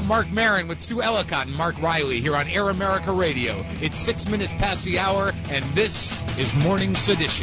Mark Maron with Stu Ellicott and Mark Riley here on Air America Radio. It's 6 minutes past the hour, and this is Morning Sedition.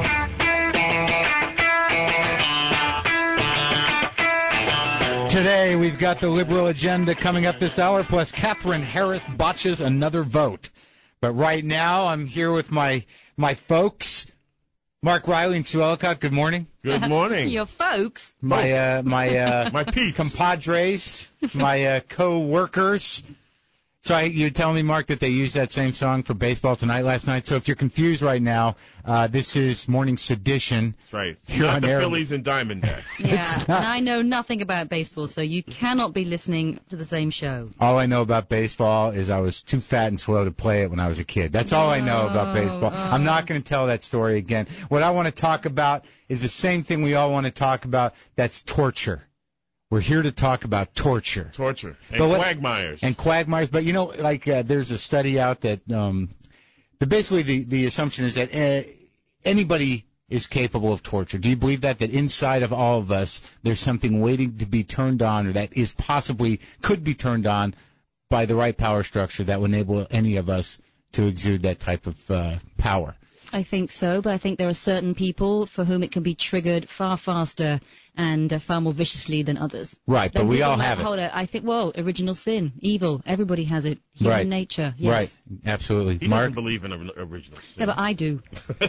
Today, we've got the liberal agenda coming up this hour, plus Catherine Harris botches another vote. But right now, I'm here with my folks, Mark Riley and Stu Ellicott. Good morning. Good morning. Your folks. My peeps. compadres, my co-workers. So you're telling me, Mark, that they used that same song for Baseball Tonight last night? So if you're confused right now, this is Morning Sedition. That's right. Here Not on the Air. Phillies and Diamondbacks. Yeah, and I know nothing about baseball, so you cannot be listening to the same show. All I know about baseball is I was too fat and slow to play it when I was a kid. That's all I know about baseball. I'm not going to tell that story again. What I want to talk about is the same thing we all want to talk about. That's torture. We're here to talk about torture. Torture. And quagmires. And quagmires. But, you know, like there's a study out that basically the assumption is that anybody is capable of torture. Do you believe that inside of all of us there's something waiting to be turned on, or that is possibly could be turned on by the right power structure that would enable any of us to exude that type of power? I think so, but I think there are certain people for whom it can be triggered far faster and far more viciously than others. Right, but we all have it. Hold it. I think, original sin, evil, everybody has it. Human nature, yes. Right, absolutely. He Mark? doesn't believe in original sin. Yeah, but I do.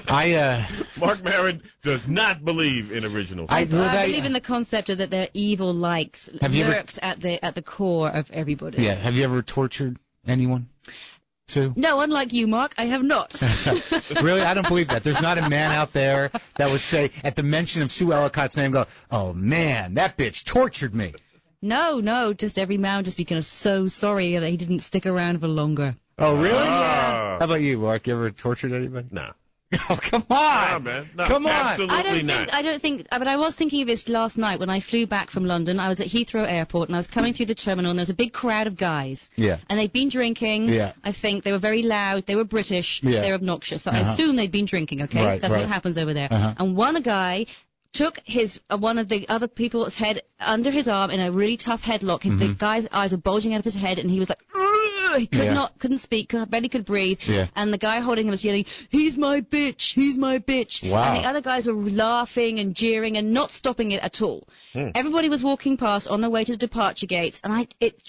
Mark Maron does not believe in original sin. I believe in the concept that there are evil likes lurks at the core of everybody. Yeah. Have you ever tortured anyone? Sue? No, unlike you, Mark, I have not. Really? I don't believe that. There's not a man out there that would say, at the mention of Sue Ellicott's name, go, oh, man, that bitch tortured me. No, just every man would just be kind of so sorry that he didn't stick around for longer. Oh, really? Yeah. How about you, Mark? You ever tortured anybody? No. Oh, come on. No, man. No, come on. Absolutely not. I don't think, but I was thinking of this last night when I flew back from London. I was at Heathrow Airport and I was coming through the terminal and there was a big crowd of guys. Yeah. And they'd been drinking. Yeah. I think they were very loud. They were British. Yeah. They were obnoxious. So I assume they'd been drinking, okay? Right, That's right. what happens over there. Uh-huh. And one guy took one of the other people's head under his arm in a really tough headlock. The guy's eyes were bulging out of his head and he was like, he couldn't speak, barely could breathe. Yeah. And the guy holding him was yelling, he's my bitch, he's my bitch. Wow. And the other guys were laughing and jeering and not stopping it at all. Everybody was walking past on their way to the departure gates, and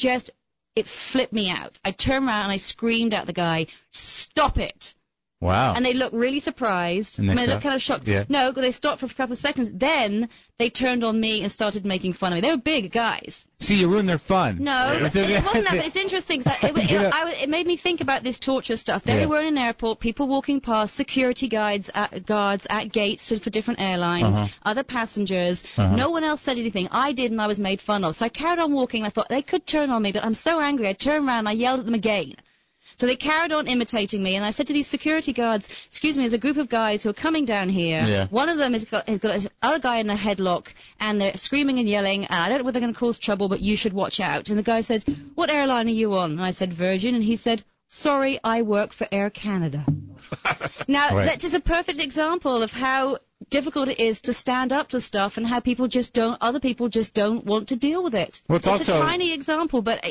it flipped me out. I turned around and I screamed at the guy, stop it. Wow. And they looked really surprised. And they looked kind of shocked. Yeah. No, they stopped for a couple of seconds. Then they turned on me and started making fun of me. They were big guys. See, you ruined their fun. No, it wasn't that, but it's interesting. It made me think about this torture stuff. There we were in an airport, people walking past, security guards at gates for different airlines, other passengers. No one else said anything. I did, and I was made fun of. So I carried on walking. I thought, they could turn on me, but I'm so angry. I turned around and I yelled at them again. So they carried on imitating me, and I said to these security guards, excuse me, there's a group of guys who are coming down here. Yeah. One of them has got this other guy in a headlock, and they're screaming and yelling, and I don't know whether they're going to cause trouble, but you should watch out. And the guy said, what airline are you on? And I said, Virgin, and he said, sorry, I work for Air Canada. Now, that's just a perfect example of how difficult it is to stand up to stuff and how other people just don't want to deal with it. Well, it's a tiny example, but,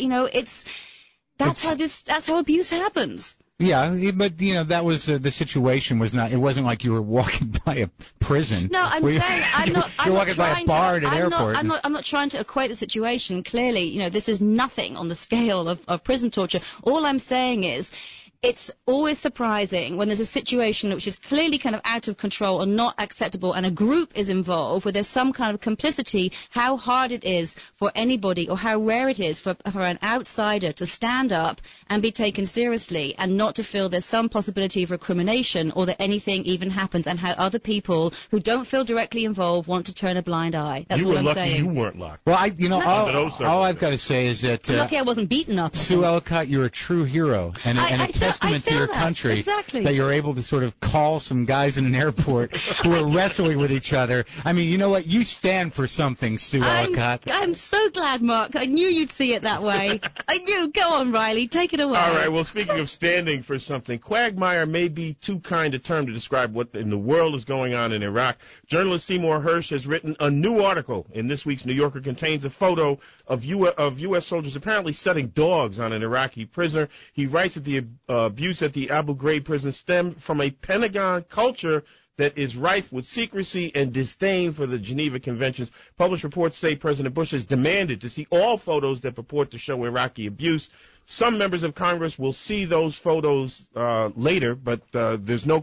that's how abuse happens. Yeah, but that was the situation. It wasn't like you were walking by a prison. No, I'm saying you're walking by a bar at an airport. I'm not trying to equate the situation. Clearly, this is nothing on the scale of prison torture. All I'm saying is, it's always surprising when there's a situation which is clearly kind of out of control or not acceptable, and a group is involved where there's some kind of complicity, how hard it is for anybody, or how rare it is for an outsider to stand up and be taken seriously and not to feel there's some possibility of recrimination or that anything even happens, and how other people who don't feel directly involved want to turn a blind eye. That's all I'm saying. You weren't locked. Well, all I've got to say is that I'm lucky I wasn't beaten up. Sue Ellicott, you're a true hero, and a testament to your country exactly. that you're able to sort of call some guys in an airport who are wrestling with each other. I mean, you know what? You stand for something, Stu Ellicott. I'm so glad, Mark. I knew you'd see it that way. I knew. Go on, Riley. Take it away. All right. Well, speaking of standing for something, quagmire may be too kind a term to describe what in the world is going on in Iraq. Journalist Seymour Hersh has written a new article in this week's New Yorker, contains a photo of U.S. soldiers apparently setting dogs on an Iraqi prisoner. He writes that the abuse at the Abu Ghraib prison stemmed from a Pentagon culture that is rife with secrecy and disdain for the Geneva Conventions. Published reports say President Bush has demanded to see all photos that purport to show Iraqi abuse. Some members of Congress will see those photos later, but there's no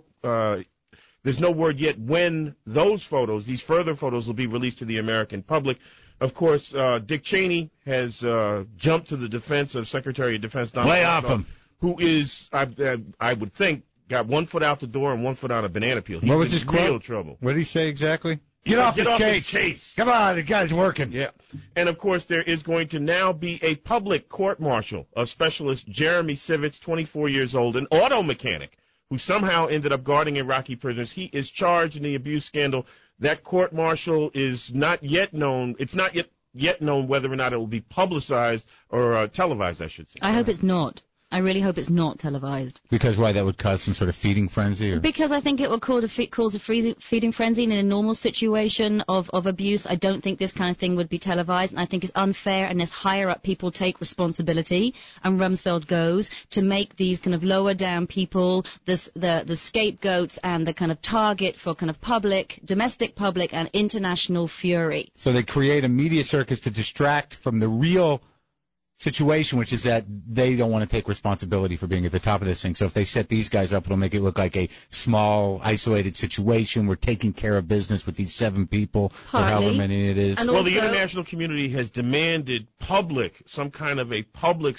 word yet when those photos, these further photos, will be released to the American public. Of course, Dick Cheney has jumped to the defense of Secretary of Defense Donald Lay off him. Who is, I would think, got 1 foot out the door and 1 foot on a banana peel. He's what was his in real quote? trouble. What did he say exactly? Get off his case. Come on, the guy's working. Yeah. And, of course, there is going to now be a public court-martial of Specialist Jeremy Sivitz, 24 years old, an auto mechanic, who somehow ended up guarding Iraqi prisoners. He is charged in the abuse scandal. That court-martial is not yet known. It's not yet known whether or not it will be publicized or televised, I should say. I hope it's not. I really hope it's not televised. Because why? That would cause some sort of feeding frenzy? Or? Because I think it will cause a feeding frenzy in a normal situation of abuse. I don't think this kind of thing would be televised, and I think it's unfair unless higher-up people take responsibility, and Rumsfeld goes, to make these kind of lower-down people the scapegoats and the kind of target for kind of domestic public and international fury. So they create a media circus to distract from the real situation, which is that they don't want to take responsibility for being at the top of this thing. So if they set these guys up, it'll make it look like a small, isolated situation. We're taking care of business with these 7 people, or however many it is. And well, the international community has demanded some kind of a public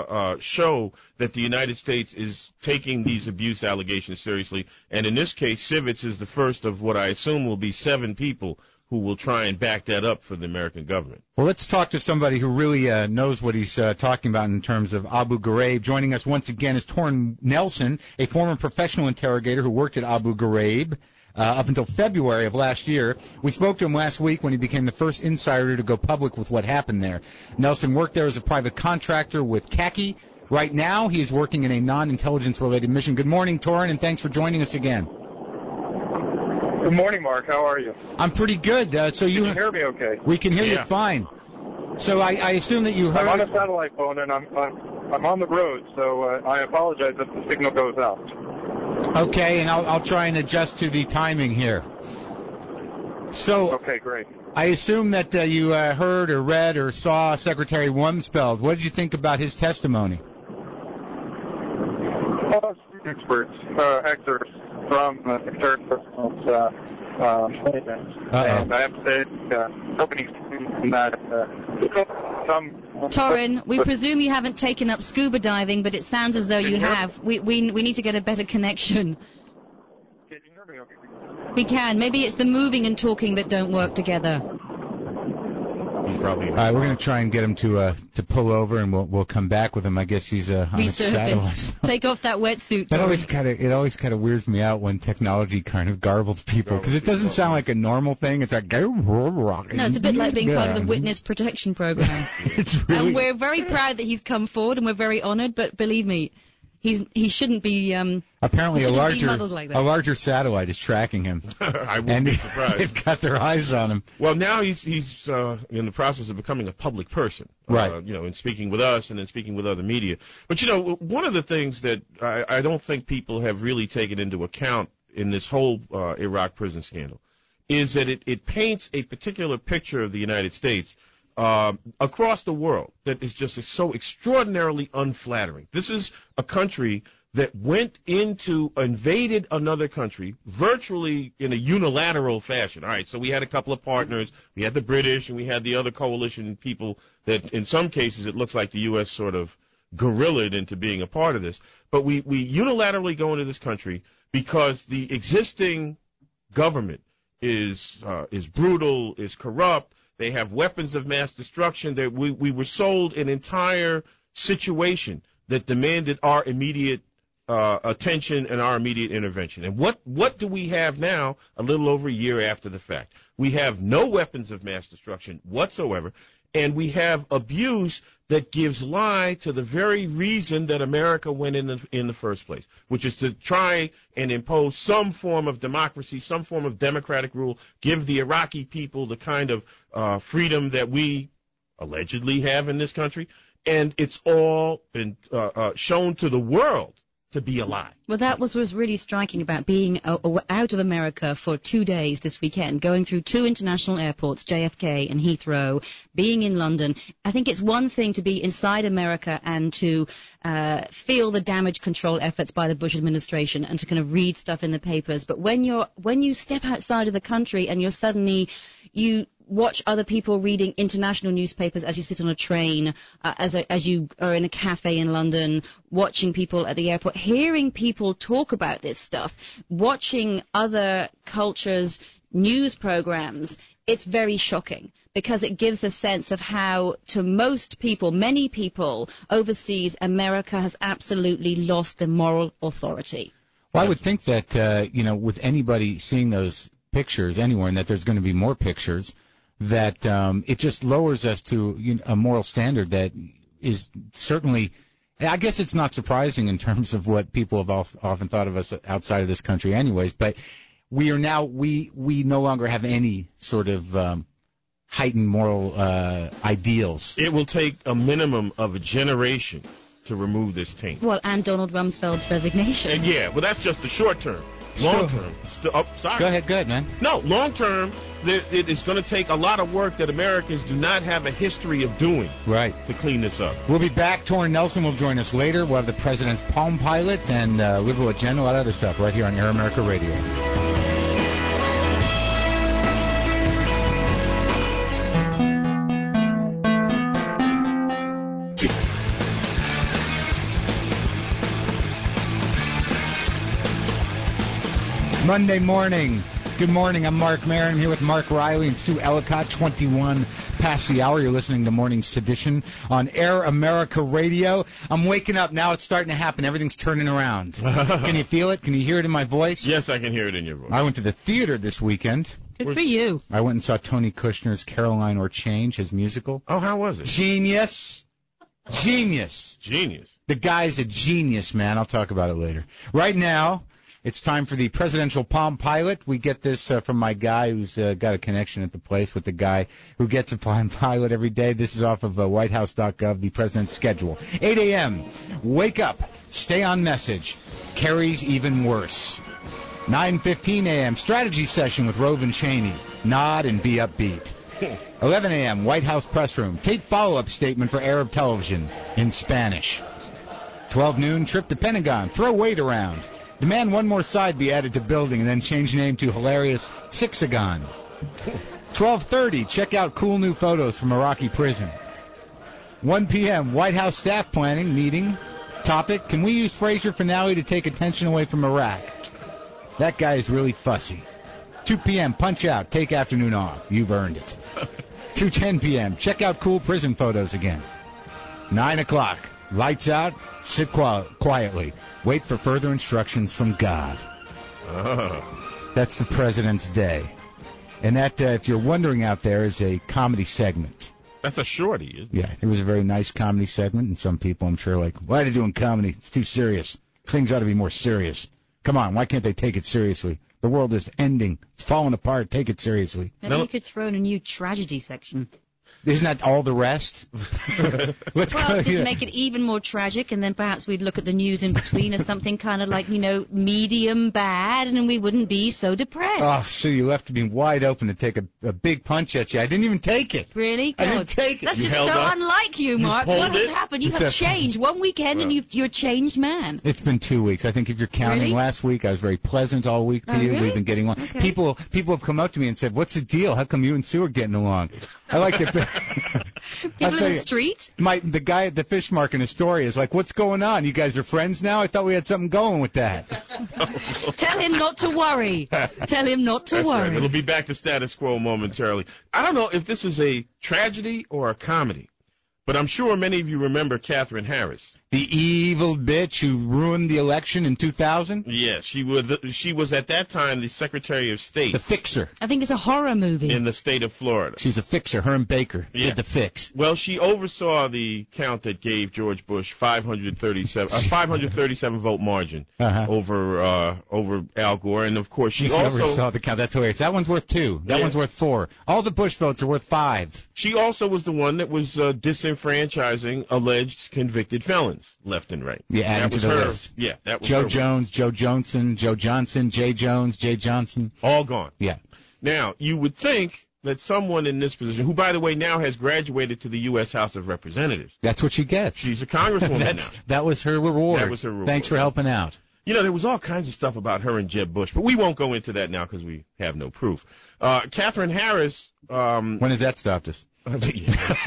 show that the United States is taking these abuse allegations seriously. And in this case, Sivitz is the first of what I assume will be 7 people who will try and back that up for the American government. Well, let's talk to somebody who really knows what he's talking about in terms of Abu Ghraib. Joining us once again is Torrin Nelson, a former professional interrogator who worked at Abu Ghraib up until February of last year. We spoke to him last week when he became the first insider to go public with what happened there. Nelson worked there as a private contractor with CACI. Right now, he is working in a non-intelligence-related mission. Good morning, Torrin, and thanks for joining us again. Good morning, Mark. How are you? I'm pretty good. So you can hear me okay? We can hear you fine. So I assume that you heard. I'm on a satellite phone, and I'm on the road, so I apologize if the signal goes out. Okay, and I'll try and adjust to the timing here. So okay, great. I assume that you heard or read or saw Secretary Rumsfeld. What did you think about his testimony? Excerpts from Secretary Rumsfeld's statement. And I have to say, opening that Torrin, we presume you haven't taken up scuba diving, but it sounds as though you have. We need to get a better connection. Can you hear me okay? We can. Maybe it's the moving and talking that don't work together. He's probably. All right, we're going to try and get him to pull over, and we'll come back with him. I guess he's on a satellite. Take off that wetsuit. That always kind of weirds me out when technology kind of garbles people, because it doesn't sound like a normal thing. It's like no, it's a bit like being part of the witness protection program. It's really. And we're very proud that he's come forward, and we're very honoured. But believe me, he shouldn't be. Apparently, a like larger satellite is tracking him. I wouldn't be surprised. They've got their eyes on him. Well, now he's in the process of becoming a public person, right? And speaking with us and then speaking with other media. But one of the things that I don't think people have really taken into account in this whole Iraq prison scandal is that it paints a particular picture of the United States across the world that is just so extraordinarily unflattering. This is a country that invaded another country virtually in a unilateral fashion. All right, so we had a couple of partners. We had the British and we had the other coalition people that in some cases it looks like the U.S. sort of guerrillaed into being a part of this. But we unilaterally go into this country because the existing government is brutal, is corrupt. They have weapons of mass destruction. We were sold an entire situation that demanded our immediate attention and our immediate intervention. And what do we have now a little over a year after the fact? We have no weapons of mass destruction whatsoever, and we have abuse that gives lie to the very reason that America went in the first place, which is to try and impose some form of democracy, some form of democratic rule, give the Iraqi people the kind of freedom that we allegedly have in this country. And it's all been shown to the world to be a lie. Well, that was really striking about being out of America for 2 days this weekend, going through 2 international airports, JFK and Heathrow, being in London. I think it's one thing to be inside America and to feel the damage control efforts by the Bush administration and to kind of read stuff in the papers. But when you step outside of the country and you watch other people reading international newspapers as you sit on a train, as you are in a cafe in London, watching people at the airport, hearing people talk about this stuff, watching other cultures' news programs, it's very shocking because it gives a sense of how, to most people, many people overseas, America has absolutely lost the moral authority. Well, I would think that, with anybody seeing those pictures anywhere, and that there's going to be more pictures, that it just lowers us to a moral standard that is certainly, I guess it's not surprising in terms of what people have often thought of us outside of this country anyways, but we are now, we no longer have any sort of heightened moral ideals. It will take a minimum of a generation to remove this taint. Well, and Donald Rumsfeld's resignation. And well, that's just the short term. Long term. Sorry. Go ahead, man. No, long term, it is going to take a lot of work that Americans do not have a history of doing. Right. To clean this up. We'll be back. Torrin Nelson will join us later. We'll have the president's Palm Pilot and liberal agenda, a lot of other stuff right here on Air America Radio. Monday morning. Good morning. I'm Mark Maron here with Mark Riley and Sue Ellicott, 21 past the hour. You're listening to Morning Sedition on Air America Radio. I'm waking up. Now it's starting to happen. Everything's turning around. Can you feel it? Can you hear it in my voice? Yes, I can hear it in your voice. I went to the theater this weekend. Good for you. I went and saw Tony Kushner's Caroline or Change, his musical. Oh, how was it? Genius. Genius. Genius. The guy's a genius, man. I'll talk about it later. Right now, it's time for the presidential Palm Pilot. We get this from my guy who's got a connection at the place with the guy who gets a Palm Pilot every day. This is off of whitehouse.gov, the president's schedule. 8 a.m., wake up, stay on message. Kerry's even worse. 9:15 a.m., strategy session with Rove and Cheney. Nod and be upbeat. 11 a.m., White House press room. Tape follow-up statement for Arab television in Spanish. 12 noon, trip to Pentagon. Throw weight around. Demand one more side be added to building and then change name to hilarious Sixagon. 12:30, check out cool new photos from Iraqi prison. 1 p.m., White House staff planning meeting. Topic, can we use Fraser finale to take attention away from Iraq? That guy is really fussy. 2 p.m., punch out, take afternoon off. You've earned it. 2:10 p.m., check out cool prison photos again. 9 o'clock, lights out, sit quietly. Wait for further instructions from God. Oh. That's the president's day. And that, if you're wondering out there, is a comedy segment. That's a shorty, isn't it? Yeah, it was a very nice comedy segment, and some people, I'm sure, like, why are they doing comedy? It's too serious. Things ought to be more serious. Come on, why can't they take it seriously? The world is ending. It's falling apart. Take it seriously. Maybe you could throw in a new tragedy section. Isn't that all the rest? Just make it even more tragic, and then perhaps we'd look at the news in between as something kind of like, medium bad, and then we wouldn't be so depressed. Oh, so you left me wide open to take a big punch at you. I didn't even take it. Really? God. I didn't take it. That's you just held so up. unlike you, Mark. What has happened? You have changed. One weekend and you're a changed man. It's been 2 weeks. I think if you're counting Really? last week, I was very pleasant all week to you. Really? We've been getting along. Okay. People have come up to me and said, what's the deal? How come you and Sue are getting along? I like it. People in the street? The guy at the fish market in Astoria is like, what's going on? You guys are friends now? I thought we had something going with that. Tell him not to worry. Tell him not to That's worry. right. It'll be back to status quo momentarily. I don't know if this is a tragedy or a comedy, but I'm sure many of you remember Catherine Harris. The evil bitch who ruined the election in 2000? Yeah, she was at that time the Secretary of State. The fixer. I think it's a horror movie. In the state of Florida. She's a fixer. Her and Baker Yeah. did the fix. Well, she oversaw the count that gave George Bush 537 vote margin over Al Gore, and of course she also oversaw the count. That's hilarious. That one's worth 2. That one's worth 4. All the Bush votes are worth 5. She also was the one that was disenfranchising alleged convicted felons left and right. Yeah, adding to the list. Yeah, that was Joe her Jones, Joe Johnson, Joe Johnson, Jay Jones, Jay Johnson. all gone. Yeah. Now, you would think that someone in this position, who, by the way, now has graduated to the U.S. House of Representatives. That's what she gets. She's a congresswoman now. That was her reward. That was her reward. Thanks for helping out. You know, there was all kinds of stuff about her and Jeb Bush, but we won't go into that now because we have no proof. Katherine Harris. When has that stopped us? Do you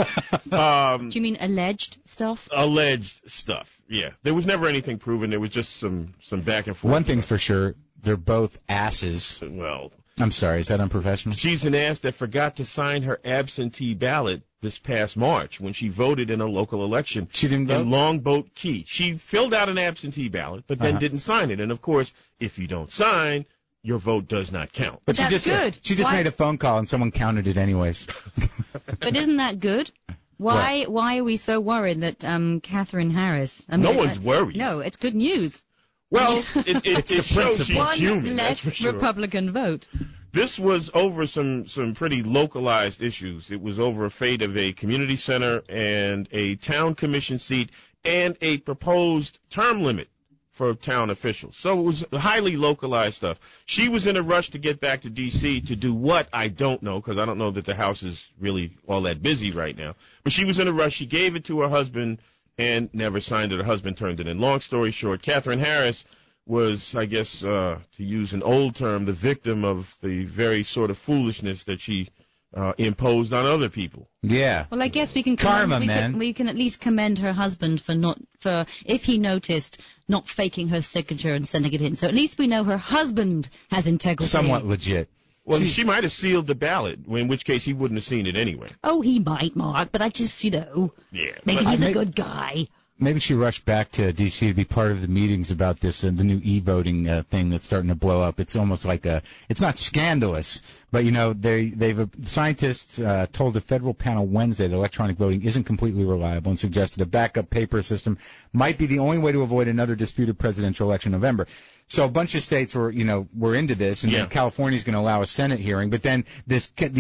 mean alleged stuff? Alleged stuff, yeah. There was never anything proven. There was just some back and forth. One thing's for sure, they're both asses. Well, I'm sorry, is that unprofessional? she's an ass that forgot to sign her absentee ballot this past March when she voted in a local election. She didn't vote? In Longboat Key. She filled out an absentee ballot, but then didn't sign it. And, of course, if you don't sign, your vote does not count. But That's good. She just Why? made a phone call and someone counted it anyways. But isn't that good? Why are we so worried that Katherine Harris? I mean, No one's worried. No, it's good news. Well, it shows she's One human, that's less for sure. Republican vote. This was over some pretty localized issues. It was over a fate of a community center and a town commission seat and a proposed term limit for town officials. So it was highly localized stuff. She was in a rush to get back to D.C. to do what? I don't know, because I don't know that the House is really all that busy right now. But she was in a rush. She gave it to her husband and never signed it. Her husband turned it in. Long story short, Katherine Harris was, I guess, to use an old term, the victim of the very sort of foolishness that she imposed on other people. Yeah. Well, I guess we can Karma, man. we can at least commend her husband for if he noticed not faking her signature and sending it in. So at least we know her husband has integrity. Somewhat legit. Well, she might have sealed the ballot, in which case he wouldn't have seen it anyway. Oh, he might, Mark, but I just, Yeah. maybe but he's a good guy. Maybe she rushed back to D.C. to be part of the meetings about this, the new e-voting thing that's starting to blow up. It's almost like it's not scandalous, but, you know, scientists told the federal panel Wednesday that electronic voting isn't completely reliable and suggested a backup paper system might be the only way to avoid another disputed presidential election in November. So a bunch of states were into this, and then California's going to allow a Senate hearing. But then the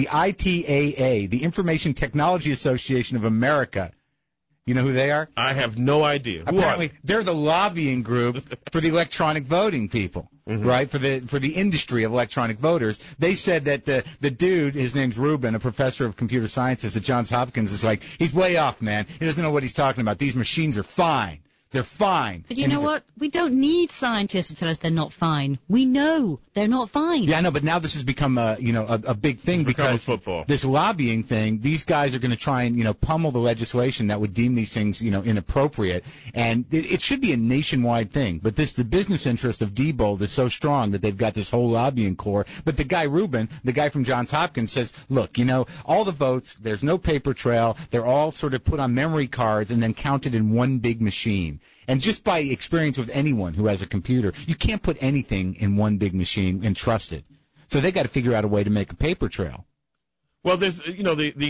ITAA, the Information Technology Association of America, you know who they are? I have no idea. Apparently, they're the lobbying group for the electronic voting people, right? For the industry of electronic voters. They said that the dude, his name's Rubin, a professor of computer sciences at Johns Hopkins, is like, he's way off, man. He doesn't know what he's talking about. These machines are fine. They're fine. But you know what? We don't need scientists to tell us they're not fine. We know they're not fine. Yeah, I know, but now this has become a big thing because football. This lobbying thing, these guys are going to try and, pummel the legislation that would deem these things, inappropriate. And it should be a nationwide thing. But the business interest of Diebold is so strong that they've got this whole lobbying core. But the guy Rubin, the guy from Johns Hopkins, says, look, all the votes, there's no paper trail. They're all sort of put on memory cards and then counted in one big machine. And just by experience with anyone who has a computer, you can't put anything in one big machine and trust it. So they got to figure out a way to make a paper trail. Well, there's, the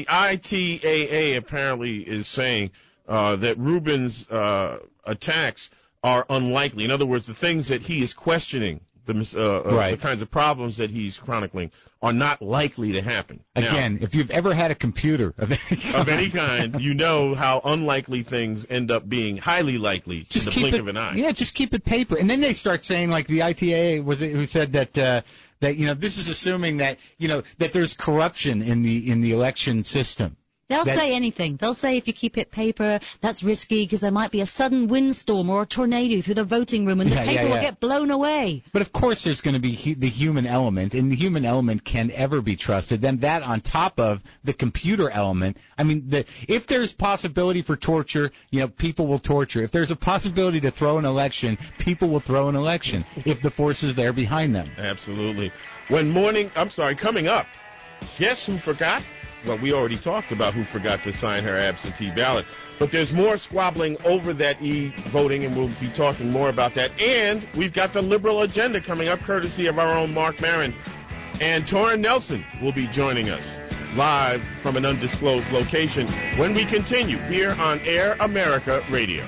ITAA apparently is saying that Rubin's attacks are unlikely. In other words, the things that he is questioning, the kinds of problems that he's chronicling, are not likely to happen. Again, now, if you've ever had a computer of any kind, you know how unlikely things end up being highly likely in the blink of an eye. Yeah, just keep it paper. And then they start saying, like the ITA who said that this is assuming that that there's corruption in the election system. They'll say anything. They'll say if you keep it paper, that's risky because there might be a sudden windstorm or a tornado through the voting room and the paper will get blown away. But of course there's going to be the human element, and the human element can ever be trusted. Then that on top of the computer element, I mean, if there's possibility for torture, people will torture. If there's a possibility to throw an election, people will throw an election if the force is there behind them. Absolutely. Coming up, guess who forgot? well, we already talked about who forgot to sign her absentee ballot. But there's more squabbling over that e-voting, and we'll be talking more about that. And we've got the liberal agenda coming up, courtesy of our own Mark Maron. And Torrin Nelson will be joining us live from an undisclosed location when we continue here on Air America Radio.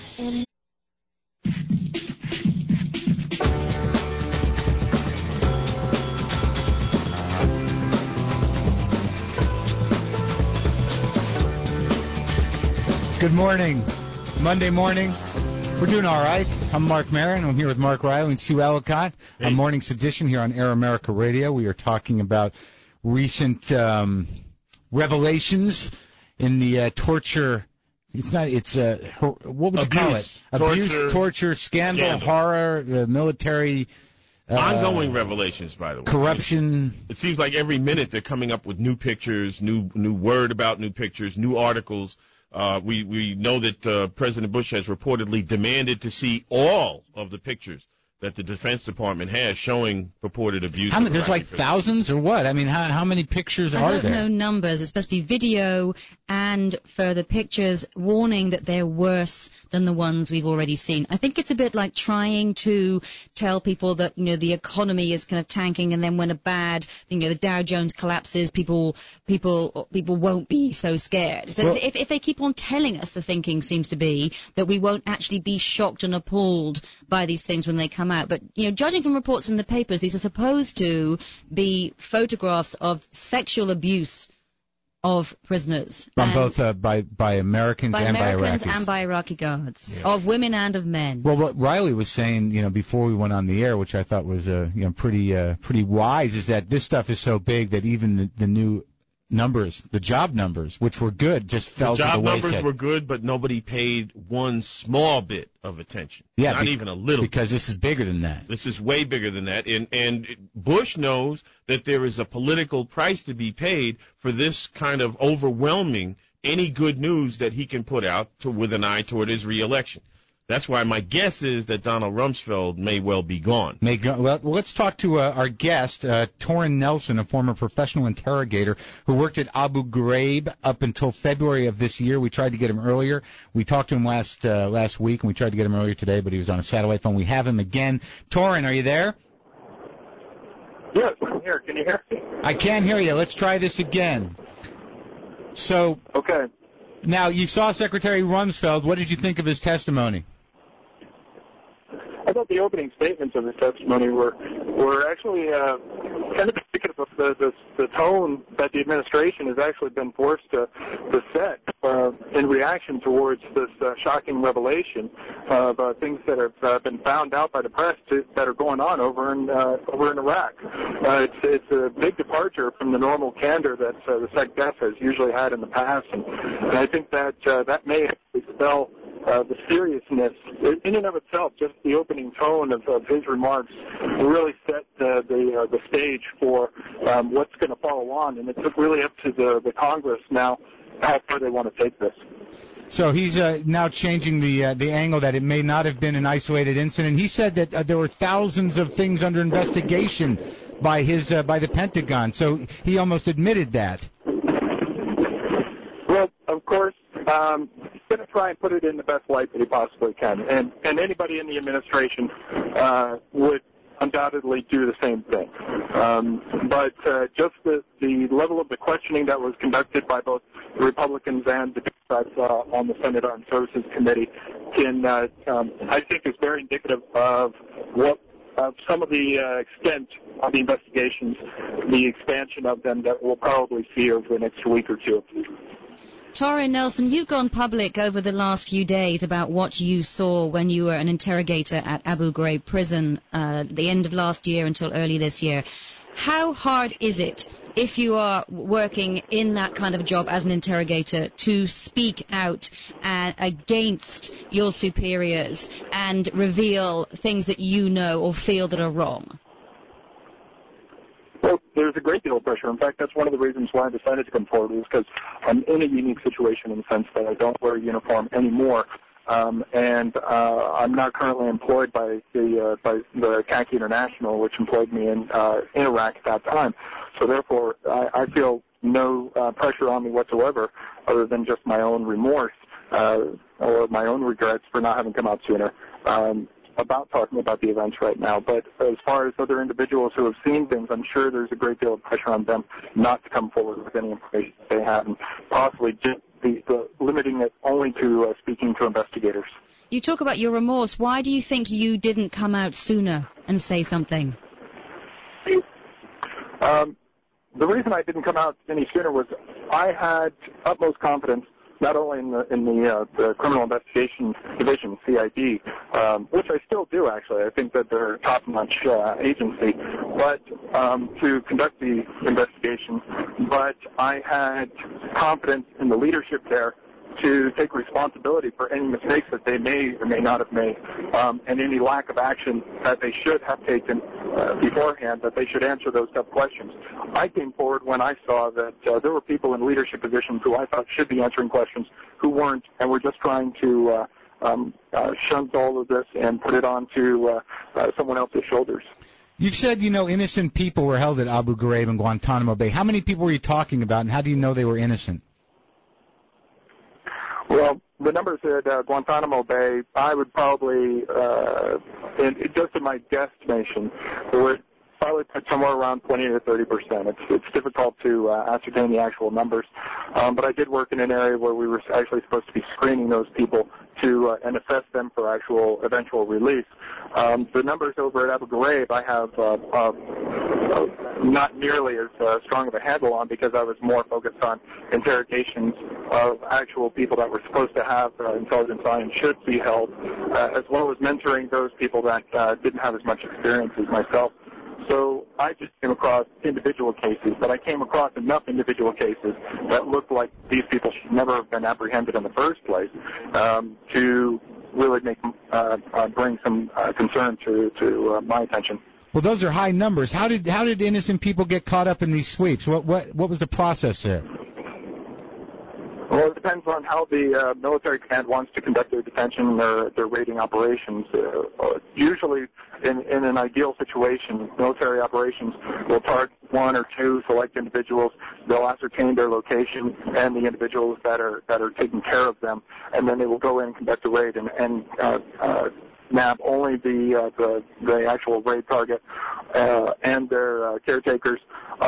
Good morning. Monday morning. We're doing all right. I'm Mark Maron. I'm here with Mark Riley and Sue Ellicott on Morning's Edition here on Air America Radio. We are talking about recent revelations in the torture. What would you call it? Abuse, torture, scandal, horror, military. Ongoing revelations, by the way. Corruption. It seems like every minute they're coming up with new pictures, new word about new pictures, new articles. We know that President Bush has reportedly demanded to see all of the pictures that the Defense Department has showing purported abuse. There's like thousands or what? I mean, how many pictures are there? I don't know numbers. It's supposed to be video and further pictures warning that they're worse than the ones we've already seen. I think it's a bit like trying to tell people that, the economy is kind of tanking, and then when the Dow Jones collapses, people won't be so scared. So if they keep on telling us, the thinking seems to be that we won't actually be shocked and appalled by these things when they come out. But, judging from reports in the papers, these are supposed to be photographs of sexual abuse of prisoners. From both by Americans and by Iraqis. And by Iraqi guards. Yes. Of women and of men. Well, what Riley was saying, before we went on the air, which I thought was, pretty wise, is that this stuff is so big that even the new numbers, the job numbers, which were good, just fell to the wayside. The job numbers were good, but nobody paid one small bit of attention. Yeah, not even a little. Because this is bigger than that. This is way bigger than that. And Bush knows that there is a political price to be paid for this kind of overwhelming any good news that he can put out with an eye toward his reelection. That's why my guess is that Donald Rumsfeld may well be gone. Well, let's talk to our guest, Torrin Nelson, a former professional interrogator who worked at Abu Ghraib up until February of this year. We tried to get him earlier. We talked to him last week, and we tried to get him earlier today, but he was on a satellite phone. We have him again. Torrin, are you there? Yes, I'm here. Can you hear me? I can't hear you. Let's try this again. So, okay. Now, you saw Secretary Rumsfeld. What did you think of his testimony? I thought the opening statements of his testimony were actually kind of indicative of the tone that the administration has actually been forced to set in reaction towards this shocking revelation of things that have been found out by the press that are going on over in Iraq. It's a big departure from the normal candor that the SecDef has usually had in the past, and I think that that may actually spell the seriousness in and of itself. Just the opening tone of his remarks really set the stage for what's going to follow on, and it's really up to the Congress now how far they want to take this. So he's now changing the angle that it may not have been an isolated incident. He said that there were thousands of things under investigation by the Pentagon. So he almost admitted that. Well, of course, he's going to try and put it in the best light that he possibly can, and anybody in the administration would undoubtedly do the same thing. But just the level of the questioning that was conducted by both the Republicans and the Democrats on the Senate Armed Services Committee I think is very indicative of what some of the extent of the investigations, the expansion of them that we'll probably see over the next week or two. Torrin Nelson, you've gone public over the last few days about what you saw when you were an interrogator at Abu Ghraib prison the end of last year until early this year. How hard is it, if you are working in that kind of job as an interrogator, to speak out against your superiors and reveal things that you know or feel that are wrong? Well, there's a great deal of pressure. In fact, that's one of the reasons why I decided to come forward, is because I'm in a unique situation in the sense that I don't wear a uniform anymore. And I'm not currently employed by the Khaki International, which employed me in Iraq at that time. So therefore, I feel no pressure on me whatsoever, other than just my own remorse or my own regrets for not having come out sooner about talking about the events right now. But as far as other individuals who have seen things, I'm sure there's a great deal of pressure on them not to come forward with any information that they have, and possibly just limiting it only to speaking to investigators. You talk about your remorse. Why do you think you didn't come out sooner and say something? The reason I didn't come out any sooner was I had utmost confidence, not only in the Criminal Investigation Division, CID, which I still do, actually. I think that they're a top-notch agency, but to conduct the investigation. But I had confidence in the leadership there to take responsibility for any mistakes that they may or may not have made, and any lack of action that they should have taken beforehand, that they should answer those tough questions. I came forward when I saw that there were people in leadership positions who I thought should be answering questions who weren't, and were just trying to shunt all of this and put it onto someone else's shoulders. You've said, innocent people were held at Abu Ghraib and Guantanamo Bay. How many people were you talking about, and how do you know they were innocent? Well, the numbers at Guantanamo Bay, I would probably, just in my guesstimation, would probably put somewhere around 20 to 30%. It's difficult to ascertain the actual numbers, but I did work in an area where we were actually supposed to be screening those people to and assess them for actual eventual release. The numbers over at Abu Ghraib, I have not nearly as strong of a handle on, because I was more focused on interrogations of actual people that were supposed to have intelligence on and should be held, as well as mentoring those people that didn't have as much experience as myself. So I just came across individual cases, but I came across enough individual cases that looked like these people should never have been apprehended in the first place, to really bring some concern to my attention. Well, those are high numbers. How did innocent people get caught up in these sweeps? What was the process there? Well, it depends on how the military command wants to conduct their detention or their raiding operations. Usually, in an ideal situation, military operations will target one or two select individuals. They'll ascertain their location and the individuals that are taking care of them, and then they will go in and conduct a raid and nab only the actual raid target and their caretakers,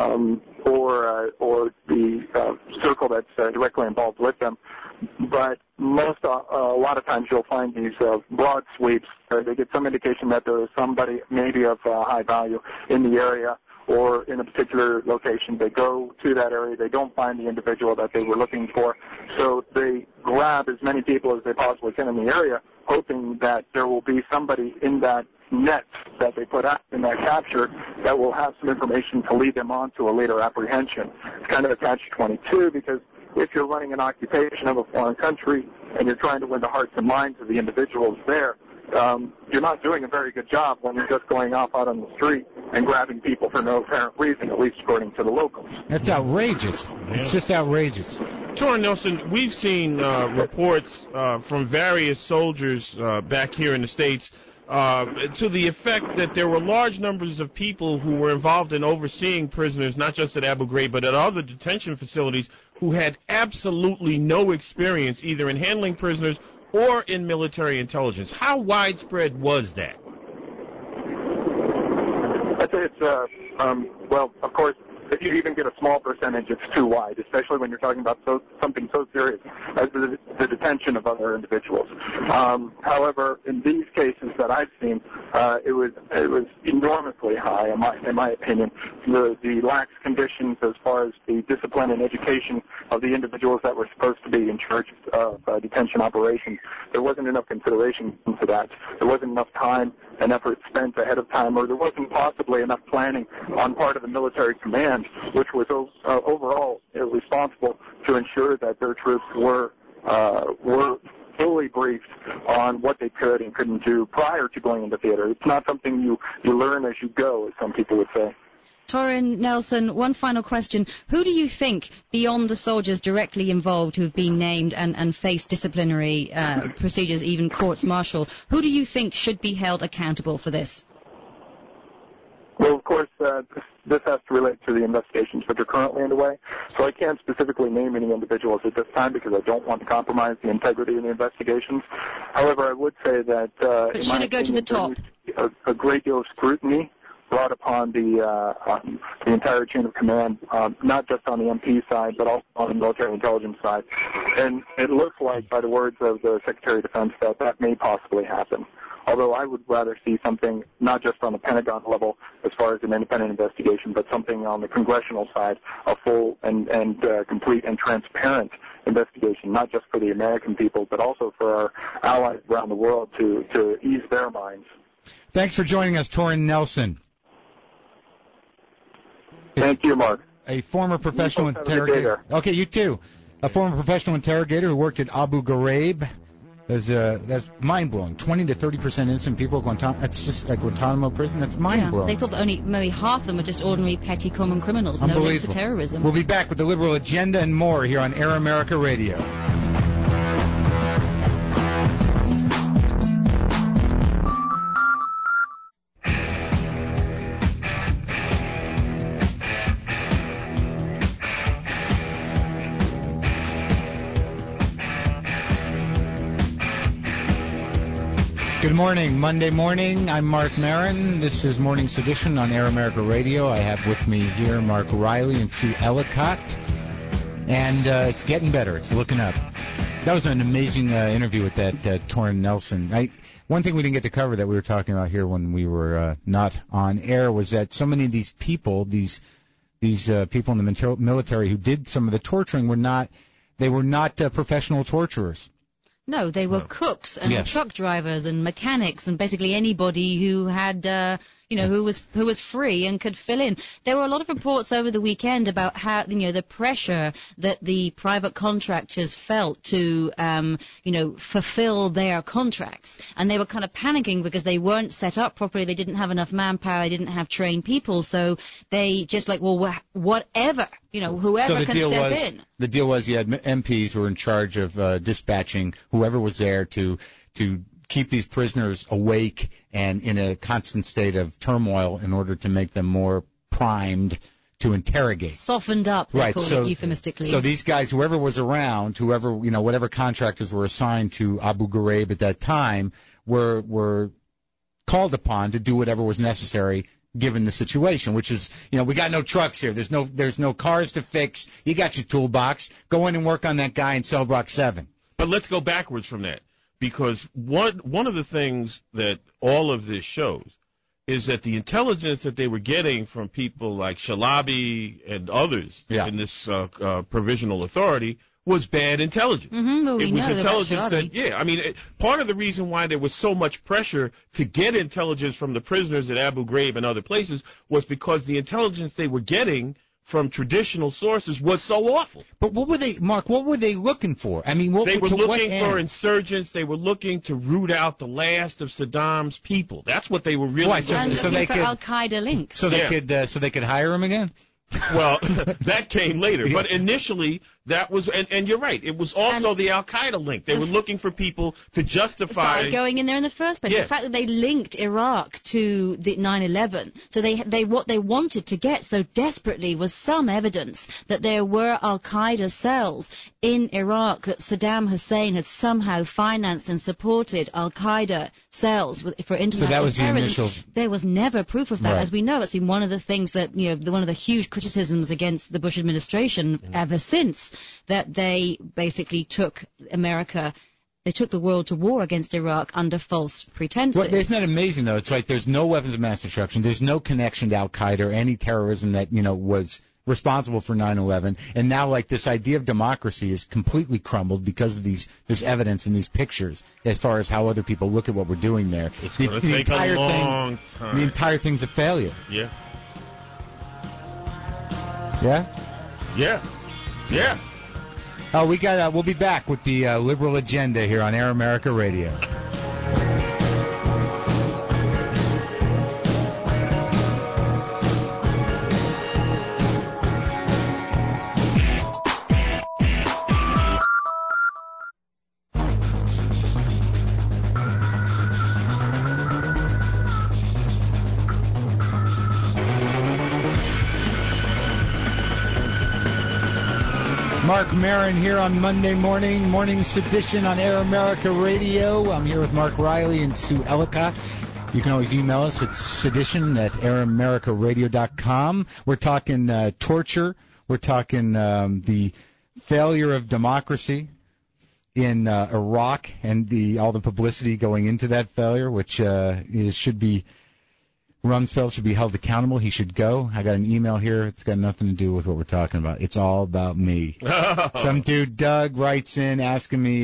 or the circle that's directly involved with them. But a lot of times you'll find these broad sweeps. They get some indication that there is somebody maybe of high value in the area or in a particular location. They go to that area. They don't find the individual that they were looking for. So they grab as many people as they possibly can in the area, hoping that there will be somebody in that net that they put out in that capture that will have some information to lead them on to a later apprehension. It's kind of a catch-22, because if you're running an occupation of a foreign country and you're trying to win the hearts and minds of the individuals there, you're not doing a very good job when you're just going off out on the street and grabbing people for no apparent reason, at least according to the locals. That's outrageous. Yeah. It's just outrageous. Torrin Nelson, we've seen reports from various soldiers back here in the States to the effect that there were large numbers of people who were involved in overseeing prisoners, not just at Abu Ghraib, but at other detention facilities, who had absolutely no experience either in handling prisoners or in military intelligence. How widespread was that? I'd say it's, well, of course, if you even get a small percentage, it's too wide, especially when you're talking about something so serious as the detention of other individuals. However, in these cases that I've seen, it was enormously high, in my opinion. The lax conditions as far as the discipline and education of the individuals that were supposed to be in charge of detention operations, there wasn't enough consideration into that. There wasn't enough time and effort spent ahead of time, or there wasn't possibly enough planning on part of the military command, which was overall responsible to ensure that their troops were fully briefed on what they could and couldn't do prior to going into theater. It's not something you learn as you go, as some people would say. Torrin Nelson, one final question. Who do you think, beyond the soldiers directly involved who have been named and face disciplinary procedures, even courts martial, who do you think should be held accountable for this? Well, of course, this has to relate to the investigations which are currently underway. So I can't specifically name any individuals at this time because I don't want to compromise the integrity of the investigations. However, I would say that But should it go to the top? A great deal of scrutiny brought upon the entire chain of command, not just on the MP side, but also on the military intelligence side. And it looks like, by the words of the Secretary of Defense, that may possibly happen. Although I would rather see something not just on the Pentagon level as far as an independent investigation, but something on the congressional side, a full and complete and transparent investigation, not just for the American people, but also for our allies around the world to ease their minds. Thanks for joining us, Torrin Nelson. Thank you, Mark. A former professional You folks have a good day interrogator. there. Okay, you too. A former professional interrogator who worked at Abu Ghraib. That's mind-blowing. 20 to 30% innocent people at Guantanamo. That's just at Guantanamo prison. That's mind-blowing. Yeah, they thought that only maybe half of them were just ordinary petty common criminals, no links to terrorism. We'll be back with the Liberal Agenda and more here on Air America Radio. Good morning. Monday morning. I'm Mark Maron. This is Morning Sedition on Air America Radio. I have with me here Mark Riley and Sue Ellicott. And it's getting better. It's looking up. That was an amazing interview with that Torrin Nelson. One thing we didn't get to cover that we were talking about here when we were not on air was that so many of these people, these people in the military who did some of the torturing were not professional torturers. No, they were cooks and truck drivers and mechanics and basically anybody who had, who was free and could fill in. There were a lot of reports over the weekend about how, the pressure that the private contractors felt to, fulfill their contracts. And they were kind of panicking because they weren't set up properly. They didn't have enough manpower. They didn't have trained people. So they just whatever. Whoever can step in. The deal was you had MPs who were in charge of dispatching whoever was there to keep these prisoners awake and in a constant state of turmoil in order to make them more primed to interrogate. Softened up, they call it euphemistically. So these guys, whoever was around, whatever contractors were assigned to Abu Ghraib at that time, were called upon to do whatever was necessary given the situation, which is, we got no trucks here. There's no cars to fix. You got your toolbox. Go in and work on that guy in cell block 7. But let's go backwards from that, because one of the things that all of this shows is that the intelligence that they were getting from people like Shalabi and others in this provisional authority was bad intelligence. Mm-hmm, well, it was intelligence that, part of the reason why there was so much pressure to get intelligence from the prisoners at Abu Ghraib and other places was because the intelligence they were getting from traditional sources was so awful. But what were they looking for? They were looking for insurgents. They were looking to root out the last of Saddam's people. That's what they were really looking for. Looking for Al-Qaeda links. So they could hire him again? Well, that came later. But initially, that was, and you're right, it was also the Al-Qaeda link. They were looking for people to justify going in there in the first place. The fact that they linked Iraq to the 9/11, so what they wanted to get so desperately was some evidence that there were Al-Qaeda cells in Iraq, that Saddam Hussein had somehow financed and supported Al-Qaeda cells for international terrorism. So that was the initial. There was never proof of that. Right. As we know, it's been one of the things that, one of the huge criticisms against the Bush administration ever since, that they basically took the world to war against Iraq under false pretenses. Well, isn't that amazing, though? It's like there's no weapons of mass destruction. There's no connection to Al-Qaeda or any terrorism that, was responsible for 9/11. And now, this idea of democracy is completely crumbled because of this evidence and these pictures as far as how other people look at what we're doing there. It's going to take a long time. The entire thing's a failure. Yeah. Yeah? Yeah. Yeah. Oh, we'll be back with the Liberal Agenda here on Air America Radio. Mark Maron here on Monday morning sedition on Air America Radio. I'm here with Mark Riley and Sue Ellicott. You can always email us at sedition@airamericaradio.com. We're talking torture. We're talking the failure of democracy in Iraq and all the publicity going into that failure, which should be Rumsfeld should be held accountable. He should go. I got an email here. It's got nothing to do with what we're talking about. It's all about me. Some dude, Doug, writes in asking me,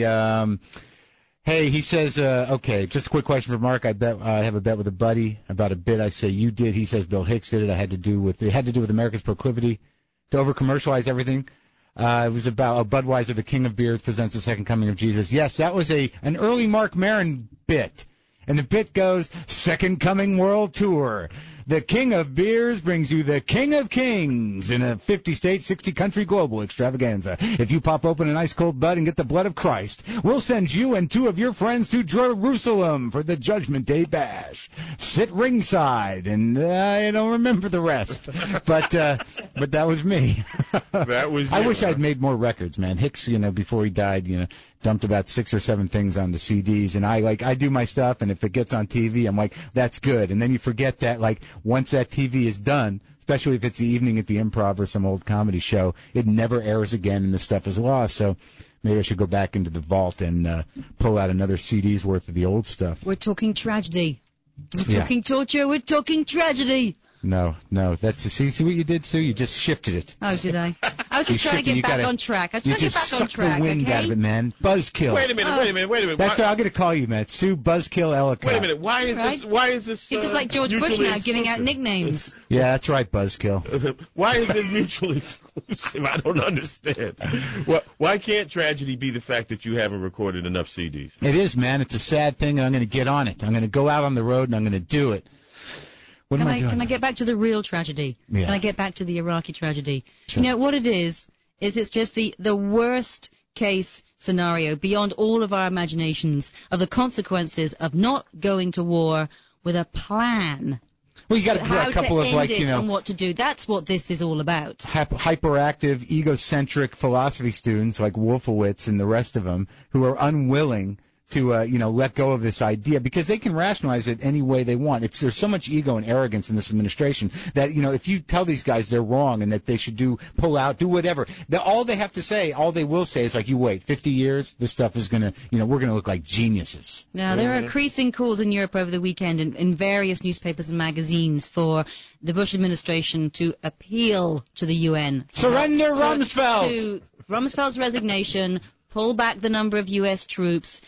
hey, he says, okay, just a quick question for Mark. I have a bet with a buddy about a bit. I say you did. He says Bill Hicks did it. It had to do with America's proclivity to over-commercialize everything. It was about Budweiser, the king of beers, presents the second coming of Jesus. Yes, that was an early Mark Maron bit. And the bit goes, Second Coming World Tour. The King of Beers brings you the King of Kings in a 50-state, 60-country global extravaganza. If you pop open an ice-cold Bud and get the blood of Christ, we'll send you and 2 of your friends to Jerusalem for the Judgment Day Bash. Sit ringside, and I don't remember the rest. But that was me. That was you. I wish I'd made more records, man. Hicks, before he died, dumped about 6 or 7 things onto CDs, and I do my stuff, and if it gets on TV, I'm like, that's good. And then you forget that, once that TV is done, especially if it's the evening at the Improv or some old comedy show, it never airs again, and the stuff is lost. So maybe I should go back into the vault and pull out another CD's worth of the old stuff. We're talking tragedy. We're talking torture. We're talking tragedy. No, that's see what you did, Sue? You just shifted it. Oh, did I? I was just trying to get back on track. You just sucked the wind out of it, man. Buzzkill. Wait a minute. That's what I'm going to call you, man. Sue Buzzkill Ellicott. Wait a minute. Why is this? You're just like George Bush now, giving out nicknames. Yeah, that's right, Buzzkill. Why is this mutually exclusive? I don't understand. Why can't tragedy be the fact that you haven't recorded enough CDs? It is, man. It's a sad thing, and I'm going to get on it. I'm going to go out on the road, and I'm going to do it. Can I get back to the real tragedy? Yeah. Can I get back to the Iraqi tragedy? Sure. What it is it's just the worst case scenario beyond all of our imaginations of the consequences of not going to war with a plan. Well, you got to put a couple of and what to do. That's what this is all about. Hyperactive, egocentric philosophy students like Wolfowitz and the rest of them who are unwilling to let go of this idea because they can rationalize it any way they want. There's so much ego and arrogance in this administration that if you tell these guys they're wrong and that they should pull out, do whatever, all they will say is you wait 50 years, this stuff is gonna we're gonna look like geniuses. Now there are increasing calls in Europe over the weekend in various newspapers and magazines for the Bush administration to appeal to the UN. Surrender Rumsfeld. To Rumsfeld's resignation. Pull back the number of U.S. troops,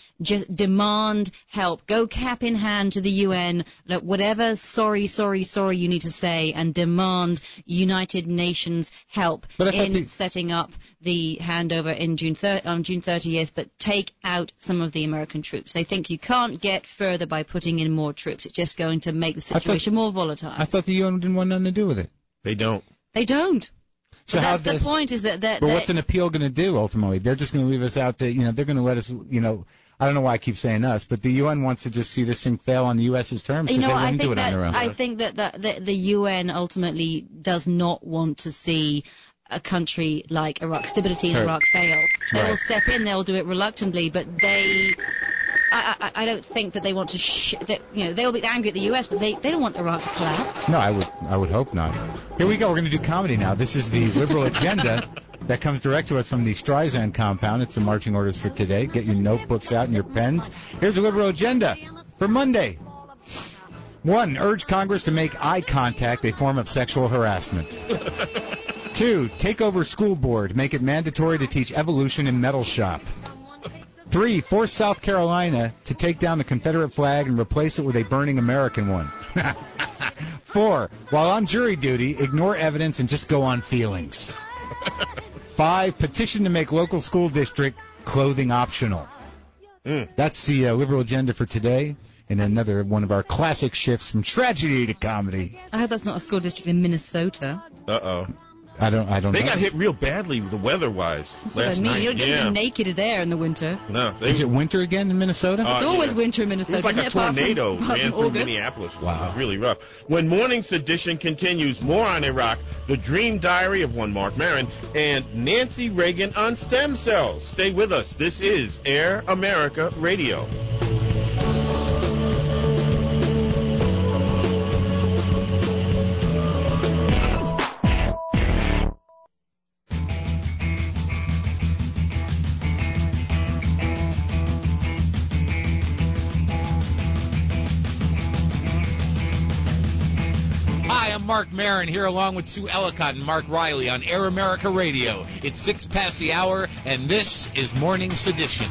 demand help, go cap in hand to the UN, whatever sorry you need to say, and demand United Nations help in setting up the handover on June 30th, but take out some of the American troops. They think you can't get further by putting in more troops. It's just going to make the situation more volatile. I thought the UN didn't want nothing to do with it. They don't. So that's the point is that... But what's an appeal going to do, ultimately? They're just going to leave us out to, they're going to let us, I don't know why I keep saying us, but the UN wants to just see this thing fail on the U.S.'s terms because they wouldn't do it on their own. I think that the UN ultimately does not want to see a country like Iraq, stability in Iraq fail. They will step in, they'll do it reluctantly, but I don't think that they want to they'll be angry at the U.S., but they don't want Iraq to collapse. No, I would hope not. Here we go. We're going to do comedy now. This is the Liberal Agenda that comes direct to us from the Streisand compound. It's the marching orders for today. Get your notebooks out and your pens. Here's the Liberal Agenda for Monday. 1. Urge Congress to make eye contact a form of sexual harassment. 2. Take over school board. Make it mandatory to teach evolution in metal shop. 3. Force South Carolina to take down the Confederate flag and replace it with a burning American one. 4. While on jury duty, ignore evidence and just go on feelings. 5. Petition to make local school district clothing optional. That's the Liberal Agenda for today. And another one of our classic shifts from tragedy to comedy. I hope that's not a school district in Minnesota. Uh-oh. I don't They know. got hit real badly, the weather-wise, That's what I last mean. night. You don't get naked there in the winter. No, Is it winter again in Minnesota? It's always winter in It Minnesota. was like isn't a it, apart from- tornado apart ran from through August? Minneapolis. Wow. It was really rough. When Morning's edition continues, more on Iraq, the dream diary of one Mark Maron, and Nancy Reagan on stem cells. Stay with us. This is Air America Radio. Hi, I'm Mark Maron here along with Sue Ellicott and Mark Riley on Air America Radio. It's 6 past the hour, and this is Morning Sedition.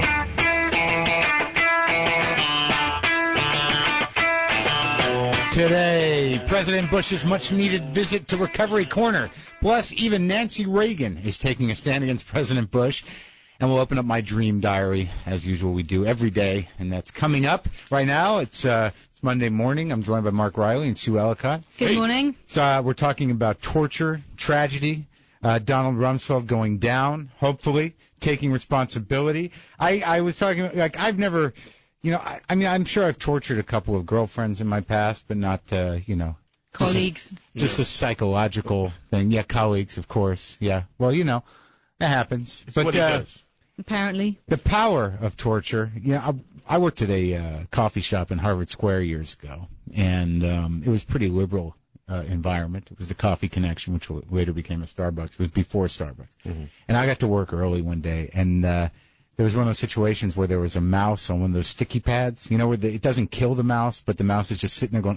Today, President Bush's much-needed visit to Recovery Corner. Plus, even Nancy Reagan is taking a stand against President Bush. And we'll open up my dream diary, as usual we do every day, and that's coming up right now. It's Monday morning. I'm joined by Mark Riley and Sue Ellicott. Good morning. So we're talking about torture, tragedy, Donald Rumsfeld going down, hopefully, taking responsibility. I was talking, like, I've never, I mean, I'm sure I've tortured a couple of girlfriends in my past, but not, Colleagues. Just a psychological thing. Yeah, colleagues, of course. Yeah. Well, that happens. It's but what he does. Apparently. the power of torture, I worked at a coffee shop in Harvard Square years ago, and it was a pretty liberal environment. It was the Coffee Connection, which later became a Starbucks. It was before Starbucks. Mm-hmm. And I got to work early one day, and there was one of those situations where there was a mouse on one of those sticky pads, where it doesn't kill the mouse, but the mouse is just sitting there going,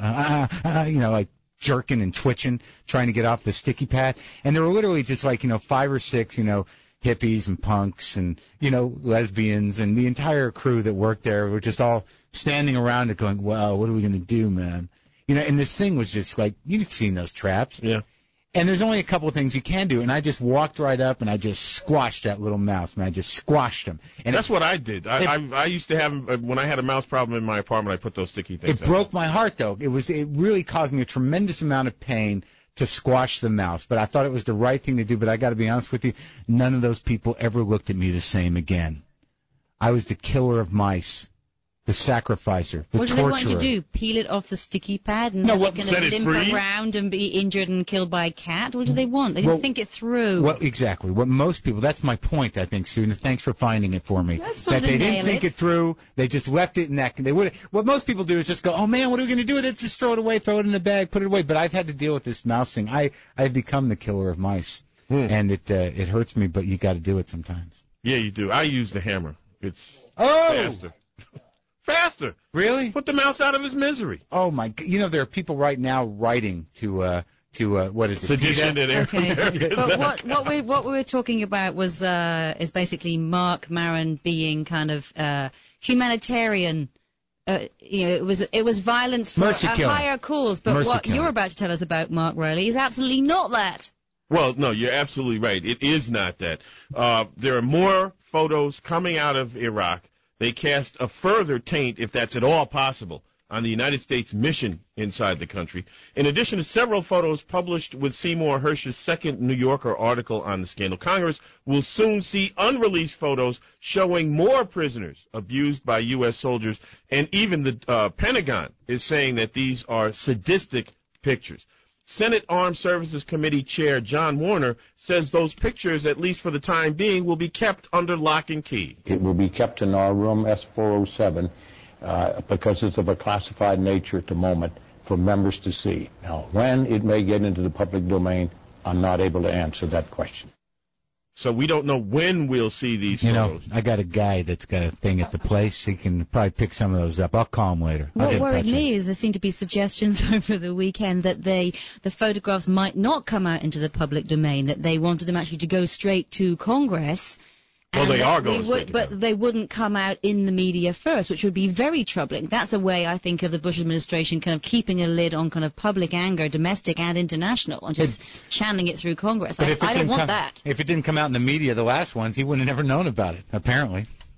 like jerking and twitching, trying to get off the sticky pad. And there were literally just like, 5 or 6, hippies and punks and, lesbians, and the entire crew that worked there were just all standing around it going, wow, what are we going to do, man? And this thing was just like, you've seen those traps. Yeah. And there's only a couple of things you can do, and I just walked right up and I just squashed that little mouse, man. I just squashed him. And That's what I did. I used to have, when I had a mouse problem in my apartment, I put those sticky things It broke my heart, though. It really caused me a tremendous amount of pain to squash the mouse, but I thought it was the right thing to do. But I got to be honest with you, none of those people ever looked at me the same again. I was the killer of mice, the sacrificer, the torturer. What do they want you to do? Peel it off the sticky pad and No, kind of limp around and be injured and killed by a cat? What do they want? They didn't think it through. Well, exactly. What most people, that's my point, I think, Sue, and thanks for finding it for me. That they didn't think it through. They just left it in that. What most people do is just go, oh, man, what are we going to do with it? Just throw it away, throw it in the bag, put it away. But I've had to deal with this mouse thing. I've become the killer of mice, and it hurts me, but you got to do it sometimes. Yeah, you do. I use the hammer. It's faster. Faster. Really? Put the mouse out of his misery. Oh, my God. There are people right now writing to what is it? Sedition and Okay. But what we were talking about was is basically Mark Maron being kind of humanitarian. It was violence for a higher cause. But what you're about to tell us about Mark Riley is absolutely not that. Well, no, you're absolutely right. It is not that. There are more photos coming out of Iraq. They cast a further taint, if that's at all possible, on the United States mission inside the country. In addition to several photos published with Seymour Hersh's second New Yorker article on the scandal, Congress will soon see unreleased photos showing more prisoners abused by U.S. soldiers, and even the Pentagon is saying that these are sadistic pictures. Senate Armed Services Committee Chair John Warner says those pictures, at least for the time being, will be kept under lock and key. It will be kept in our room S407 because it's of a classified nature at the moment for members to see. Now, when it may get into the public domain, I'm not able to answer that question. So we don't know when we'll see these photos. I got a guy that's got a thing at the place. He can probably pick some of those up. I'll call him later. What worried me is there seem to be suggestions over the weekend that the photographs might not come out into the public domain, that they wanted them actually to go straight to Congress. Well, they are going straight to But they wouldn't come out in the media first, which would be very troubling. That's a way, I think, of the Bush administration kind of keeping a lid on kind of public anger, domestic and international, and just channeling it through Congress. I don't want that. If it didn't come out in the media, the last ones, he wouldn't have never known about it, apparently.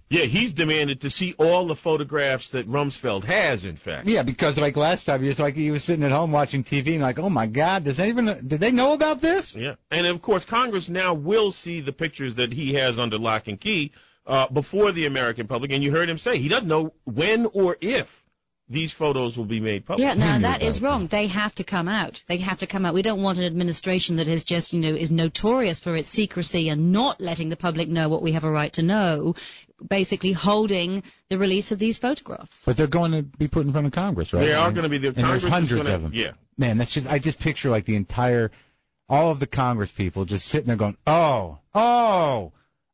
Yeah, he's demanded to see all the photographs that Rumsfeld has, in fact. Yeah, because like last time, he was sitting at home watching TV and like, oh my God, did they know about this? Yeah, and of course Congress now will see the pictures that he has under lock and key before the American public, and you heard him say he doesn't know when or if these photos will be made public. Yeah, now that is wrong. They have to come out. They have to come out. We don't want an administration that is just, is notorious for its secrecy and not letting the public know what we have a right to know, basically holding the release of these photographs. But they're going to be put in front of Congress, right? They are going to be. And there's hundreds of them. Yeah. Man, I just picture like all of the Congress people just sitting there going, oh, no,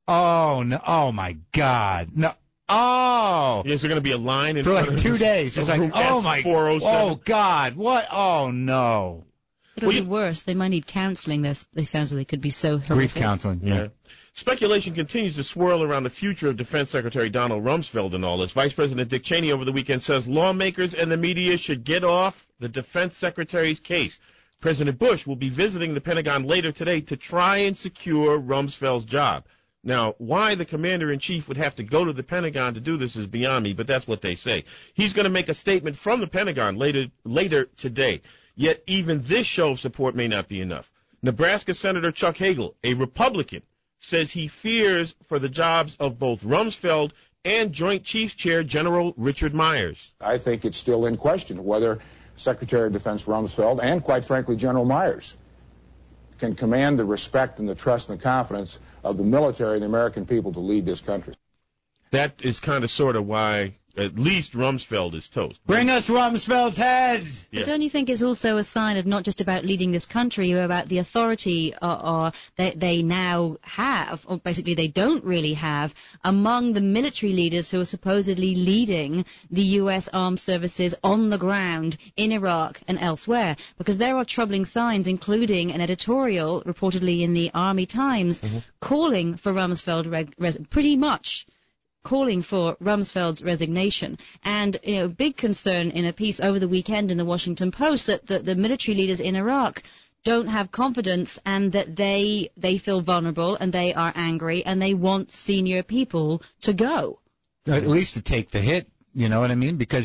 oh my God, no. Oh! Yes, there's going to be a line in for front like of 2 days. It's like, oh my, oh God, what? Oh no! It'll be worse. They might need counseling. They sound like they could be so horrific. Grief counseling. Yeah. Speculation continues to swirl around the future of Defense Secretary Donald Rumsfeld and all this. Vice President Dick Cheney over the weekend says lawmakers and the media should get off the Defense Secretary's case. President Bush will be visiting the Pentagon later today to try and secure Rumsfeld's job. Now, why the commander-in-chief would have to go to the Pentagon to do this is beyond me, but that's what they say. He's going to make a statement from the Pentagon later today. Yet even this show of support may not be enough. Nebraska Senator Chuck Hagel, a Republican, says he fears for the jobs of both Rumsfeld and Joint Chiefs Chair General Richard Myers. I think it's still in question whether Secretary of Defense Rumsfeld and, quite frankly, General Myers can command the respect and the trust and the confidence of the military and the American people to lead this country. That is kind of sort of why at least Rumsfeld is toast. Bring us Rumsfeld's head! But don't you think it's also a sign of not just about leading this country, but about the authority that they now have, or basically they don't really have, among the military leaders who are supposedly leading the U.S. armed services on the ground in Iraq and elsewhere? Because there are troubling signs, including an editorial reportedly in the Army Times calling for Rumsfeld, pretty much calling for Rumsfeld's resignation. And, big concern in a piece over the weekend in the Washington Post that the military leaders in Iraq don't have confidence and that they feel vulnerable and they are angry and they want senior people to go. At least to take the hit, you know what I mean? Because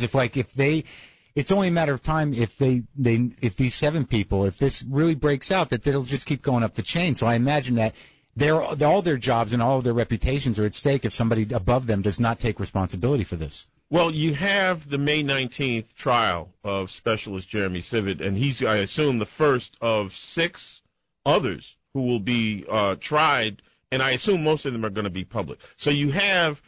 it's only a matter of time if these 7 people, if this really breaks out, that they'll just keep going up the chain. So I imagine that all their jobs and all of their reputations are at stake if somebody above them does not take responsibility for this. Well, you have the May 19th trial of Specialist Jeremy Sivet, and he's, I assume, the first of 6 others who will be tried, and I assume most of them are going to be public. So you have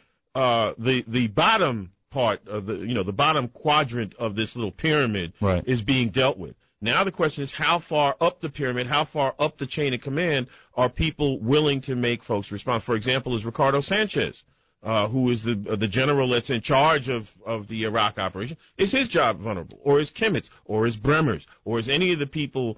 the bottom part of the bottom quadrant of this little pyramid is being dealt with. Now the question is how far up the pyramid, how far up the chain of command are people willing to make folks respond? For example, is Ricardo Sanchez, who is the general that's in charge of the Iraq operation, is his job vulnerable? Or is Kimmets? Or is Bremmers? Or is any of the people,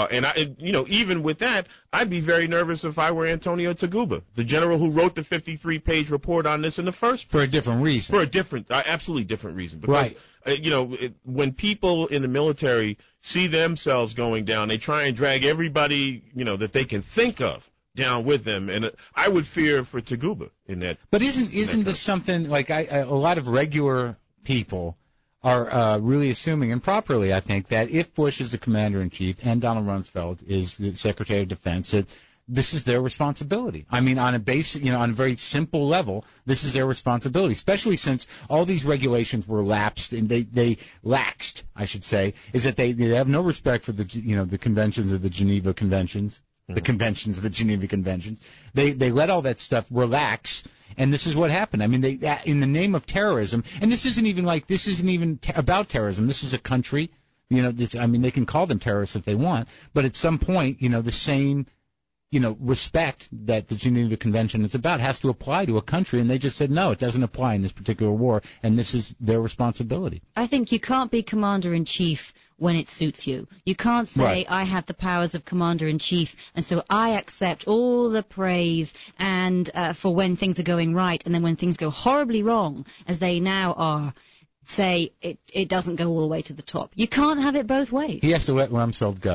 even with that, I'd be very nervous if I were Antonio Taguba, the general who wrote the 53-page report on this in the first place. For a different reason. For a absolutely different reason. Because, when people in the military see themselves going down, they try and drag everybody, that they can think of down with them, and I would fear for Taguba in that. But isn't this something like a lot of regular people are really assuming, and properly, I think, that if Bush is the commander-in-chief and Donald Rumsfeld is the Secretary of Defense, that this is their responsibility. I mean, on a basic, on a very simple level, this is their responsibility, especially since all these regulations were lapsed, and they laxed, I should say, is that they have no respect for the conventions of the Geneva Conventions, the conventions of the Geneva Conventions. They let all that stuff relax, and this is what happened. I mean, in the name of terrorism, and this isn't even about terrorism. This is a country, they can call them terrorists if they want, but at some point, the same respect that the Geneva Convention is about has to apply to a country, and they just said, no, it doesn't apply in this particular war, and this is their responsibility. I think you can't be commander-in-chief when it suits you. You can't say, I have the powers of commander-in-chief, and so I accept all the praise and for when things are going right, and then when things go horribly wrong, as they now are, say it doesn't go all the way to the top. You can't have it both ways. He has to let Rumsfeld go.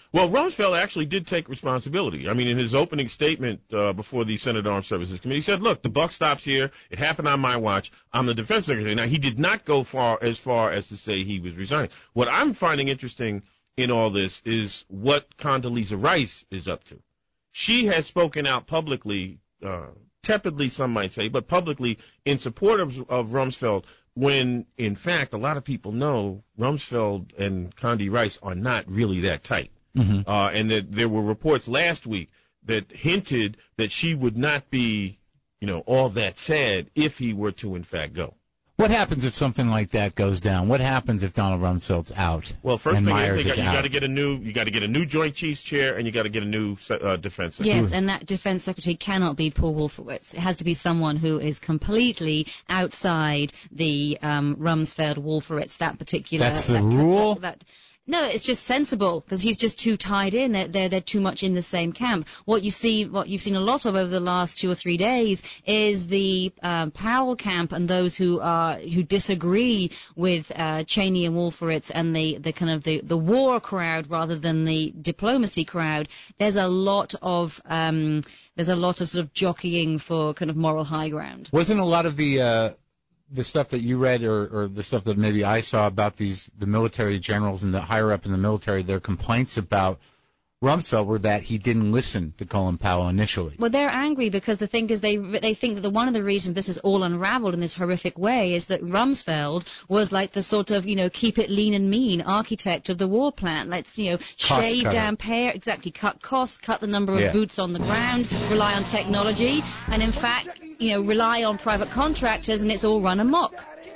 Well, Rumsfeld actually did take responsibility. I mean, in his opening statement before the Senate Armed Services Committee, he said, look, the buck stops here. It happened on my watch. I'm the defense secretary. Now, he did not go far as to say he was resigning. What I'm finding interesting in all this is what Condoleezza Rice is up to. She has spoken out publicly, tepidly some might say, but publicly in support of Rumsfeld, when, in fact, a lot of people know Rumsfeld and Condi Rice are not really that tight. Mm-hmm. And that there were reports last week that hinted that she would not be, all that sad if he were to, in fact, go. What happens if something like that goes down? What happens if Donald Rumsfeld's out? Well, first and thing Myers is you got to get a new Joint Chiefs chair, and you got to get a new defense secretary. Yes, and that defense secretary cannot be Paul Wolfowitz. It has to be someone who is completely outside the Rumsfeld-Wolfowitz, that particular. That's the rule? No, it's just sensible because he's just too tied in. They're too much in the same camp. What you've seen a lot of over the last 2 or 3 days is the Powell camp and those who disagree with Cheney and Wolfowitz and the kind of the war crowd rather than the diplomacy crowd. There's a lot of sort of jockeying for kind of moral high ground. Wasn't a lot of the stuff that you read or the stuff that maybe I saw about the military generals and the higher up in the military, their complaints about Rumsfeld were that he didn't listen to Colin Powell initially. Well, they're angry because the thing is they think that one of the reasons this is all unraveled in this horrific way is that Rumsfeld was like the sort of, keep it lean and mean architect of the war plan. Let's, shave down cut costs, cut the number of boots on the ground, rely on technology, and in fact, rely on private contractors, and it's all run amok.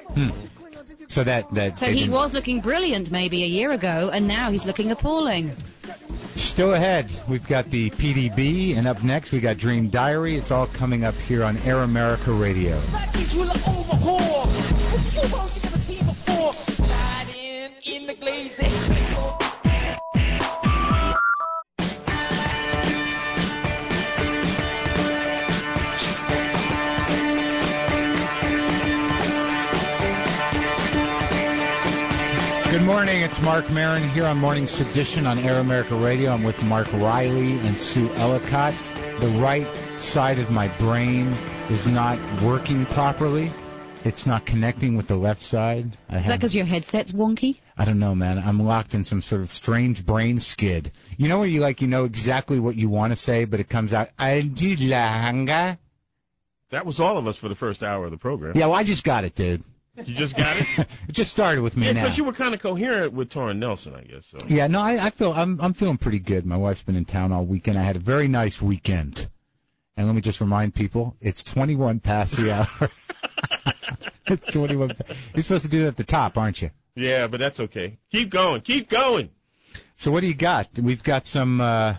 So he was looking brilliant maybe a year ago, and now he's looking appalling. Still ahead, we've got the PDB, and up next we got Dream Diary. It's all coming up here on Air America Radio. Good morning, it's Mark Maron here on Morning Sedition on Air America Radio. I'm with Mark Riley and Sue Ellicott. The right side of my brain is not working properly. It's not connecting with the left side. Is that because your headset's wonky? I don't know, man. I'm locked in some sort of strange brain skid. You know where you know exactly what you want to say, but it comes out, that was all of us for the first hour of the program. Yeah, well, I just got it, dude. You just got it? It just started with me now. Because you were kind of coherent with Torrin Nelson, I guess. So. Yeah, no, I'm feeling pretty good. My wife's been in town all weekend. I had a very nice weekend. And let me just remind people, it's 21 past the hour. It's 21. You're supposed to do that at the top, aren't you? Yeah, but that's okay. Keep going. Keep going. So what do you got? We've got some...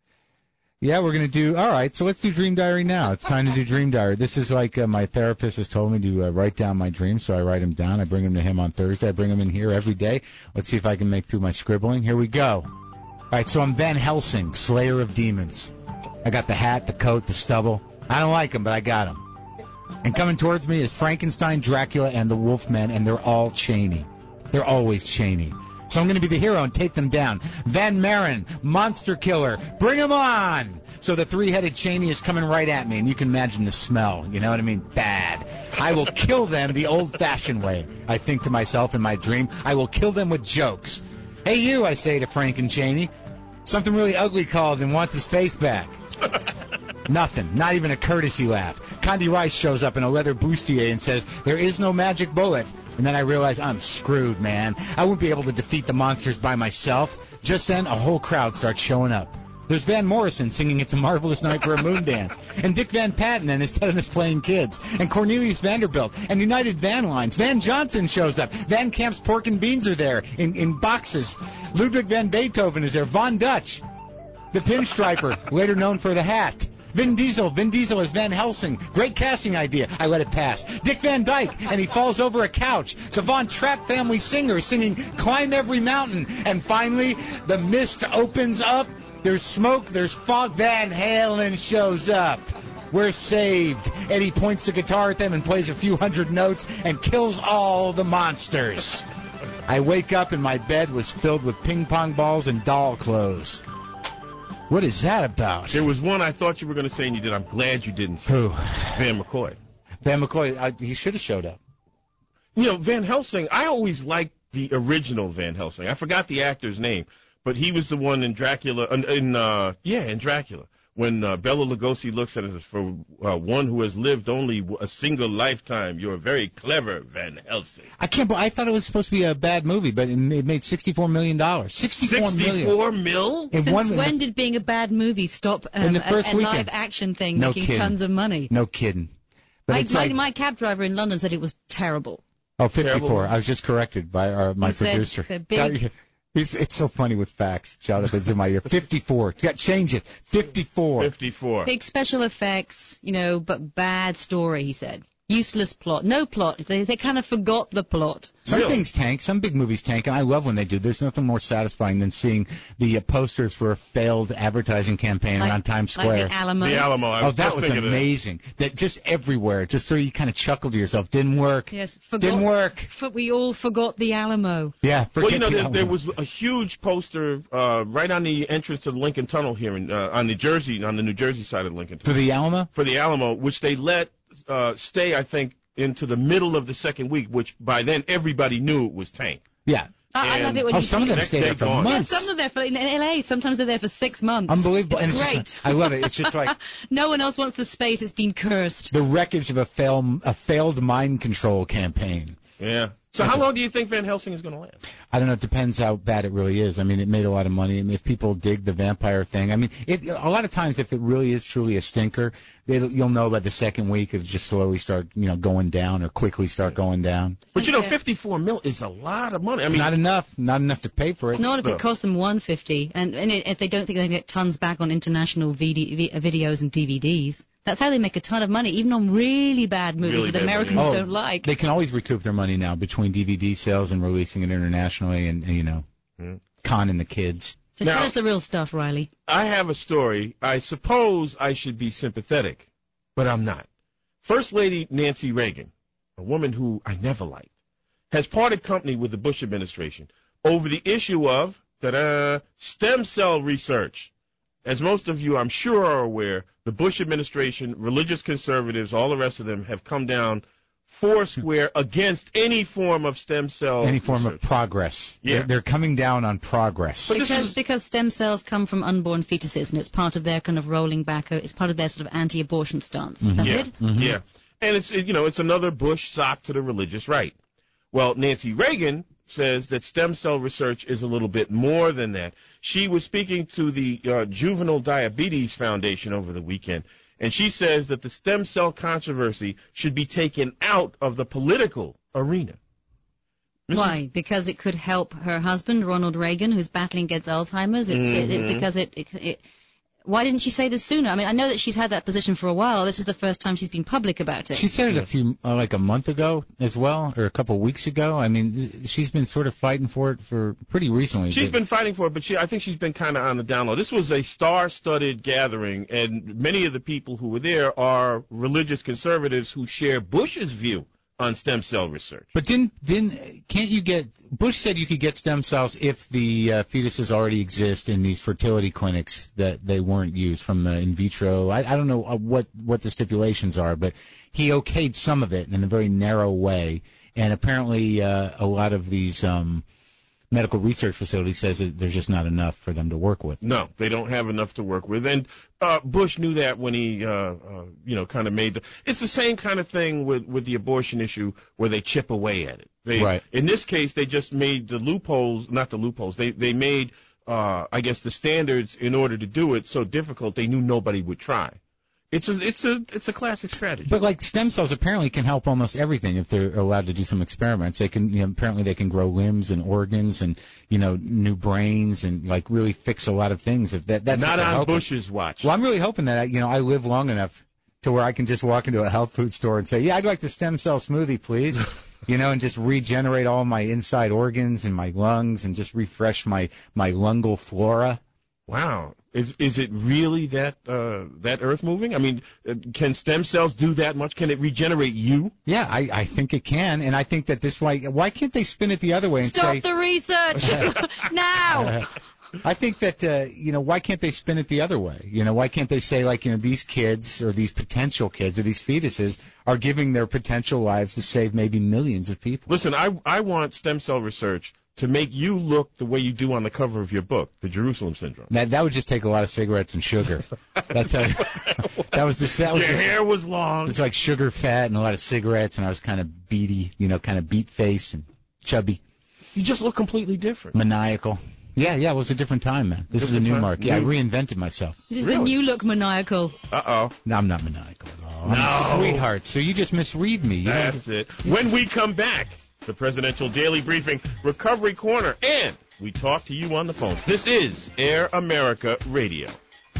Yeah, we're going to do, all right, so let's do Dream Diary now. It's time to do Dream Diary. This is like my therapist has told me to write down my dreams, so I write them down. I bring them to him on Thursday. I bring them in here every day. Let's see if I can make through my scribbling. Here we go. All right, so I'm Van Helsing, Slayer of Demons. I got the hat, the coat, the stubble. I don't like them, but I got them. And coming towards me is Frankenstein, Dracula, and the Wolfman, and they're all Cheney. They're always Cheney. So I'm going to be the hero and take them down. Van Marin, monster killer, bring him on! So the three-headed Cheney is coming right at me, and you can imagine the smell. You know what I mean? Bad. I will kill them the old-fashioned way. I think to myself in my dream, I will kill them with jokes. Hey, you, I say to Frank and Cheney. Something really ugly called and wants his face back. Nothing. Not even a courtesy laugh. Condi Rice shows up in a leather bustier and says, there is no magic bullet. And then I realize I'm screwed, man. I won't be able to defeat the monsters by myself. Just then, a whole crowd starts showing up. There's Van Morrison singing It's a Marvelous Night for a Moon Dance. And Dick Van Patten and his tennis playing kids. And Cornelius Vanderbilt. And United Van Lines. Van Johnson shows up. Van Camp's Pork and Beans are there in boxes. Ludwig van Beethoven is there. Von Dutch. The Pinstriper, later known for the hat. Vin Diesel is Van Helsing. Great casting idea. I let it pass. Dick Van Dyke, and he falls over a couch. The Von Trapp family singer singing Climb Every Mountain. And finally, the mist opens up. There's smoke, there's fog. Van Halen shows up. We're saved. Eddie points the guitar at them and plays a few hundred notes and kills all the monsters. I wake up and my bed was filled with ping pong balls and doll clothes. What is that about? There was one I thought you were going to say, and you did. I'm glad you didn't say. Who? Van McCoy. Van McCoy, he should have showed up. You know, Van Helsing, I always liked the original Van Helsing. I forgot the actor's name, but he was the one in Dracula, in Dracula, when Bela Lugosi looks at it for one who has lived only a single lifetime. You're very clever, Van Helsing. I thought it was supposed to be a bad movie, but it made $64 million. $64 million? Since when did being a bad movie stop in the first a weekend. live action thing No making kidding. tons of money? No kidding. But My cab driver in London said it was terrible. Oh, 54. Terrible. I was just corrected by my producer. It's so funny with facts. Jonathan's in my ear. 54. Change it. 54. 54. Big special effects, but bad story, he said. Useless plot. No plot. They kind of forgot the plot. Some things tank. Some big movies tank, and I love when they do. There's nothing more satisfying than seeing the posters for a failed advertising campaign around Times Square. Like the Alamo. The Alamo. That was amazing. That just everywhere. Just so you kind of chuckle to yourself. Didn't work. Yes, didn't work. We all forgot the Alamo. Yeah, there was a huge poster right on the entrance to the Lincoln Tunnel here on the New Jersey side of Lincoln Tunnel. For the Alamo? For the Alamo, which they let stay, I think, into the middle of the second week, which by then everybody knew it was Tank. Yeah. I love it when some of them stay there for months. Yeah, some of them in LA. Sometimes they're there for 6 months. Unbelievable. It's and great. I love it. It's just like no one else wants the space. It's been cursed. The wreckage of a failed mind control campaign. Yeah. So how long do you think Van Helsing is going to last? I don't know. It depends how bad it really is. I mean, it made a lot of money. I mean, if people dig the vampire thing, I mean, a lot of times if it really is truly a stinker, you'll know by the second week it just slowly start, going down or quickly start going down. But $54 million is a lot of money. I mean, it's not enough to pay for it. Not if it costs them $150, and if they don't think they can get tons back on international videos and DVDs. That's how they make a ton of money, even on really bad movies that Americans don't like. They can always recoup their money now between DVD sales and releasing it internationally and, conning the kids. So tell us the real stuff, Riley. I have a story. I suppose I should be sympathetic, but I'm not. First Lady Nancy Reagan, a woman who I never liked, has parted company with the Bush administration over the issue of stem cell research. As most of you, I'm sure, are aware, the Bush administration, religious conservatives, all the rest of them have come down foursquare against any form of stem cell form of progress. Yeah. They're coming down on progress. Because stem cells come from unborn fetuses, and it's part of their kind of rolling back. It's part of their sort of anti-abortion stance. Mm-hmm. Yeah. And it's another Bush sock to the religious right. Well, Nancy Reagan says that stem cell research is a little bit more than that. She was speaking to the Juvenile Diabetes Foundation over the weekend, and she says that the stem cell controversy should be taken out of the political arena. Why? Because it could help her husband, Ronald Reagan, who's battling against Alzheimer's. Why didn't she say this sooner? I mean, I know that she's had that position for a while. This is the first time she's been public about it. She said it a month ago as well, or a couple of weeks ago. I mean, she's been sort of fighting for it for pretty recently. She's been fighting for it, but I think she's been kind of on the down low. This was a star-studded gathering, and many of the people who were there are religious conservatives who share Bush's view on stem cell research. But can't you get, Bush said you could get stem cells if the fetuses already exist in these fertility clinics that they weren't used from the in vitro. I don't know what the stipulations are, but he okayed some of it in a very narrow way. And apparently a lot of these medical research facilities says that there's just not enough for them to work with. No, they don't have enough to work with. And Bush knew that when he, kind of made it's the same kind of thing with the abortion issue where they chip away at it. Right. In this case, they just made the loopholes, not the loopholes. They made, I guess, the standards in order to do it so difficult they knew nobody would try. It's a classic strategy. But like stem cells apparently can help almost everything if they're allowed to do some experiments. They can apparently they can grow limbs and organs and new brains and like really fix a lot of things. If that's not on Bush's watch. Well, I'm really hoping that I live long enough to where I can just walk into a health food store and say, yeah, I'd like the stem cell smoothie, please. And just regenerate all my inside organs and my lungs and just refresh my lungal flora. Wow. Is it really that earth moving? I mean, can stem cells do that much? Can it regenerate you? Yeah, I think it can, and I think that why can't they spin it the other way and say... Stop the research now! I think that, why can't they spin it the other way? Why can't they say, like, these kids or these potential kids or these fetuses are giving their potential lives to save maybe millions of people? Listen, I want stem cell research to make you look the way you do on the cover of your book, The Jerusalem Syndrome. That would just take a lot of cigarettes and sugar. That's how, your hair was long. It's like sugar, fat, and a lot of cigarettes, and I was kind of beady, kind of beat-faced and chubby. You just look completely different. Maniacal. Yeah, it was a different time, man. This is a new mark. Yeah, I reinvented myself. Just the new look maniacal. Uh-oh. No, I'm not maniacal at all. No. I'm a sweetheart, so you just misread me. That's it. When we come back, the Presidential Daily Briefing, Recovery Corner, and we talk to you on the phones. This is Air America Radio.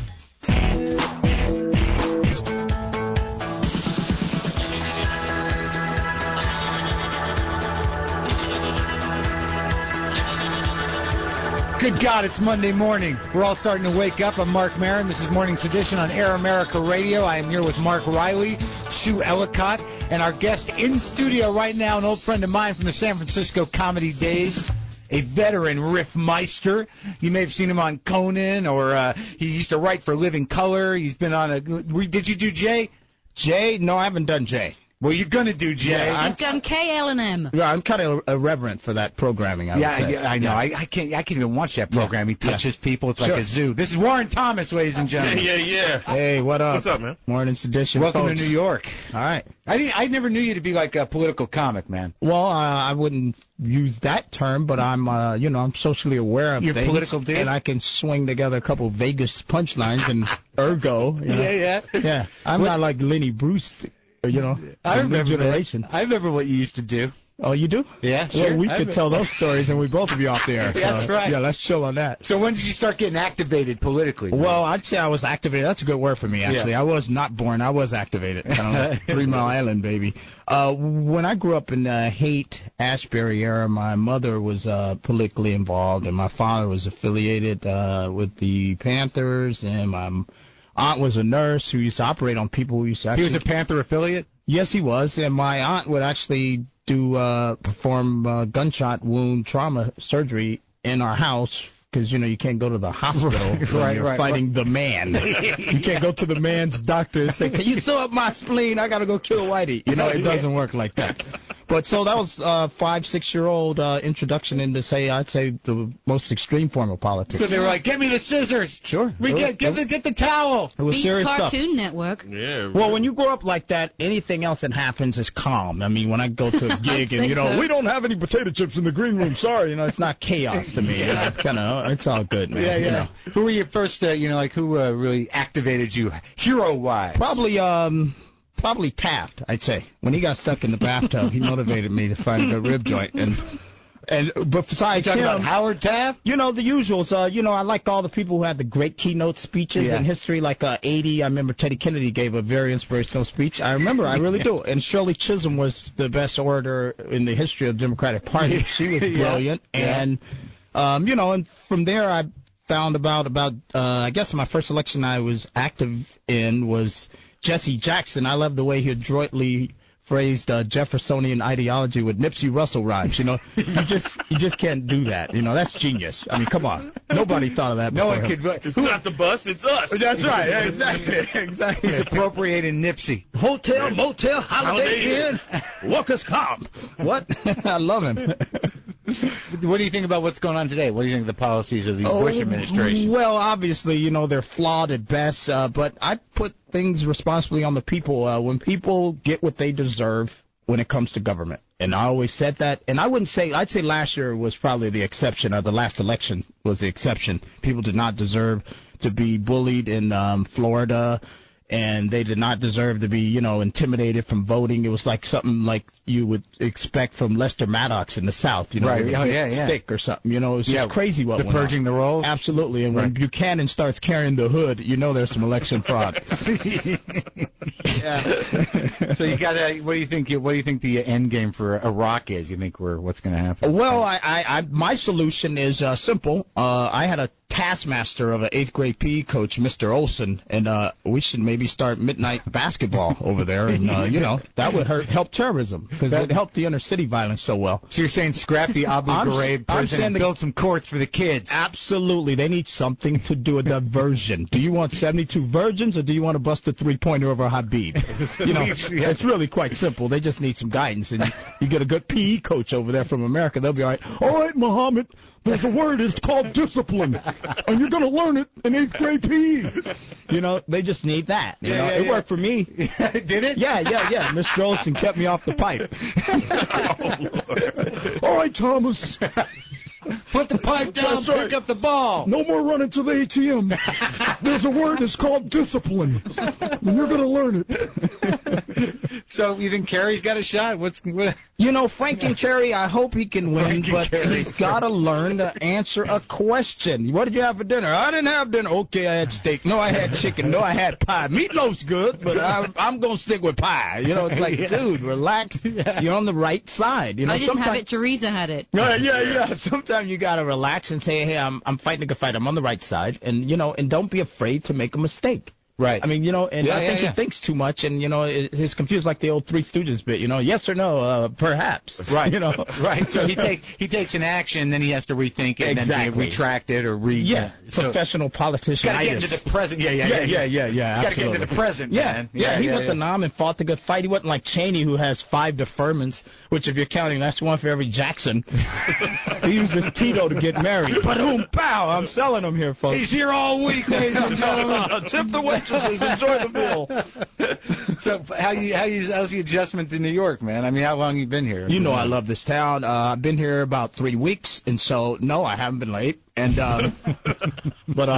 Good God, it's Monday morning. We're all starting to wake up. I'm Mark Maron. This is Morning's Edition on Air America Radio. I am here with Mark Riley, Sue Ellicott, and our guest in studio right now, an old friend of mine from the San Francisco comedy days, a veteran riffmeister. You may have seen him on Conan, or he used to write for Living Color. He's been on a... Did you do Jay? Jay? No, I haven't done Jay. Well, you're going to do Jay. He's done KLM. Yeah, I'm kind of irreverent for that programming, I would say. Yeah, I know. Yeah. I can't even watch that program. He touches people. It's like a zoo. This is Warren Thomas, ladies and gentlemen. Yeah. Hey, what up? What's up, man? Morning's Edition. Welcome folks. to New York. All right. I never knew you to be like a political comic, man. Well, I wouldn't use that term, but I'm, I'm socially aware of You're things. Political dude? And I can swing together a couple Vegas punchlines and ergo. Yeah. I'm not like Lenny Bruce. I remember generation. I remember what you used to do. Oh, you do? Yeah, sure. Well, we could tell those stories, and we both would be off the air. That's right. Yeah, let's chill on that. So when did you start getting activated politically? Well, I'd say I was activated. That's a good word for me, actually. Yeah. I was not born. I was activated. Kind of like 3 Mile Island, baby. When I grew up in the Haight-Ashbury era, my mother was politically involved, and my father was affiliated with the Panthers, and my aunt was a nurse who used to operate on people who used to actually... He was a Panther affiliate? Yes, he was, and my aunt would actually perform gunshot wound trauma surgery in our house because, you can't go to the hospital when you're fighting the man. You can't go to the man's doctor and say, can you sew up my spleen? I got to go kill Whitey. It doesn't work like that. But so that was 5-6-year-old introduction into, I'd say the most extreme form of politics. So they were like, get me the scissors. Sure. Get the towel. It was Beats serious Cartoon stuff. Network. Yeah. Well, when you grow up like that, anything else that happens is calm. I mean, when I go to a gig and, we don't have any potato chips in the green room. Sorry, it's not chaos to me. It's all good, man. Yeah. Who were you first, who really activated you hero-wise? Probably Taft, I'd say. When he got stuck in the bathtub, he motivated me to find a rib joint. But besides you talking him, about Howard Taft? the usuals. I like all the people who had the great keynote speeches in history, like 80. I remember Teddy Kennedy gave a very inspirational speech. I really do. And Shirley Chisholm was the best orator in the history of the Democratic Party. She was brilliant. And, and from there I found about I guess my first election I was active in was Jesse Jackson. I love the way he adroitly phrased Jeffersonian ideology with Nipsey Russell rhymes. You just can't do that. That's genius. I mean, come on. Nobody thought of that before. No one could. It's not the bus, it's us. That's right. Yeah, exactly. He's appropriating Nipsey. Hotel, motel, Holiday Inn, workers' comp. What? I love him. What do you think about what's going on today? What do you think of the policies of the Bush administration? Well, obviously, they're flawed at best, but I put things responsibly on the people. When people get what they deserve when it comes to government, and I always said that, and I'd say last year was probably the exception, or the last election was the exception. People did not deserve to be bullied in Florida and they did not deserve to be, intimidated from voting. It was like something like you would expect from Lester Maddox in the South, right. with a stick or something. It was just crazy what went purging on. the rolls. Absolutely, and when Buchanan starts carrying the hood, there's some election fraud. Yeah. So you got to. What do you think? What do you think the end game for Iraq is? You think what's going to happen? Well, my solution is simple. I had a taskmaster of an 8th grade PE coach, Mr. Olson, and we should maybe start midnight basketball over there, and that would help terrorism because it would help the inner city violence so well. So you're saying scrap the Abu Ghraib prison and build some courts for the kids? Absolutely, they need something to do a diversion. Do you want 72 virgins, or do you want to bust a 3-pointer over Habib? It's really quite simple. They just need some guidance, and you get a good PE coach over there from America, they'll be all right. All right, Muhammad. There's a word, it's called discipline, and you're going to learn it in 8th grade PE. They just need that. It worked for me. Did it? Yeah. Mr. Olson kept me off the pipe. All right, Thomas. Put the pipe down, pick up the ball. No more running to the ATM. There's a word, it's called discipline, and you're going to learn it. So you think Kerry's got a shot? What? Frank and Kerry, I hope he can win, but he's got to learn to answer a question. What did you have for dinner? I didn't have dinner. Okay, I had steak. No, I had chicken. No, I had pie. Meatloaf's good, but I'm going to stick with pie. It's like, dude, relax. You're on the right side. I didn't have it. Teresa had it. Yeah. Sometimes you got to relax and say, hey, I'm fighting a good fight. I'm on the right side. And, and don't be afraid to make a mistake. Right. I mean, I think he thinks too much, and, he's confused like the old Three Stooges bit, yes or no, perhaps. Right. Right. So he takes an action, then he has to rethink it, and then retract it or professional politician. Got to get into the present. Yeah. He's got to get into the present, man. Yeah, he went to Nam and fought the good fight. He wasn't like Cheney, who has 5 deferments, which, if you're counting, that's one for every Jackson. He used his Tito to get married. Ba-doom, pow! I'm selling him here, folks. He's here all week, ladies and gentlemen. Tip the waitresses. Enjoy the meal. So how's the adjustment to New York, man? I mean, how long you been here? I love this town. I've been here about 3 weeks, and so no, I haven't been late. And but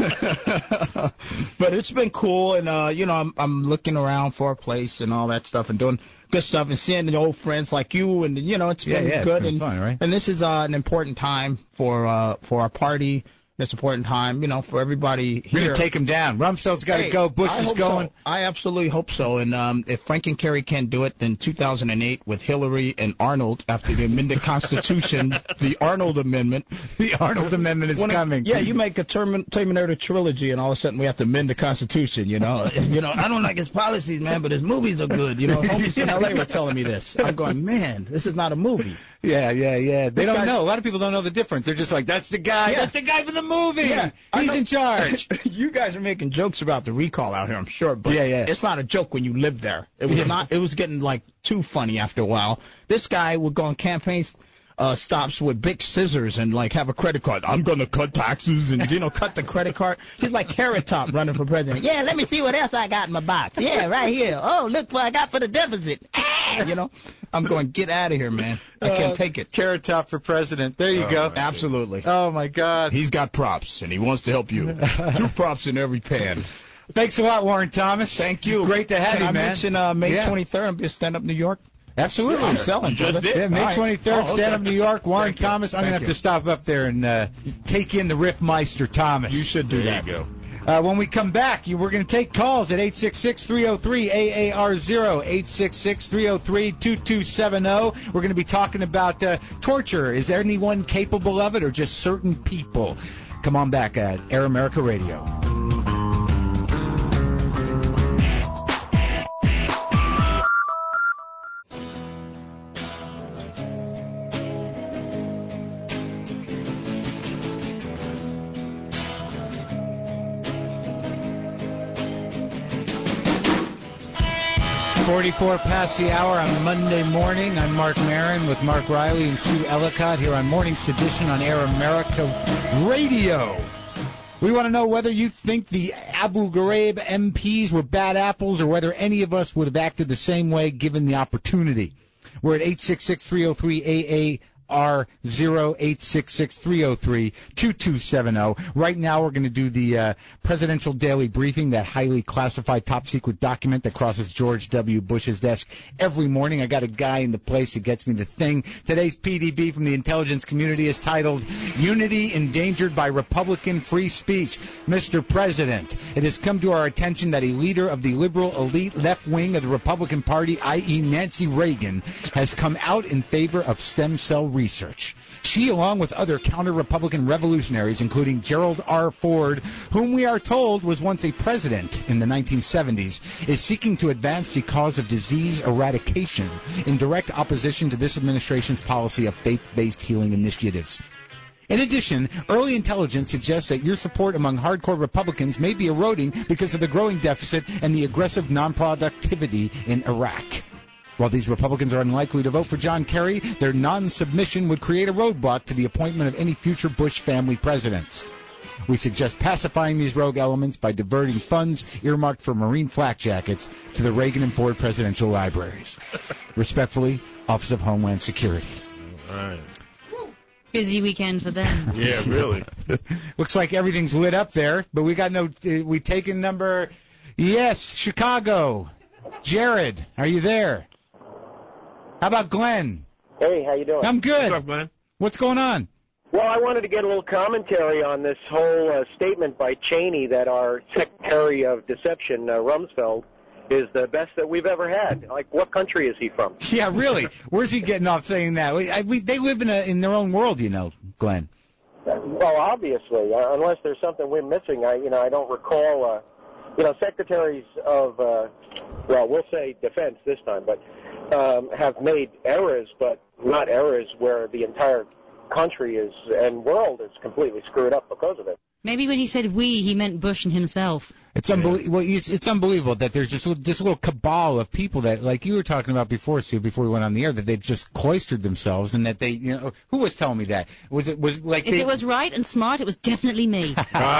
it's been cool, and I'm looking around for a place and all that stuff, and doing good stuff, and seeing the old friends like you, and it's been good. It's been fun, right? And this is an important time for our party. It's an important time, for everybody here. We're going to take him down. Rumsfeld's got to go. Bush is going. So. I absolutely hope so. And if Frank and Kerry can't do it, then 2008 with Hillary and Arnold after the amended Constitution, the Arnold Amendment. The Arnold Amendment is coming. Yeah, you make a Terminator trilogy, and all of a sudden we have to amend the Constitution, I don't like his policies, man, but his movies are good. Homies in L.A. were telling me this. I'm going, man, this is not a movie. Yeah. They don't know. A lot of people don't know the difference. They're just like, that's the guy. Yeah. That's the guy for the movie. Yeah, he's in charge. You guys are making jokes about the recall out here, I'm sure, but it's not a joke when you live there. It was not. It was getting too funny after a while. This guy would go on campaigns stops with big scissors and have a credit card. I'm gonna cut taxes and cut the credit card. He's like Carrot Top running for president. Yeah, let me see what else I got in my box. Yeah, right here. Oh, look what I got for the deficit. I'm going, get out of here, man. I can't take it. Carrot Top for president. There you go. Absolutely. Oh, my God. He's got props, and he wants to help you. 2 props in every pan. Thanks a lot, Warren Thomas. Thank you. It's great to have you, man. I mention May 23rd, I'm going to stand up New York. Absolutely. I'm selling. Just did. Yeah, May 23rd, Stand Up New York, Warren Thomas. I'm going to have to stop up there and take in the Riffmeister Thomas. You should do that. There you go. When we come back, we're going to take calls at 866-303-AAR0, 866-303-2270. We're going to be talking about torture. Is there anyone capable of it or just certain people? Come on back at Air America Radio. 44 past the hour on Monday morning. I'm Mark Maron with Mark Riley and Sue Ellicott here on Morning Sedition on Air America Radio. We want to know whether you think the Abu Ghraib MPs were bad apples or whether any of us would have acted the same way given the opportunity. We're at 866-303-AA. R0866-303-2270. Right now we're going to do the Presidential Daily Briefing, that highly classified top-secret document that crosses George W. Bush's desk every morning. I got a guy in the place that gets me the thing. Today's PDB from the intelligence community is titled, Unity Endangered by Republican Free Speech. Mr. President, it has come to our attention that a leader of the liberal elite left wing of the Republican Party, i.e. Nancy Reagan, has come out in favor of stem cell research. She, along with other counter-Republican revolutionaries, including Gerald R. Ford, whom we are told was once a president in the 1970s, is seeking to advance the cause of disease eradication in direct opposition to this administration's policy of faith-based healing initiatives. In addition, early intelligence suggests that your support among hardcore Republicans may be eroding because of the growing deficit and the aggressive non-productivity in Iraq. While these Republicans are unlikely to vote for John Kerry, their non-submission would create a roadblock to the appointment of any future Bush family presidents. We suggest pacifying these rogue elements by diverting funds earmarked for Marine flak jackets to the Reagan and Ford presidential libraries. Respectfully, Office of Homeland Security. All right. Busy weekend for them. Yeah, really. Looks like everything's lit up there, but we got we taken number, yes, Chicago. Jared, are you there? How about Glenn? Hey, how you doing? I'm good. What's up, Glenn? What's going on? Well, I wanted to get a little commentary on this whole statement by Cheney that our Secretary of Deception, Rumsfeld, is the best that we've ever had. Like, what country is he from? Yeah, really. Where's he getting off saying that? They live in their own world, Glenn. Well, obviously, unless there's something we're missing. I don't recall. Secretaries of, we'll say defense this time, but have made errors, but not errors where the entire country and world is completely screwed up because of it. Maybe when he said we, he meant Bush and himself. It's unbelievable. It's unbelievable that there's just this little cabal of people that, like you were talking about before, Sue, before we went on the air, that they've just cloistered themselves, and that they, who was telling me that? Was it like if it was right and smart, it was definitely me.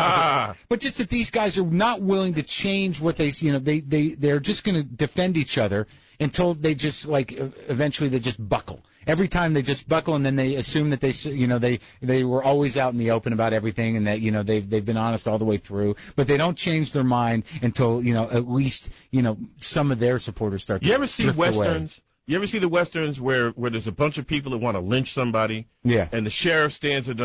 But just that these guys are not willing to change what they're just going to defend each other until they just eventually they just buckle. Every time they just buckle, and then they assume that they were always out in the open about everything, and that they've been honest all the way through, but they don't change their mind until at least some of their supporters start. You ever see westerns? Away. You ever see the westerns where there's a bunch of people that want to lynch somebody? Yeah. And the sheriff stands there,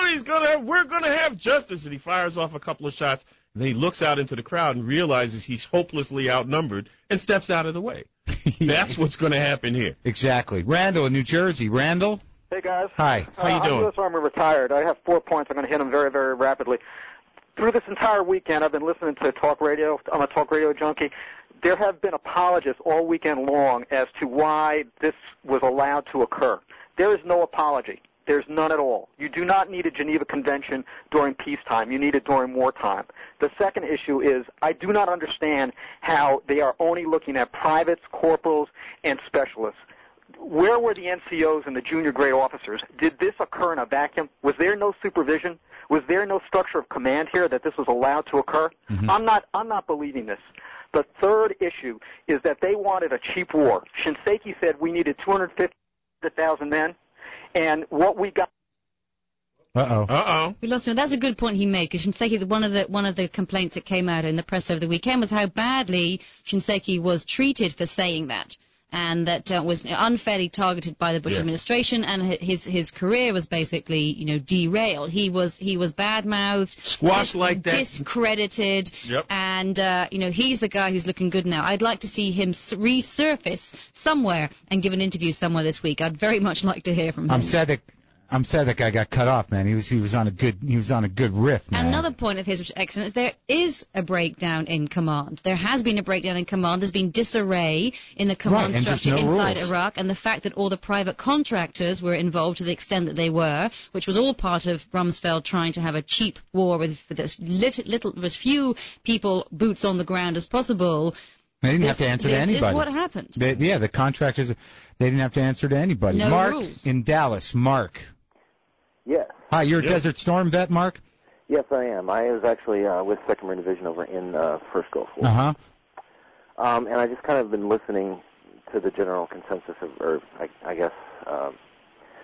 we're gonna have justice, and he fires off a couple of shots, and then he looks out into the crowd and realizes he's hopelessly outnumbered and steps out of the way. That's what's going to happen here. Exactly. Randall in New Jersey. Randall? Hey, guys. Hi. How you doing? I'm U.S. Army retired. I have 4 points. I'm going to hit them very, very rapidly. Through this entire weekend, I've been listening to talk radio. I'm a talk radio junkie. There have been apologists all weekend long as to why this was allowed to occur. There is no apology. There's none at all. You do not need a Geneva Convention during peacetime. You need it during wartime. The second issue is I do not understand how they are only looking at privates, corporals, and specialists. Where were the NCOs and the junior grade officers? Did this occur in a vacuum? Was there no supervision? Was there no structure of command here that this was allowed to occur? Mm-hmm. I'm not believing this. The third issue is that they wanted a cheap war. Shinseki said we needed 250,000 men. And what we got. We lost him. That's a good point he made, because Shinseki, one of the complaints that came out in the press over the weekend was how badly Shinseki was treated for saying that, and that was unfairly targeted by the Bush administration, and his career was basically derailed. He was bad-mouthed, squashed like that, discredited, and he's the guy who's looking good now. I'd like to see him resurface somewhere and give an interview somewhere this week. I'd very much like to hear from him. I'm sad that guy got cut off, man. He was on a good riff, man. Another point of his which is excellent is there is a breakdown in command. There has been a breakdown in command. There's been disarray in the command structure inside Iraq, and the fact that all the private contractors were involved to the extent that they were, which was all part of Rumsfeld trying to have a cheap war with as few people boots on the ground as possible. They didn't have to answer to anybody. This is what happened. The contractors, they didn't have to answer to anybody. No Mark rules. In Dallas. Mark. Yes. Hi, you're a Desert Storm vet, Mark? Yes, I am. I was actually with 2nd Marine Division over in First Gulf War. Uh-huh. And I just kind of been listening to the general consensus of, or I guess,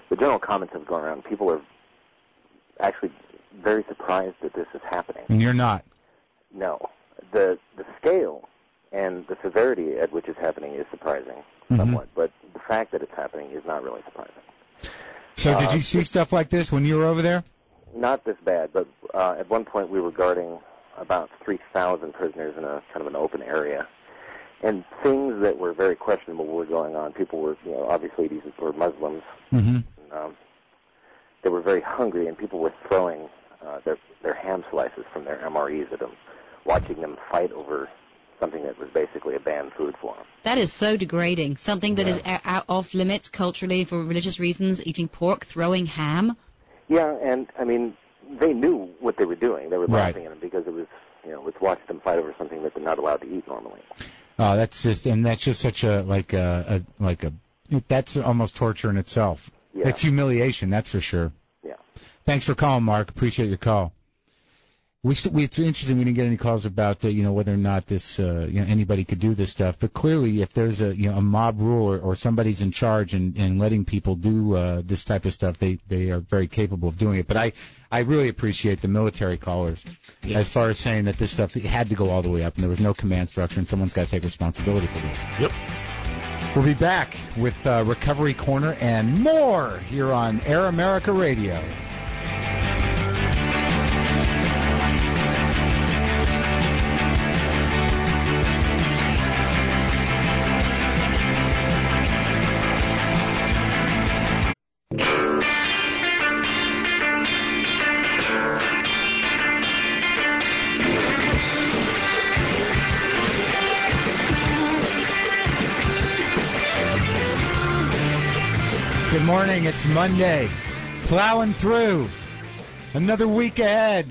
the general comments have gone around. People are actually very surprised that this is happening. And you're not. No. The scale and the severity at which it's happening is surprising somewhat, but the fact that it's happening is not really surprising. So did you see stuff like this when you were over there? Not this bad, but at one point we were guarding about 3,000 prisoners in a kind of an open area, and things that were very questionable were going on. People were, obviously these were Muslims. Mm-hmm. They were very hungry, and people were throwing their ham slices from their MREs at them, watching them fight over something that was basically a banned food for them. That is so degrading. Something that is out off limits culturally for religious reasons, eating pork, throwing ham. Yeah, and, I mean, they knew what they were doing. They were laughing at them because it was, let's watch them fight over something that they're not allowed to eat normally. Oh, that's just such that's almost torture in itself. Yeah. It's humiliation, that's for sure. Yeah. Thanks for calling, Mark. Appreciate your call. It's interesting we didn't get any calls about whether or not this anybody could do this stuff, but clearly if there's a mob rule or somebody's in charge and letting people do this type of stuff, they are very capable of doing it. But I really appreciate the military callers as far as saying that this stuff had to go all the way up and there was no command structure and someone's got to take responsibility for this. Yep. We'll be back with Recovery Corner and more here on Air America Radio. Good morning. It's Monday. Plowing through. Another week ahead.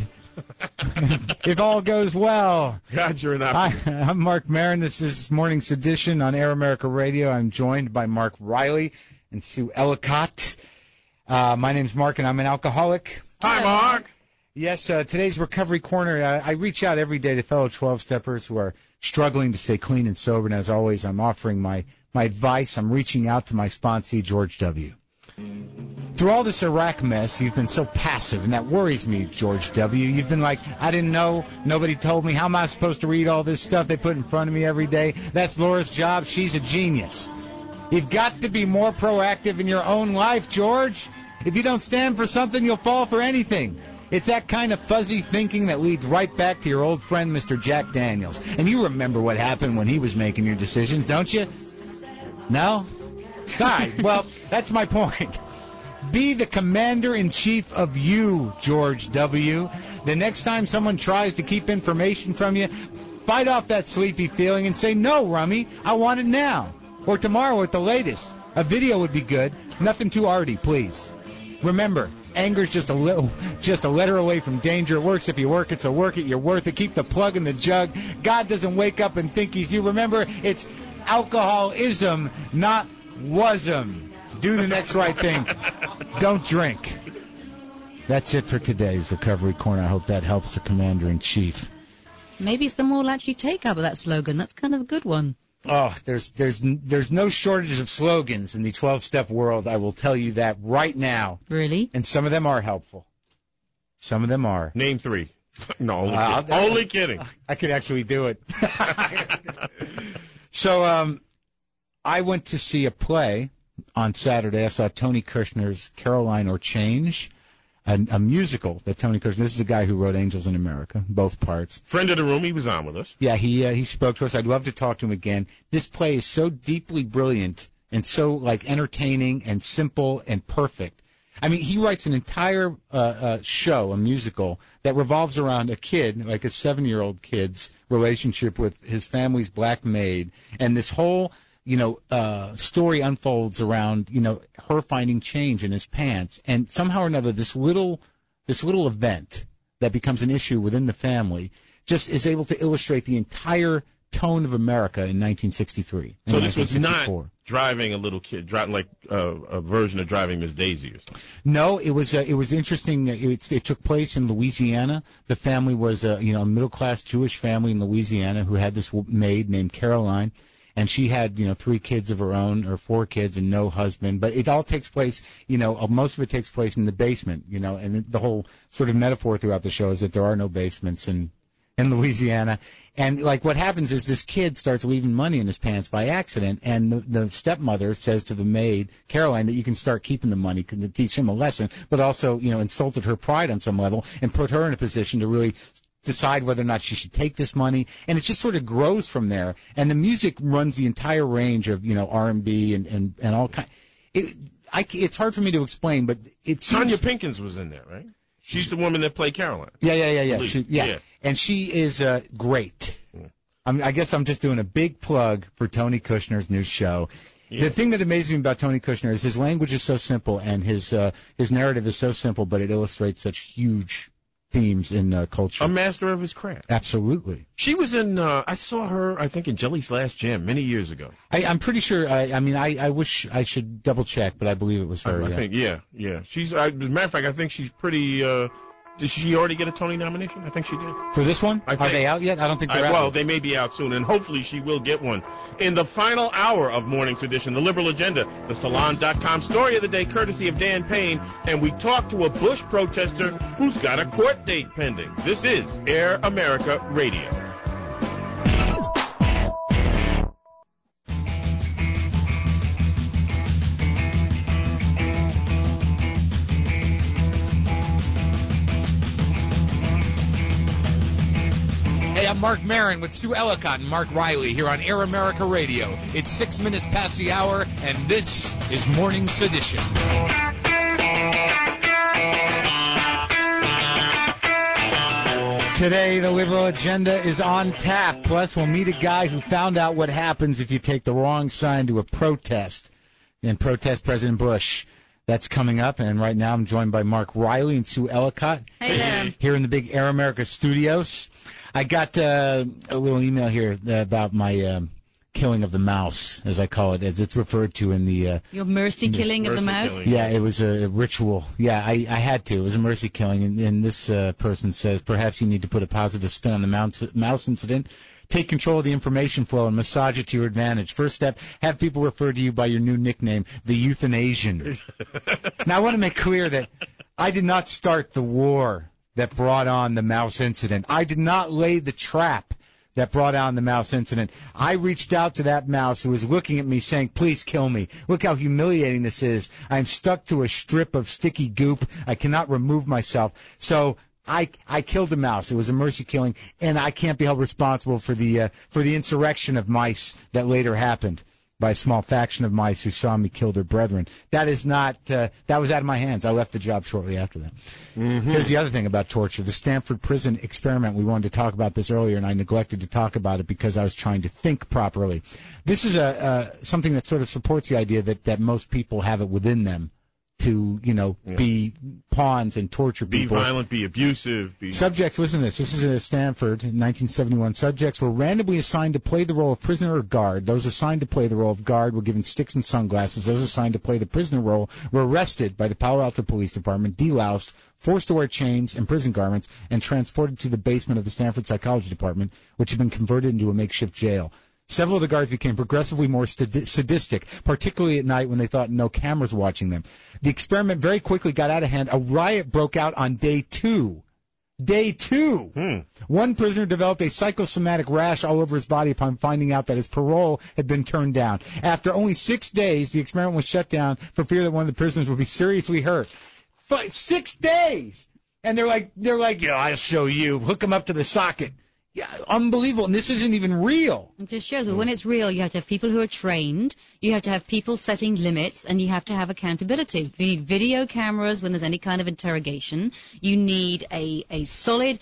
If all goes well. God, you're an I'm Mark Maron. This is Morning Sedition on Air America Radio. I'm joined by Mark Riley and Sue Ellicott. My name's Mark, and I'm an alcoholic. Hi, Mark. Yes, today's Recovery Corner, I reach out every day to fellow 12-steppers who are struggling to stay clean and sober, and as always, I'm offering my advice. I'm reaching out to my sponsee, George W. Through all this Iraq mess, you've been so passive, and that worries me, George W. You've been like, I didn't know, nobody told me, how am I supposed to read all this stuff they put in front of me every day? That's Laura's job. She's a genius. You've got to be more proactive in your own life, George. If you don't stand for something, you'll fall for anything. It's that kind of fuzzy thinking that leads right back to your old friend, Mr. Jack Daniels. And you remember what happened when he was making your decisions, don't you? No? All right, well, that's my point. Be the commander-in-chief of you, George W. The next time someone tries to keep information from you, fight off that sleepy feeling and say, no, Rummy, I want it now. Or tomorrow at the latest. A video would be good. Nothing too arty, please. Remember, anger's just a letter away from danger. It works if you work it, so work it, you're worth it. Keep the plug in the jug. God doesn't wake up and think he's you. Remember, it's alcoholism, not wasm. Do the next right thing. Don't drink. That's it for today's Recovery Corner. I hope that helps the Commander-in-Chief. Maybe someone will actually take up that slogan. That's kind of a good one. Oh, there's no shortage of slogans in the 12-step world. I will tell you that right now. Really? And some of them are helpful. Some of them are. Name three. No, only kidding. I could actually do it. So I went to see a play on Saturday. I saw Tony Kushner's Caroline or Change, a musical that Tony Kushner, this is a guy who wrote Angels in America, both parts. Friend of the room, he was on with us. Yeah, he spoke to us. I'd love to talk to him again. This play is so deeply brilliant and so entertaining and simple and perfect. I mean, he writes an entire show, a musical, that revolves around a kid, like a 7-year-old kid's relationship with his family's black maid, and this whole story unfolds around, her finding change in his pants, and somehow or another, this little event that becomes an issue within the family just is able to illustrate the entire tone of America in 1963. So this was not driving a little kid, driving like a version of Driving Miss Daisy or something. No, it was interesting. It took place in Louisiana. The family was a middle class Jewish family in Louisiana who had this maid named Caroline. and she had 3 kids of her own, or 4 kids, and no husband. But it all takes place, most of it takes place in the basement, and the whole sort of metaphor throughout the show is that there are no basements in Louisiana. And like what happens is this kid starts leaving money in his pants by accident, and the stepmother says to the maid, Caroline, that you can start keeping the money to teach him a lesson, but also, insulted her pride on some level and put her in a position to really decide whether or not she should take this money, and it just sort of grows from there. And the music runs the entire range of R&B and all kind. It's hard for me to explain, but it seems Tonya Pinkins was in there, right? She's the woman that played Caroline. Yeah. And she is great. I guess I'm just doing a big plug for Tony Kushner's new show. Yeah. The thing that amazes me about Tony Kushner is his language is so simple, and his narrative is so simple, but it illustrates such huge themes in culture. A master of his craft. Absolutely. She was in, I saw her, I think, in Jelly's Last Jam many years ago. I'm pretty sure, I wish I should double check, but I believe it was her. I think, yeah. She's, as a matter of fact, I think she's pretty, did she already get a Tony nomination? I think she did. For this one? Are they out yet? I don't think they're out. Well, they may be out soon, and hopefully she will get one. In the final hour of Morning's edition, The Liberal Agenda, the Salon.com story of the day, courtesy of Dan Payne, and we talk to a Bush protester who's got a court date pending. This is Air America Radio. Hey, I'm Mark Maron with Sue Ellicott and Mark Riley here on Air America Radio. It's 6 minutes past the hour, and this is Morning Sedition. Today, the Liberal Agenda is on tap. Plus, we'll meet a guy who found out what happens if you take the wrong sign to a protest and protest President Bush. That's coming up, and right now I'm joined by Mark Riley and Sue Ellicott. Hey there. Here in the big Air America studios. I got a little email here about my killing of the mouse, as I call it, as it's referred to in the... Your mercy killing of the mouse? Killing. Yeah, it was a ritual. Yeah, I had to. It was a mercy killing, and this person says, perhaps you need to put a positive spin on the mouse incident. Take control of the information flow and massage it to your advantage. First step, have people refer to you by your new nickname, the Euthanasian. Now, I want to make clear that I did not start the war that brought on the mouse incident. I did not lay the trap that brought on the mouse incident. I reached out to that mouse who was looking at me saying, please kill me. Look how humiliating this is. I'm stuck to a strip of sticky goop. I cannot remove myself. So I killed a mouse. It was a mercy killing, and I can't be held responsible for the insurrection of mice that later happened by a small faction of mice who saw me kill their brethren. That is not that was out of my hands. I left the job shortly after that. Mm-hmm. Here's the other thing about torture: the Stanford prison experiment. We wanted to talk about this earlier, and I neglected to talk about it because I was trying to think properly. This is something that sort of supports the idea that most people have it within them to, be pawns and torture people. Be violent, be abusive. Subjects, listen to this. This is at Stanford in 1971. Subjects were randomly assigned to play the role of prisoner or guard. Those assigned to play the role of guard were given sticks and sunglasses. Those assigned to play the prisoner role were arrested by the Palo Alto Police Department, deloused, forced to wear chains and prison garments, and transported to the basement of the Stanford Psychology Department, which had been converted into a makeshift jail. Several of the guards became progressively more sadistic, particularly at night when they thought no cameras were watching them. The experiment very quickly got out of hand. A riot broke out on day 2. Day 2. One prisoner developed a psychosomatic rash all over his body upon finding out that his parole had been turned down. After only 6 days, the experiment was shut down for fear that one of the prisoners would be seriously hurt. 6 days! And they're like, I'll show you. Hook him up to the socket. Yeah, unbelievable. And this isn't even real. It just shows that when it's real, you have to have people who are trained, you have to have people setting limits, and you have to have accountability. You need video cameras when there's any kind of interrogation. You need a solid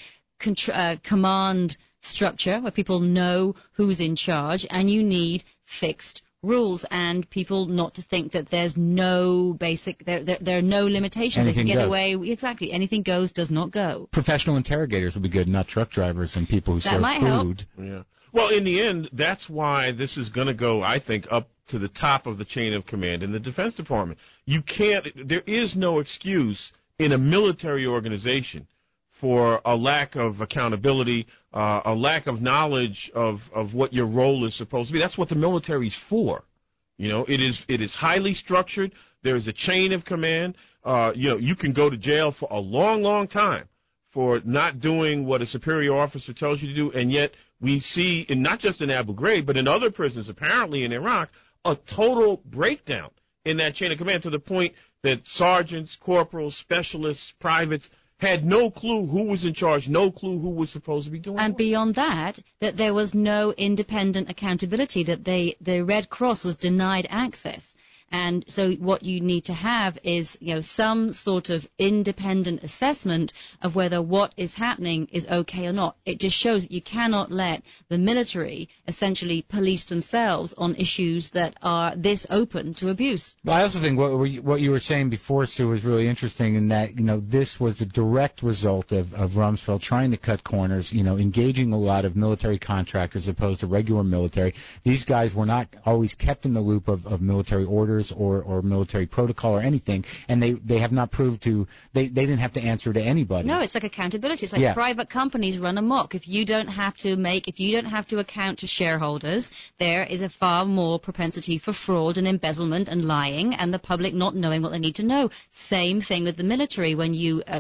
command structure where people know who's in charge, and you need fixed rules and people not to think that there's no there are no limitations. Anything they can get goes. away. Exactly. Anything goes, does not go. Professional interrogators would be good, not truck drivers and people who That serve might food. help. Yeah. Well, in the end, that's why this is going to go, I think, up to the top of the chain of command in the Defense Department. There is no excuse in a military organization for a lack of accountability, a lack of knowledge of what your role is supposed to be. That's what the military's for. You know, it is highly structured. There is a chain of command. You can go to jail for a long, long time for not doing what a superior officer tells you to do, and yet we see, and not just in Abu Ghraib, but in other prisons, apparently in Iraq, a total breakdown in that chain of command to the point that sergeants, corporals, specialists, privates had no clue who was in charge, no clue who was supposed to be doing And what. beyond that there was no independent accountability, that the Red Cross was denied access. And so what you need to have is, some sort of independent assessment of whether what is happening is okay or not. It just shows that you cannot let the military essentially police themselves on issues that are this open to abuse. Well, I also think what you were saying before, Sue, was really interesting in that, this was a direct result of Rumsfeld trying to cut corners, engaging a lot of military contractors as opposed to regular military. These guys were not always kept in the loop of military orders or military protocol or anything, and they have not proved to they didn't have to answer to anybody. No, it's like accountability. It's like private companies run amok. If you don't have to account to shareholders, there is a far more propensity for fraud and embezzlement and lying, and the public not knowing what they need to know. Same thing with the military. When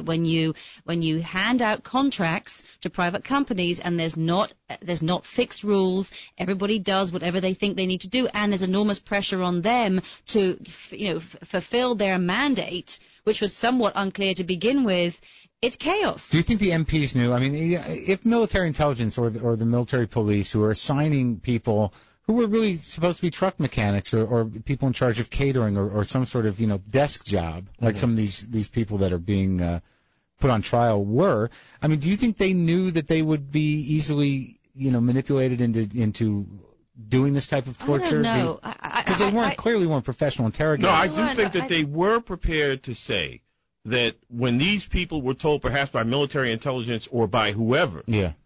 you hand out contracts to private companies and there's not fixed rules, everybody does whatever they think they need to do, and there's enormous pressure on them to fulfill their mandate, which was somewhat unclear to begin with. It's chaos. Do you think the MPs knew? I mean, if military intelligence or the military police who are assigning people who were really supposed to be truck mechanics or people in charge of catering or some sort of desk job, like some of these people that are being put on trial were, I mean, do you think they knew that they would be easily manipulated into doing this type of torture? I don't know. Because they clearly weren't professional interrogators. No, I do think that they were prepared to say that when these people were told, perhaps by military intelligence or by whoever,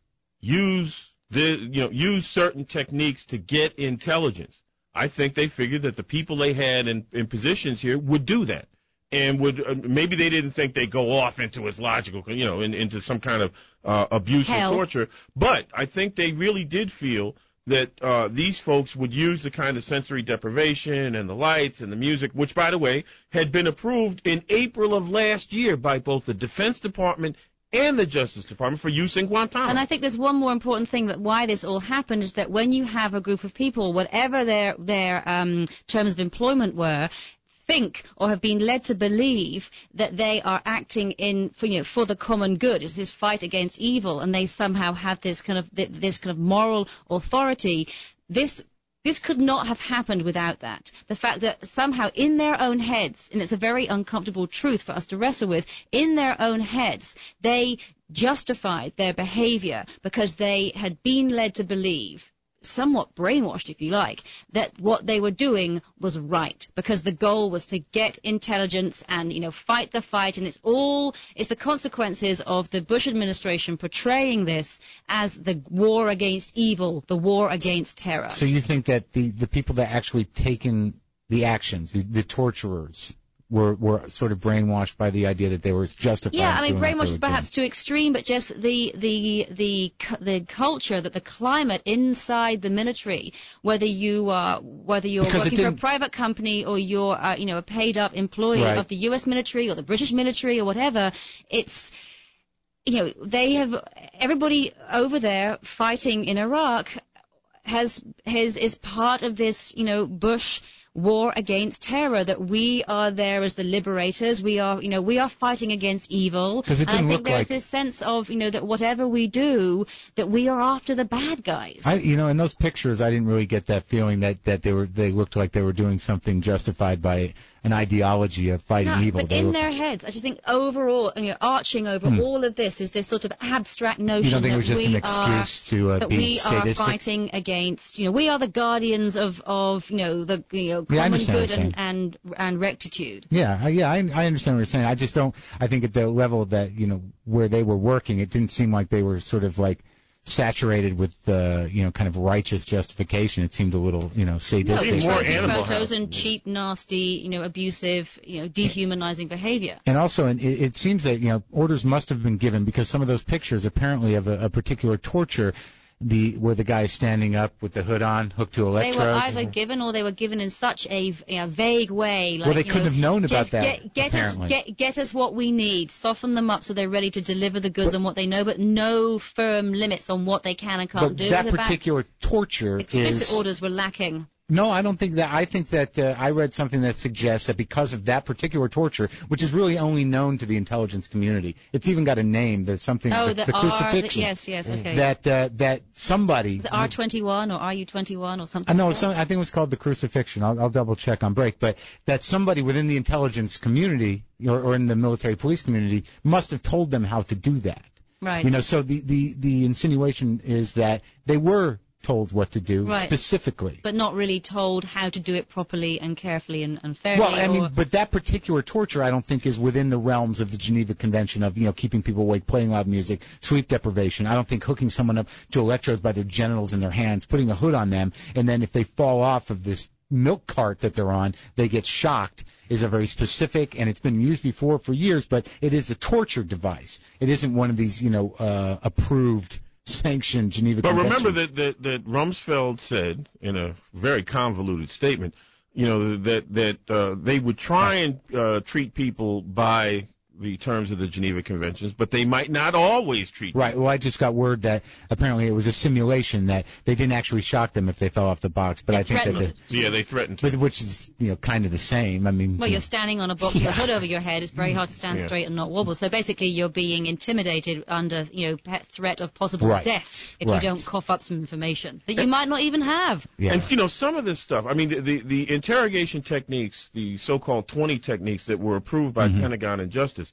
use certain techniques to get intelligence. I think they figured that the people they had in positions here would do that, and would maybe they didn't think they'd go off into its logical, into some kind of abuse and torture. But I think they really did feel that these folks would use the kind of sensory deprivation and the lights and the music, which, by the way, had been approved in April of last year by both the Defense Department and the Justice Department for use in Guantanamo. And I think there's one more important thing, that why this all happened is that when you have a group of people, whatever their terms of employment were, think or have been led to believe that they are acting for the common good. It's this fight against evil, and they somehow have this kind of moral authority. This could not have happened without that. The fact that somehow in their own heads, and it's a very uncomfortable truth for us to wrestle with, in their own heads, they justified their behavior because they had been led to believe, somewhat brainwashed if you like, that what they were doing was right, because the goal was to get intelligence and fight the fight, and it's the consequences of the Bush administration portraying this as the war against evil, the war against terror. So you think that the people that actually taken the actions, the torturers, were sort of brainwashed by the idea that they were justified. Yeah, I mean, brainwashed is perhaps too extreme, but just the culture, that the climate inside the military, whether you're working for a private company or you're a paid up employee of the U.S. military or the British military or whatever, it's everybody over there fighting in Iraq is part of this Bush war against terror, that we are there as the liberators. We are fighting against evil. And I think there's this sense of, that whatever we do, that we are after the bad guys. In those pictures, I didn't really get that feeling that they looked like they were doing something justified by an ideology of fighting evil. But in their heads, I just think overall, arching over all of this is this sort of abstract notion you don't think that it was just an excuse to be sadistic? Are fighting against, we are the guardians of the common good and rectitude. Yeah, I understand what you're saying. I just don't. I think at the level that where they were working, it didn't seem like they were sort of like saturated with kind of righteous justification. It seemed a little sadistic. No, photos and cheap, nasty, abusive, dehumanizing behavior. And also, it seems that orders must have been given, because some of those pictures apparently of a particular torture, where the guy is standing up with the hood on, hooked to electrodes. They were either given or they were given in such a vague way. Like, well, they couldn't have known about that. Get us what we need. Soften them up so they're ready to deliver the goods on what they know, but no firm limits on what they can and can't do. That particular torture explicit orders were lacking. No, I don't think that. I think that I read something that suggests that because of that particular torture, which is really only known to the intelligence community, it's even got a name. There's something. The crucifixion. Yes, okay. That somebody. Is it R21 or RU21 or something? No, I think it was called the crucifixion. I'll double check on break. But that somebody within the intelligence community or in the military police community must have told them how to do that. Right. So the insinuation is that they were told what to do specifically, but not really told how to do it properly and carefully and fairly. Well, but that particular torture, I don't think, is within the realms of the Geneva Convention of keeping people awake, playing loud music, sleep deprivation. I don't think hooking someone up to electrodes by their genitals in their hands, putting a hood on them, and then if they fall off of this milk cart that they're on, they get shocked, is a very specific, and it's been used before for years, but it is a torture device. It isn't one of these approved, sanctioned Geneva Convention. But remember that Rumsfeld said in a very convoluted statement, that they would try and treat people by the terms of the Geneva Conventions, but they might not always treat them. Right. Well, I just got word that apparently it was a simulation, that they didn't actually shock them if they fell off the box. But I think that they threatened to. Which is kind of the same. I mean. Well, you're standing on a box with a hood over your head. It's very hard to stand straight and not wobble. So basically, you're being intimidated under threat of possible death if you don't cough up some information that you might not even have. Yeah. And some of this stuff. I mean, the interrogation techniques, the so-called 20 techniques that were approved by Pentagon and Justice.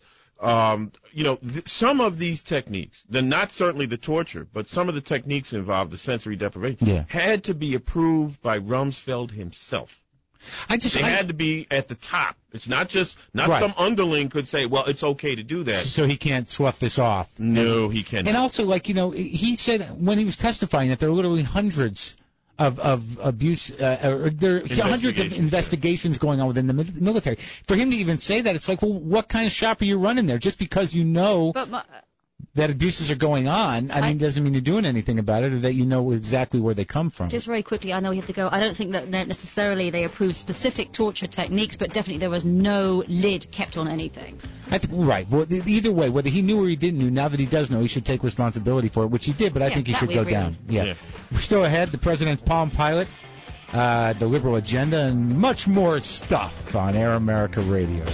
Some of these techniques, not certainly the torture, but some of the techniques involved the sensory deprivation, had to be approved by Rumsfeld himself. They had to be at the top. It's not some underling could say, well, it's okay to do that. So he can't slough this off. No, he cannot. And also, he said when he was testifying that there are literally hundreds of abuse, there are hundreds of investigations going on within the military. For him to even say that, it's like, well, what kind of shop are you running there? Just because you know that abuses are going on, doesn't mean you're doing anything about it, or that you know exactly where they come from. Just very quickly, I know we have to go. I don't think that necessarily they approved specific torture techniques, but definitely there was no lid kept on anything. Right. Well, either way, whether he knew or he didn't know, now that he does know, he should take responsibility for it, which he did, but I think he should go down. Yeah. We're still ahead. The President's Palm Pilot, the liberal agenda, and much more stuff on Air America Radio.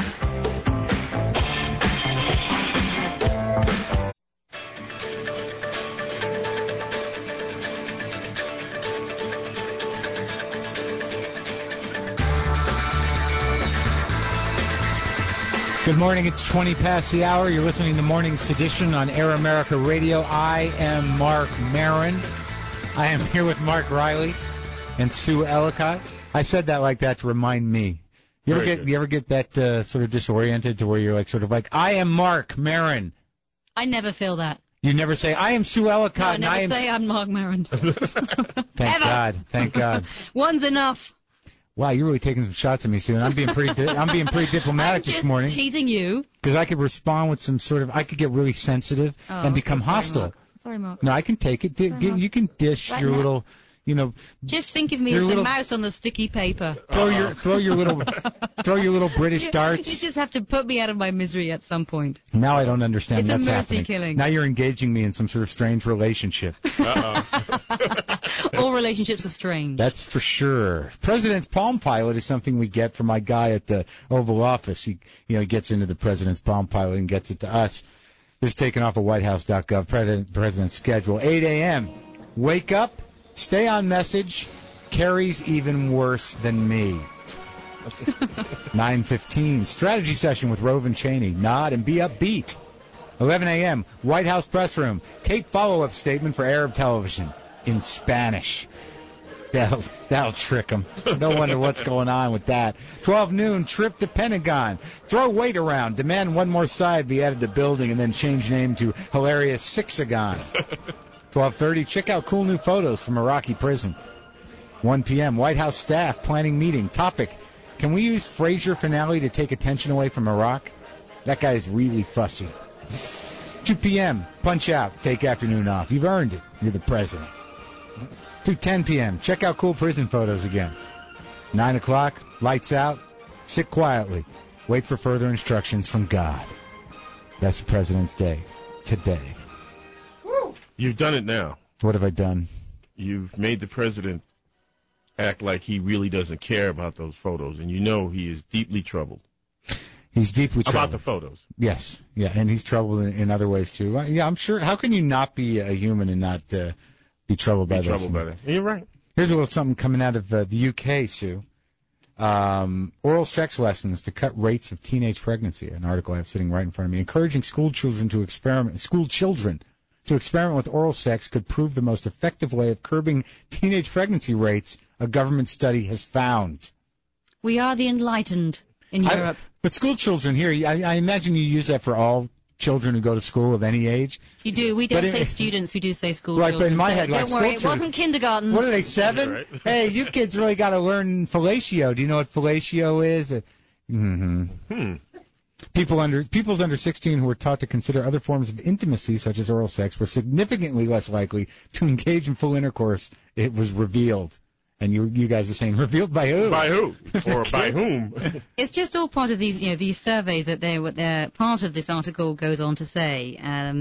Good morning. It's 20 past the hour. You're listening to Morning Sedition on Air America Radio. I am Mark Maron. I am here with Mark Riley and Sue Ellicott. I said that like that to remind me. You ever get that sort of disoriented to where you're I am Mark Maron. I never feel that. You never say, I am Sue Ellicott. No, I never say I'm Mark Maron. Thank God. Thank God. One's enough. Wow, you're really taking some shots at me, Sue. I'm being pretty diplomatic this morning. I'm just teasing you. Because I could respond with some sort of, I could get really sensitive and become hostile. Sorry, Mark. No, I can take it. You can dish your little, Just think of me as the mouse on the sticky paper. Throw your little British darts. You just have to put me out of my misery at some point. Now I don't understand it's that's a mercy happening. Killing. Now you're engaging me in some sort of strange relationship. All relationships are strange. That's for sure. President's Palm Pilot is something we get from my guy at the Oval Office. He gets into the President's Palm Pilot and gets it to us. This is taken off of WhiteHouse.gov. President's schedule. 8 a.m. Wake up. Stay on message. Carrie's even worse than me. 9:15. Strategy session with Rove and Cheney. Nod and be upbeat. 11 a.m. White House press room. Tape follow-up statement for Arab television in Spanish. That'll trick them. No wonder what's going on with that. 12 noon. Trip to Pentagon. Throw weight around. Demand one more side be added to building and then change name to Hilarious Sixagon. 12:30, check out cool new photos from Iraqi prison. 1 p.m., White House staff planning meeting. Topic, can we use Frasier finale to take attention away from Iraq? That guy is really fussy. 2 p.m., punch out, take afternoon off. You've earned it. You're the president. 2:10 p.m., check out cool prison photos again. 9 o'clock, lights out, sit quietly. Wait for further instructions from God. That's President's Day. Today. You've done it now. What have I done? You've made the president act like he really doesn't care about those photos, and you know he is deeply troubled. He's deeply troubled. About the photos. Yes. Yeah, and he's troubled in other ways, too. Yeah, I'm sure. How can you not be a human and not be troubled by this? You're right. Here's a little something coming out of the UK, Sue. Oral sex lessons to cut rates of teenage pregnancy. An article I have sitting right in front of me. Encouraging school children to experiment with oral sex could prove the most effective way of curbing teenage pregnancy rates, a government study has found. We are the enlightened in Europe. But school children here, I imagine you use that for all children who go to school of any age. You do. We don't say students. We do say school right, children. But in my head, like don't worry, it wasn't kindergarten. What are they, 7? Right. Hey, you kids really got to learn fellatio. Do you know what fellatio is? People under 16 who were taught to consider other forms of intimacy, such as oral sex, were significantly less likely to engage in full intercourse. It was revealed. And you guys were saying, revealed by who? By who? Or by whom? It's just all part of these surveys that they're part of. This article goes on to say,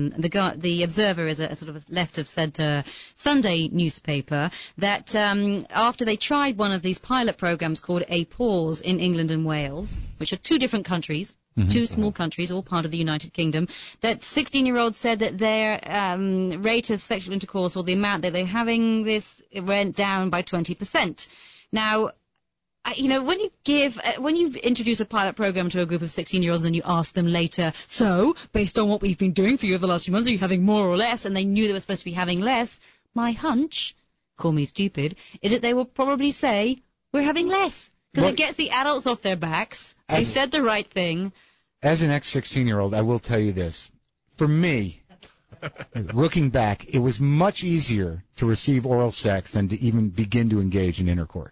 the Observer is a sort of left of centre Sunday newspaper that after they tried one of these pilot programs called A Pause in England and Wales, which are two different countries. Mm-hmm. Two small countries, all part of the United Kingdom, that 16-year-olds said that their rate of sexual intercourse, or the amount that they're having this, went down by 20%. Now, when you introduce a pilot program to a group of 16-year-olds and then you ask them later, so, based on what we've been doing for you over the last few months, are you having more or less? And they knew they were supposed to be having less. My hunch, call me stupid, is that they will probably say, we're having less. Because it gets the adults off their backs. They said the right thing. As an ex-16-year-old, I will tell you this. For me, looking back, it was much easier to receive oral sex than to even begin to engage in intercourse.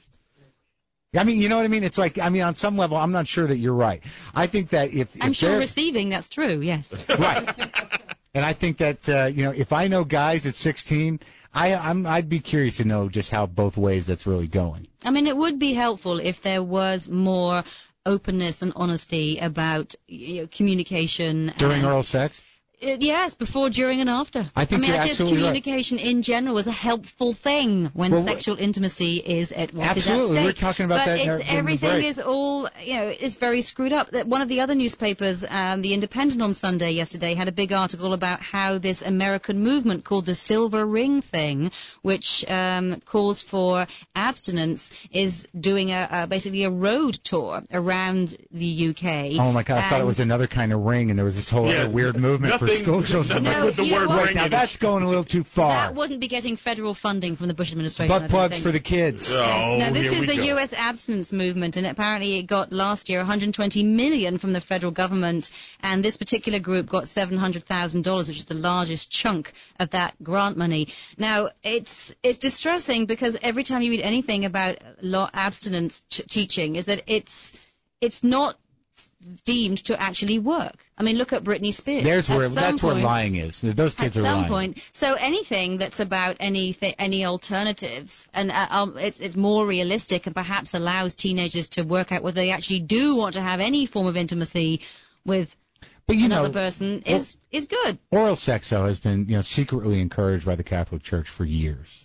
I mean, you know what I mean? It's like, on some level, I'm not sure that you're right. I think that I'm sure receiving, that's true, yes. Right. And I think that, if I know guys at 16, I'd be curious to know just how both ways that's really going. I mean, it would be helpful if there was more openness and honesty about communication. During oral sex? Yes, before, during, and after. I think you're absolutely communication in general is a helpful thing when sexual intimacy is at what absolutely. Is at stake. We're talking about but that. Everything is all, it's very screwed up. One of the other newspapers, The Independent on Sunday yesterday, had a big article about how this American movement called the Silver Ring thing, which calls for abstinence, is doing basically a road tour around the UK. Oh my God! I thought it was another kind of ring, and there was this whole other weird movement for school children. With the word ring. Now that's going a little too far. That wouldn't be getting federal funding from the Bush administration. Butt plugs for the kids. Oh, now this is the U.S. abstinence movement, and apparently it got last year $120 million from the federal government, and this particular group got $700,000, which is the largest chunk of that grant money. Now it's distressing because every time you read anything about abstinence teaching, is that it's not deemed to actually work. I mean, look at Britney Spears. That's where lying is. Those kids are lying. At some point. So anything that's about any alternatives, and it's more realistic and perhaps allows teenagers to work out whether they actually do want to have any form of intimacy with another person is good. Oral sex, though, has been secretly encouraged by the Catholic Church for years.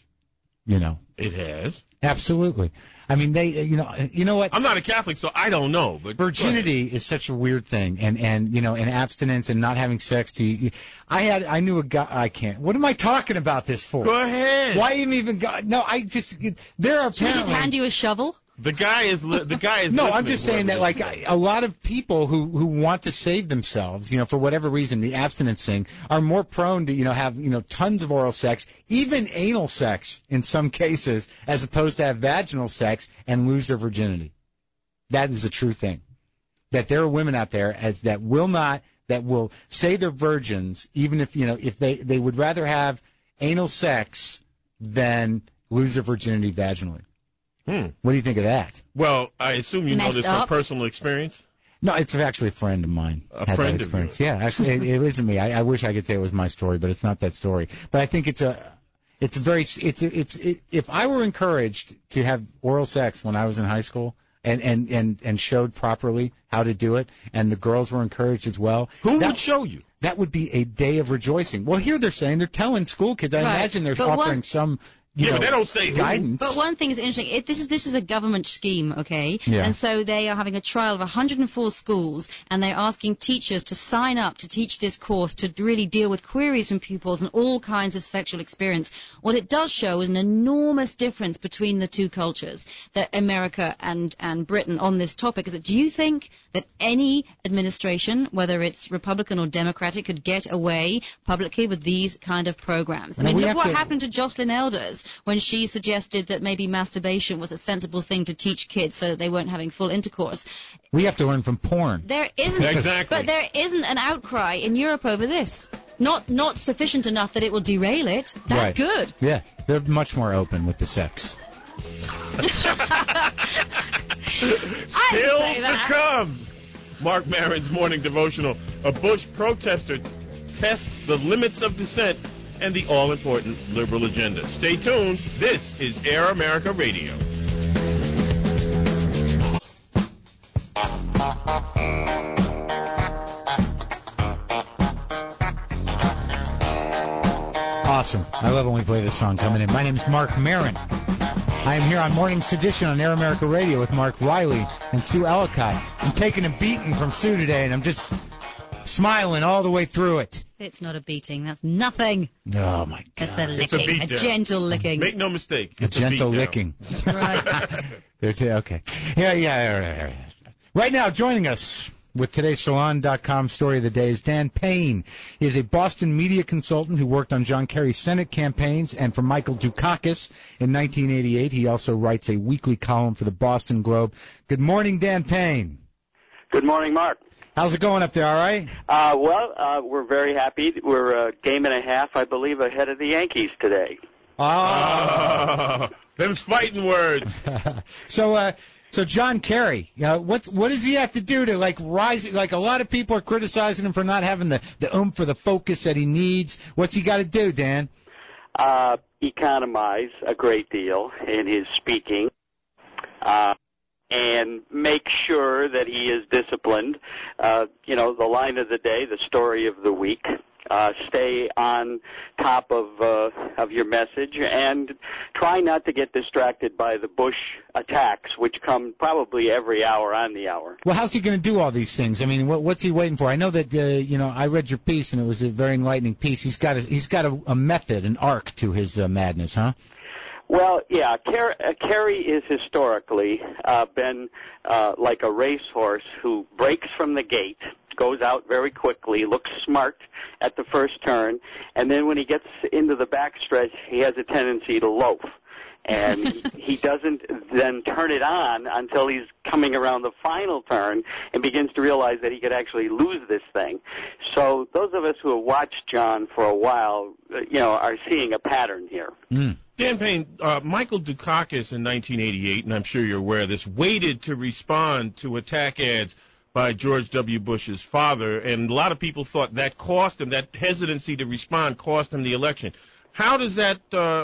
It has. Absolutely. I mean, you know what? I'm not a Catholic, so I don't know. But virginity is such a weird thing, and abstinence and not having sex. I knew a guy. I can't. What am I talking about this for? Go ahead. Why even go? No, I just. There are. Should we just hand you a shovel? The guy is. No, I'm just saying that a lot of people who want to save themselves, for whatever reason, the abstinence thing, are more prone to have tons of oral sex, even anal sex in some cases, as opposed to have vaginal sex and lose their virginity. That is a true thing. That there are women out there that will say they're virgins, even if if they would rather have anal sex than lose their virginity vaginally. What do you think of that? Well, I assume you know this from personal experience. No, it's actually a friend of mine. A friend of yours. Yeah, actually, it isn't me. I wish I could say it was my story, but it's not that story. But I think if I were encouraged to have oral sex when I was in high school and showed properly how to do it, and the girls were encouraged as well. Who would show you? That would be a day of rejoicing. Well, here they're saying they're telling school kids. I imagine they're offering some. But they don't say guidance. But one thing is interesting. This is a government scheme, okay? Yeah. And so they are having a trial of 104 schools, and they're asking teachers to sign up to teach this course to really deal with queries from pupils and all kinds of sexual experience. What it does show is an enormous difference between the two cultures, that America and Britain on this topic. Is that, do you think that any administration, whether it's Republican or Democratic, could get away publicly with these kind of programs? I mean, look what happened to Jocelyn Elders when she suggested that maybe masturbation was a sensible thing to teach kids so that they weren't having full intercourse. We have to learn from porn. There isn't, exactly. But there isn't an outcry in Europe over this. Not sufficient enough that it will derail it. That's right. Good. Yeah, they're much more open with the sex. Still to come. Mark Maron's morning devotional. A Bush protester tests the limits of dissent and the all-important liberal agenda. Stay tuned. This is Air America Radio. Awesome. I love when we play this song coming in. My name is Mark Maron. I am here on Morning Sedition on Air America Radio with Mark Riley and Sue Ellicott. I'm taking a beating from Sue today, and I'm just smiling all the way through it. It's not a beating. That's nothing. Oh, my God. That's a licking. It's a beatdown. A gentle licking. Make no mistake. A gentle licking. That's right. Okay. Yeah. Right now, joining us with today's Salon.com story of the day is Dan Payne. He is a Boston media consultant who worked on John Kerry's Senate campaigns and for Michael Dukakis in 1988. He also writes a weekly column for the Boston Globe. Good morning, Dan Payne. Good morning, Mark. How's it going up there, all right? We're very happy. We're a game and a half, I believe, ahead of the Yankees today. Them's fighting words. So John Kerry, what does he have to do to rise? Like a lot of people are criticizing him for not having the oomph or the focus that he needs. What's he got to do, Dan? Economize a great deal in his speaking. And make sure that he is disciplined. The line of the day, the story of the week. Stay on top of your message and try not to get distracted by the Bush attacks, which come probably every hour on the hour. Well, how's he going to do all these things? I mean, what's he waiting for? I know that I read your piece and it was a very enlightening piece. He's got a method, an arc to his madness, huh? Well, yeah, Kerry is historically been like a racehorse who breaks from the gate, goes out very quickly, looks smart at the first turn, and then when he gets into the backstretch, he has a tendency to loaf. And he doesn't then turn it on until he's coming around the final turn and begins to realize that he could actually lose this thing. So those of us who have watched John for a while, are seeing a pattern here. Dan Payne, Michael Dukakis in 1988, and I'm sure you're aware of this, waited to respond to attack ads by George W. Bush's father, and a lot of people thought that cost him, that hesitancy to respond cost him the election. How does that,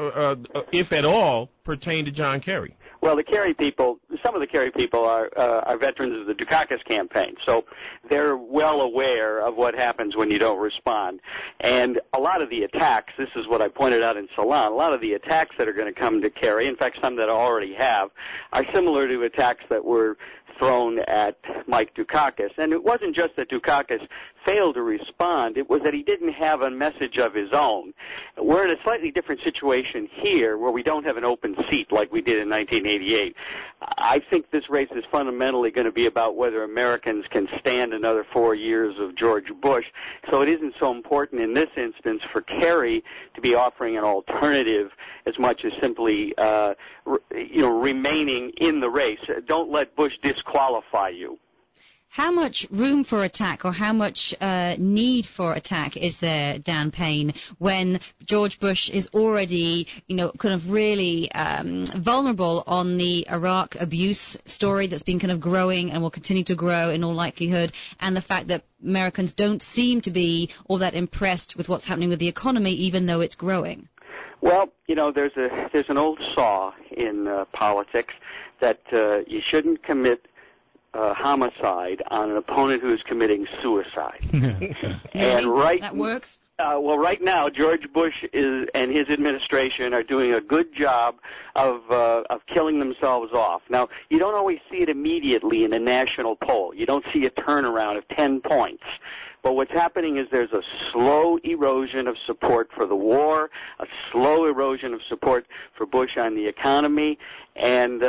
if at all, pertain to John Kerry? Well, some of the Kerry people are veterans of the Dukakis campaign, so they're well aware of what happens when you don't respond. And a lot of the attacks, this is what I pointed out in Salon, a lot of the attacks that are going to come to Kerry, in fact some that already have, are similar to attacks that were thrown at Mike Dukakis. And it wasn't just that Dukakis failed to respond, it was that he didn't have a message of his own. We're in a slightly different situation here where we don't have an open seat like we did in 1988. I think this race is fundamentally going to be about whether Americans can stand another 4 years of George Bush. So it isn't so important in this instance for Kerry to be offering an alternative as much as simply remaining in the race. Don't let Bush disqualify you. How much room for attack or how much need for attack is there, Dan Payne, when George Bush is already, kind of really vulnerable on the Iraq abuse story that's been kind of growing and will continue to grow in all likelihood, and the fact that Americans don't seem to be all that impressed with what's happening with the economy, even though it's growing? Well, there's an old saw in politics that you shouldn't commit homicide on an opponent who is committing suicide. And that works. Well, right now, George Bush and his administration are doing a good job of killing themselves off. Now, you don't always see it immediately in a national poll. You don't see a turnaround of 10 points. But what's happening is there's a slow erosion of support for the war, a slow erosion of support for Bush on the economy, and,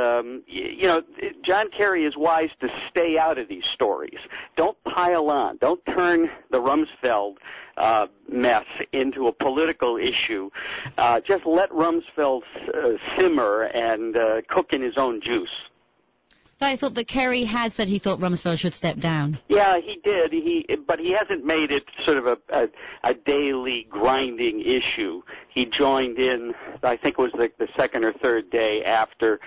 John Kerry is wise to stay out of these stories. Don't pile on. Don't turn the Rumsfeld mess into a political issue. Just let Rumsfeld simmer and cook in his own juice. I thought that Kerry had said he thought Rumsfeld should step down. Yeah, he did. But he hasn't made it sort of a daily grinding issue. He joined in, I think it was the second or third day after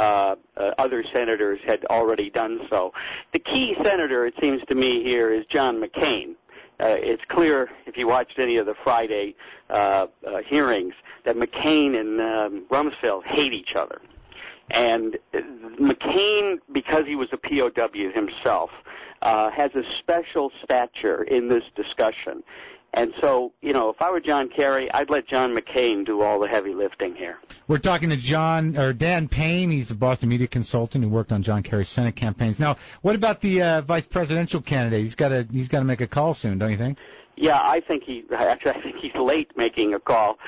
other senators had already done so. The key senator, it seems to me here, is John McCain. It's clear, if you watched any of the Friday hearings, that McCain and Rumsfeld hate each other. And McCain, because he was a POW himself, has a special stature in this discussion. And so, if I were John Kerry, I'd let John McCain do all the heavy lifting here. We're talking to Dan Payne. He's the Boston media consultant who worked on John Kerry's Senate campaigns. Now, what about the vice presidential candidate? He's got to make a call soon, don't you think? Yeah, I think he's late making a call.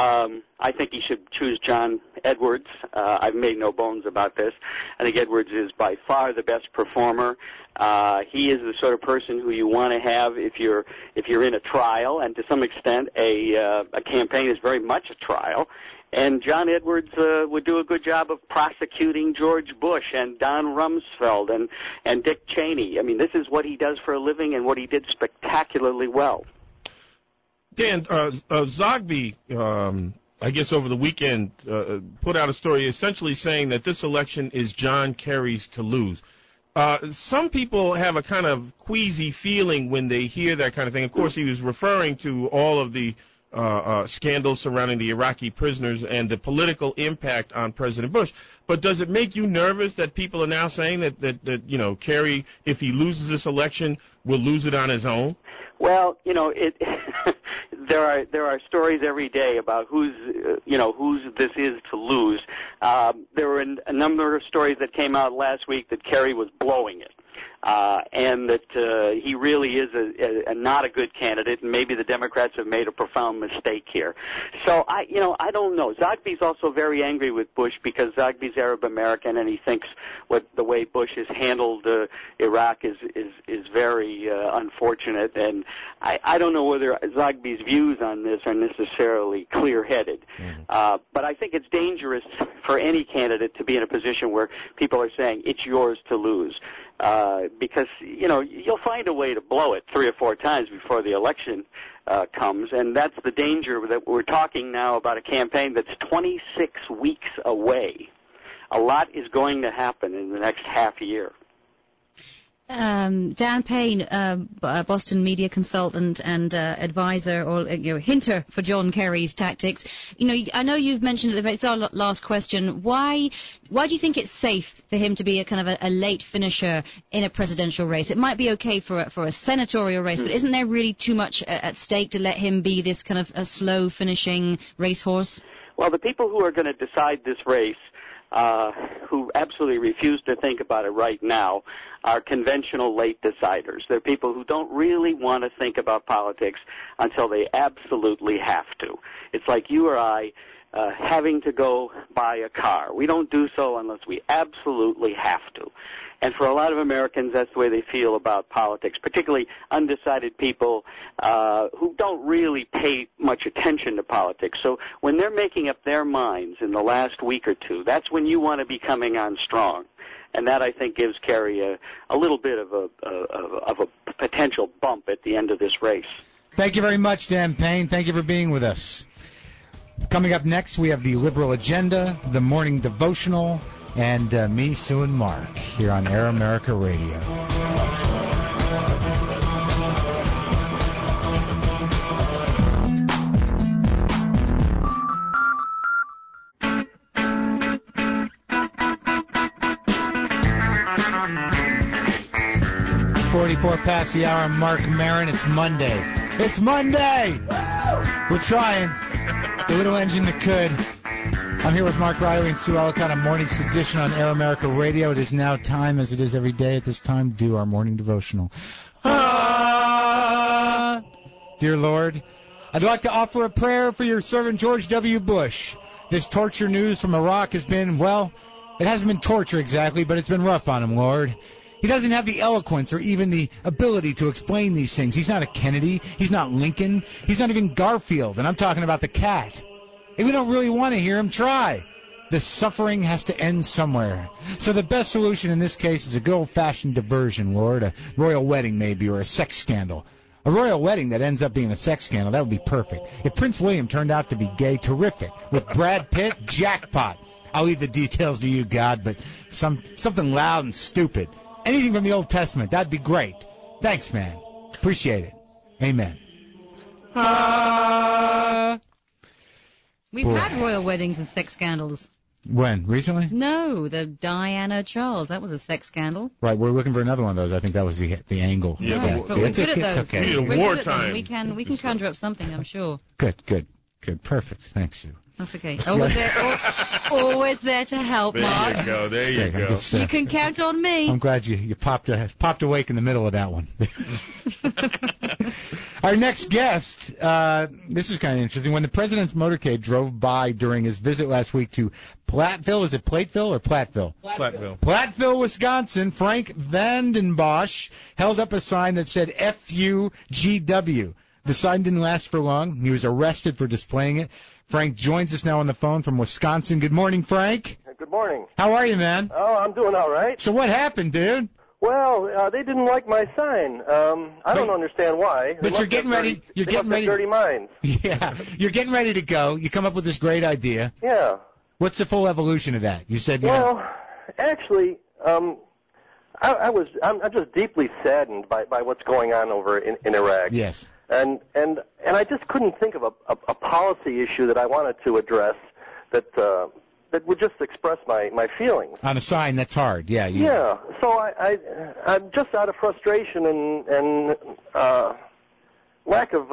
I think he should choose John Edwards. I've made no bones about this. I think Edwards is by far the best performer. He is the sort of person who you want to have if you're in a trial, and to some extent a campaign is very much a trial. And John Edwards would do a good job of prosecuting George Bush and Don Rumsfeld and Dick Cheney. I mean, this is what he does for a living and what he did spectacularly well. Dan, Zogby, I guess over the weekend, put out a story essentially saying that this election is John Kerry's to lose. Some people have a kind of queasy feeling when they hear that kind of thing. Of course, he was referring to all of the scandals surrounding the Iraqi prisoners and the political impact on President Bush. But does it make you nervous that people are now saying that Kerry, if he loses this election, will lose it on his own? Well, there are stories every day about whose this is to lose. There were a number of stories that came out last week that Kerry was blowing it. And that he really is a not a good candidate, and maybe the Democrats have made a profound mistake here. So I don't know. Zogby's also very angry with Bush because Zogby's Arab American, and he thinks the way Bush has handled Iraq is very unfortunate. And I don't know whether Zogby's views on this are necessarily clear-headed. Mm-hmm. But I think it's dangerous for any candidate to be in a position where people are saying it's yours to lose. Because, you'll find a way to blow it 3 or 4 times before the election comes, and that's the danger that we're talking now about a campaign that's 26 weeks away. A lot is going to happen in the next half year. Dan Payne, Boston media consultant and advisor, or hinter for John Kerry's tactics. I know you've mentioned it. It's our last question. Why do you think it's safe for him to be a kind of a late finisher in a presidential race? It might be okay for a senatorial race, but isn't there really too much at stake to let him be this kind of a slow finishing racehorse? Well, the people who are going to decide this race, who absolutely refuse to think about it right now, are conventional late deciders. They're people who don't really want to think about politics until they absolutely have to. It's like you or I having to go buy a car. We don't do so unless we absolutely have to. And for a lot of Americans, that's the way they feel about politics, particularly undecided people who don't really pay much attention to politics. So when they're making up their minds in the last week or two, that's when you want to be coming on strong. And that, I think, gives Kerry a little bit of a potential bump at the end of this race. Thank you very much, Dan Payne. Thank you for being with us. Coming up next, we have the Liberal Agenda, the Morning Devotional, and me, Sue, and Mark here on Air America Radio. Past the hour, Mark Maron. It's Monday. It's Monday! We're trying. The little engine that could. I'm here with Mark Riley and Sue Ellicott on Morning Sedition on Air America Radio. It is now time, as it is every day at this time, to do our morning devotional. Dear Lord, I'd like to offer a prayer for your servant George W. Bush. This torture news from Iraq has been, well, it hasn't been torture exactly, but it's been rough on him, Lord. He doesn't have the eloquence or even the ability to explain these things. He's not a Kennedy. He's not Lincoln. He's not even Garfield. And I'm talking about the cat. If we don't really want to hear him, try. The suffering has to end somewhere. So the best solution in this case is a good old-fashioned diversion, Lord. A royal wedding maybe, or a sex scandal. A royal wedding that ends up being a sex scandal, that would be perfect. If Prince William turned out to be gay, terrific. With Brad Pitt, jackpot. I'll leave the details to you, God, but something loud and stupid. Anything from the Old Testament, that'd be great. Thanks, man. Appreciate it. Amen. We've had royal weddings and sex scandals. When? Recently? No, the Diana Charles. That was a sex scandal. Right, we're looking for another one of those. I think that was the angle. Yeah, right, but we're good at those. It's okay. We're wartime. We can conjure up something, I'm sure. Good. Perfect. Thanks, Sue. That's okay. Always there to help, Mark. There you go. You can count on me. I'm glad you popped awake in the middle of that one. Our next guest, this is kind of interesting. When the president's motorcade drove by during his visit last week to Platteville, is it Plateville or Platteville? Platteville, Wisconsin, Frank Vandenbosch held up a sign that said FUGW. The sign didn't last for long. He was arrested for displaying it. Frank joins us now on the phone from Wisconsin. Good morning, Frank. Good morning. How are you, man? Oh, I'm doing all right. So what happened, dude? Well, they didn't like my sign. I don't understand why. But you're getting ready. You're getting ready. Dirty minds. Yeah, you're getting ready to go. You come up with this great idea. Yeah. What's the full evolution of that? You said. Actually, I'm just deeply saddened by what's going on over in Iraq. Yes. And I just couldn't think of a policy issue that I wanted to address that would just express my feelings. On a sign, that's hard. Yeah. Yeah. So I'm just out of frustration and lack of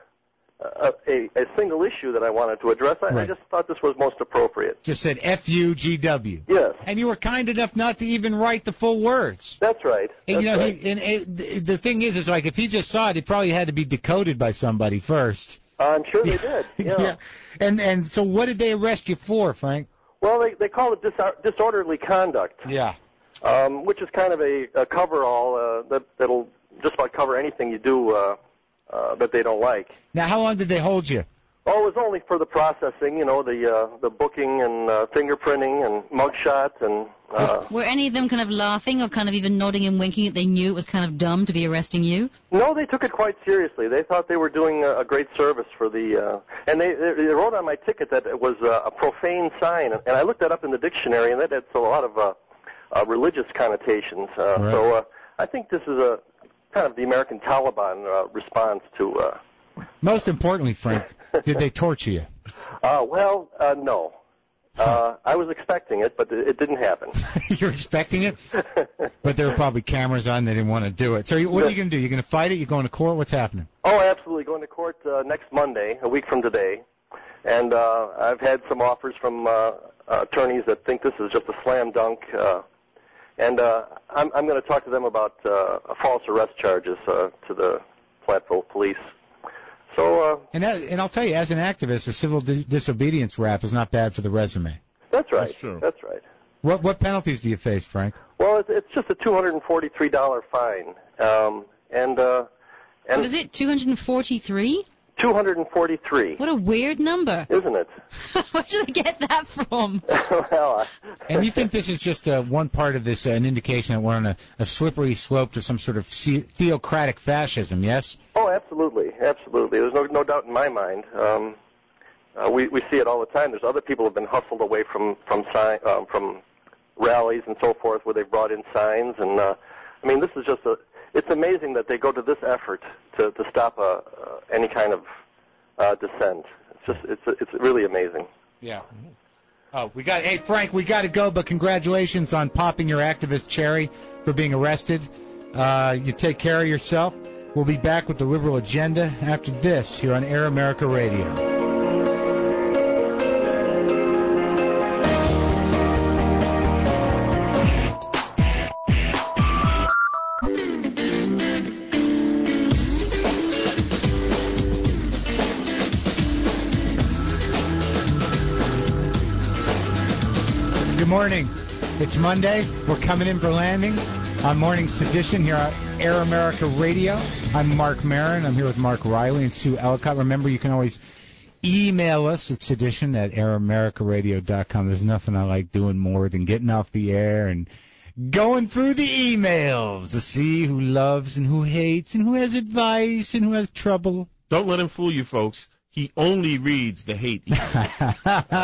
a single issue that I wanted to address. I just thought this was most appropriate. Just said FUGW. Yes. And you were kind enough not to even write the full words. That's right. And, the thing is like if he just saw it, it probably had to be decoded by somebody first. I'm sure they did. Yeah. And so what did they arrest you for, Frank? Well, they call it disorderly conduct. Yeah. Which is kind of a coverall that'll just about cover anything you do that they don't like. Now, how long did they hold you? Oh, it was only for the processing, the booking and fingerprinting and mugshots and. Were any of them kind of laughing or kind of even nodding and winking that they knew it was kind of dumb to be arresting you? No, they took it quite seriously. They thought they were doing a great service for the. And they wrote on my ticket that it was a profane sign, and I looked that up in the dictionary, and that had a lot of religious connotations. Right. So I think this is a kind of the American Taliban response to. Most importantly, Frank, did they torture you? No. I was expecting it, but it didn't happen. You're expecting it? But there were probably cameras on. They didn't want to do it. So what are you going to do? You're going to fight it? You're going to court? What's happening? Oh, absolutely. Going to court next Monday, a week from today. And I've had some offers from attorneys that think this is just a slam dunk. And I'm going to talk to them about false arrest charges to the Platteville police. So. And I'll tell you, as an activist, a civil disobedience rap is not bad for the resume. That's right. That's true. That's right. What penalties do you face, Frank? Well, it's just a $243 fine. What is it? $243? 243. What a weird number. Isn't it? Where did they get that from? Well, and you think this is just one part of this, an indication that we're on a slippery slope to some sort of theocratic fascism, yes? Oh, absolutely. There's no doubt in my mind. We see it all the time. There's other people who have been hustled away from rallies and so forth where they brought in signs. And, I mean, this is just it's amazing that they go to this effort to stop any kind of dissent. It's really amazing. Yeah. Oh, hey, Frank, we got to go, but congratulations on popping your activist cherry for being arrested. You take care of yourself. We'll be back with the Liberal Agenda after this here on Air America Radio. Good morning. It's Monday. We're coming in for landing on Morning Sedition here on Air America Radio. I'm Mark Maron. I'm here with Mark Riley and Sue Ellicott. Remember, you can always email us at sedition@airamericaradio.com. There's nothing I like doing more than getting off the air and going through the emails to see who loves and who hates and who has advice and who has trouble. Don't let him fool you, folks. He only reads the hate emails.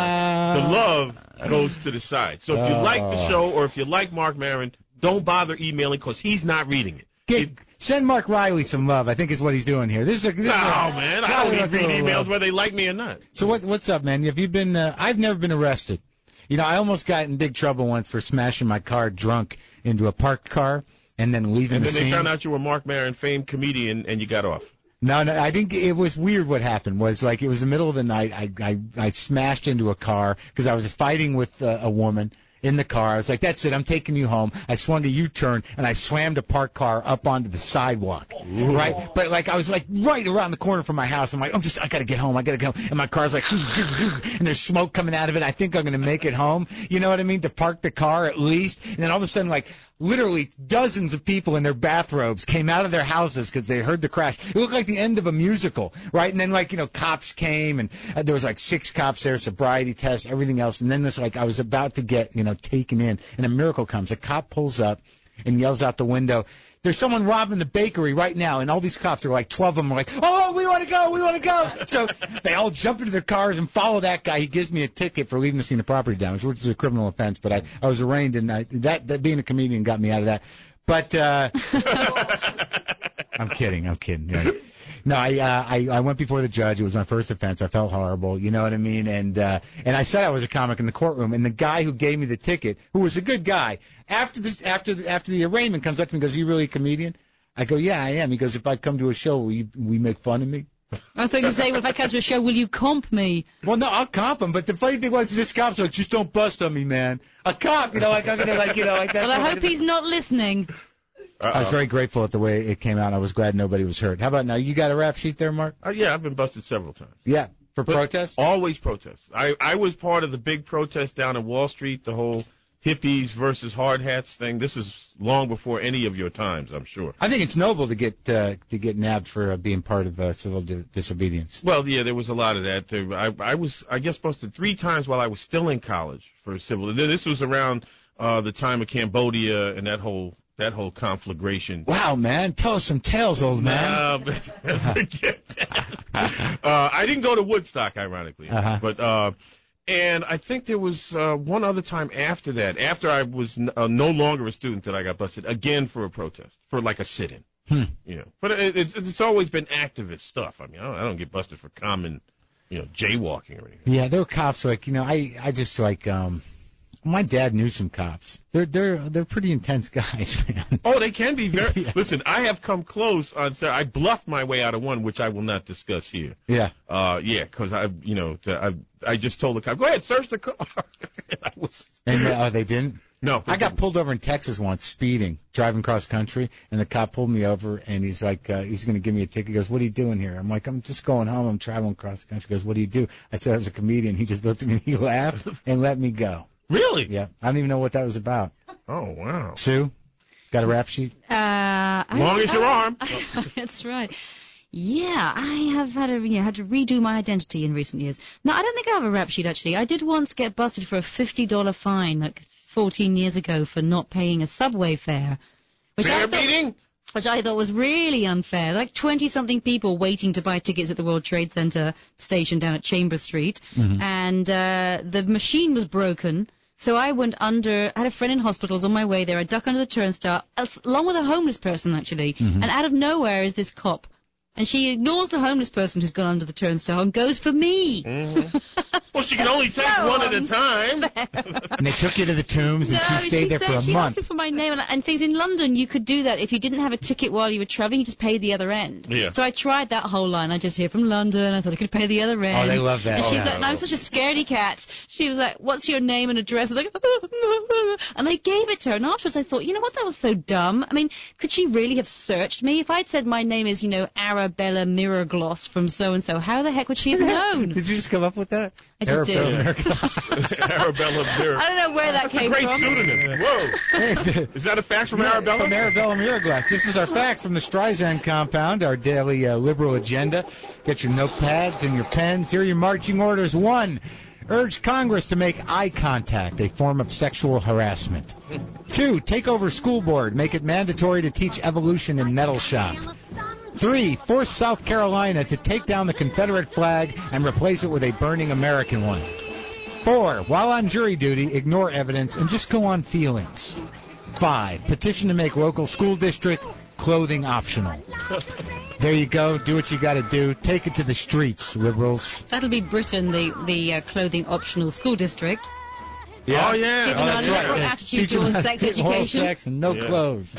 The love goes to the side. So if you like the show or if you like Mark Maron, don't bother emailing because he's not reading it. Send Mark Riley some love, I think is what he's doing here. Man, I don't even read emails whether they like me or not. So what's up, man? Have you been? I've never been arrested. You know, I almost got in big trouble once for smashing my car drunk into a parked car and then leaving the scene. And then they found out you were Mark Maron, famed comedian, and you got off. No, I think it was weird. What happened was, like, it was the middle of the night. I smashed into a car because I was fighting with a woman in the car. I was like, that's it, I'm taking you home. I swung a U-turn, and I slammed a parked car up onto the sidewalk, right? But, like, I was, like, right around the corner from my house. I'm like, I got to get home. And my car's like, and there's smoke coming out of it. I think I'm going to make it home. You know what I mean? To park the car at least. And then all of a sudden, like, literally dozens of people in their bathrobes came out of their houses because they heard the crash. It looked like the end of a musical, right? And then, like, cops came, and there was, like, 6 cops there, sobriety tests, everything else. And then this, like, I was about to get, taken in, and a miracle comes. A cop pulls up and yells out the window, "There's someone robbing the bakery right now." And all these cops, there were like 12 of them, were like, "Oh, we want to go. So they all jump into their cars and follow that guy. He gives me a ticket for leaving the scene of property damage, which is a criminal offense, but I was arraigned, and that being a comedian got me out of that. But I'm kidding. Right? No, I went before the judge. It was my first offense. I felt horrible. You know what I mean? And I said I was a comic in the courtroom. And the guy who gave me the ticket, who was a good guy, after the arraignment, comes up to me and goes, "Are you really a comedian?" I go, "Yeah, I am." He goes, "If I come to a show, will you make fun of me?" I thought you say, "Well, if I come to a show, will you comp me?" Well, no, I'll comp him. But the funny thing was, this cop's like, "Just don't bust on me, man." A cop, like I'm gonna like that. Well, I hope he's not listening. I was very grateful at the way it came out. I was glad nobody was hurt. How about now? You got a rap sheet there, Mark? Yeah, I've been busted several times. Yeah, for protests? Always protests. I was part of the big protest down in Wall Street, the whole hippies versus hard hats thing. This is long before any of your times, I'm sure. I think it's noble to get nabbed for being part of civil disobedience. Well, yeah, there was a lot of that. I was, I guess, busted 3 times while I was still in college for civil. This was around the time of Cambodia and that whole conflagration. Wow, man. Tell us some tales, old man. Forget that. I didn't go to Woodstock, ironically. But and I think there was one other time after that, after I was no longer a student, that I got busted again for a protest, for like a sit-in. But it's always been activist stuff. I mean, I don't get busted for common, jaywalking or anything. Yeah, there were cops like, I just like, my dad knew some cops. They're pretty intense guys, man. Oh, they can be very. Yeah. Listen, I have come close on. I bluffed my way out of one, which I will not discuss here. Yeah. Because I just told the cop, "Go ahead, search the car." And they didn't. No. I got pulled over in Texas once, speeding, driving cross country, and the cop pulled me over, and he's like, he's going to give me a ticket. He goes, "What are you doing here?" I'm like, "I'm just going home. I'm traveling cross country." He goes, "What do you do?" I said, "I was a comedian." He just looked at me, and he laughed, and let me go. Really? Yeah. I don't even know what that was about. Oh, wow. Sue, got a rap sheet? Long as your arm. That's right. Yeah, I have had to redo my identity in recent years. No, I don't think I have a rap sheet, actually. I did once get busted for a $50 fine, like 14 years ago, for not paying a subway fare. Which I thought was really unfair. Like 20-something people waiting to buy tickets at the World Trade Center station down at Chambers Street. Mm-hmm. And the machine was broken. So I went under, I had a friend in hospitals on my way there. I duck under the turnstile, along with a homeless person, actually. Mm-hmm. And out of nowhere is this cop. And she ignores the homeless person who's gone under the turnstile and goes for me. Mm-hmm. Well, she can only take one at a time. And they took you to the Tombs, and she stayed there for a month. She asked for my name, and things in London, you could do that. If you didn't have a ticket while you were traveling, you just paid the other end. Yeah. So I tried that whole line. I just hear from London. I thought I could pay the other end. Oh, they love that. And she's like, and I'm such a scaredy cat. She was like, what's your name and address? I was like, and I gave it to her. And afterwards I thought, you know what, that was so dumb. I mean, could she really have searched me? If I'd said my name is, Arabella Mirror Gloss from so-and-so, how the heck would she have known? Did you just come up with that? I just did. Arabella Mirror. I don't know where that came from. That's a great pseudonym. Whoa. Is that a fax from Arabella? From Arabella Mirror Glass. This is our fax from the Streisand compound, our daily liberal agenda. Get your notepads and your pens. Here are your marching orders. 1. Urge Congress to make eye contact, a form of sexual harassment. 2. Take over school board. Make it mandatory to teach evolution in metal shop. 3. Force South Carolina to take down the Confederate flag and replace it with a burning American one. 4. While on jury duty, ignore evidence and just go on feelings. 5. Petition to make local school district clothing optional. There you go. Do what you got to do. Take it to the streets, liberals. That'll be Britain, the clothing optional school district. Yeah. Oh, yeah. Given our liberal attitude towards sex education. Oral sex and no clothes.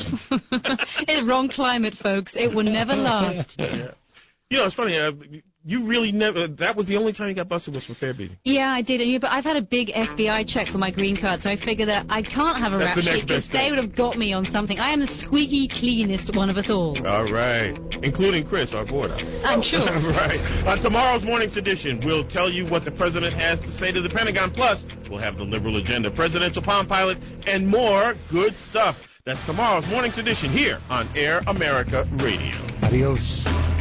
In the wrong climate, folks. It will never last. Yeah. It's funny. You really never. That was the only time you got busted was for fare beating. Yeah, I did. But I've had a big FBI check for my green card, so I figure that I can't have a rap sheet because they would have got me on something. I am the squeaky cleanest one of us all. All right. Including Chris, our border. I'm sure. Right. On tomorrow's morning's edition, we'll tell you what the president has to say to the Pentagon. Plus, we'll have the liberal agenda, presidential Palm Pilot, and more good stuff. That's tomorrow's morning's edition here on Air America Radio. Adios.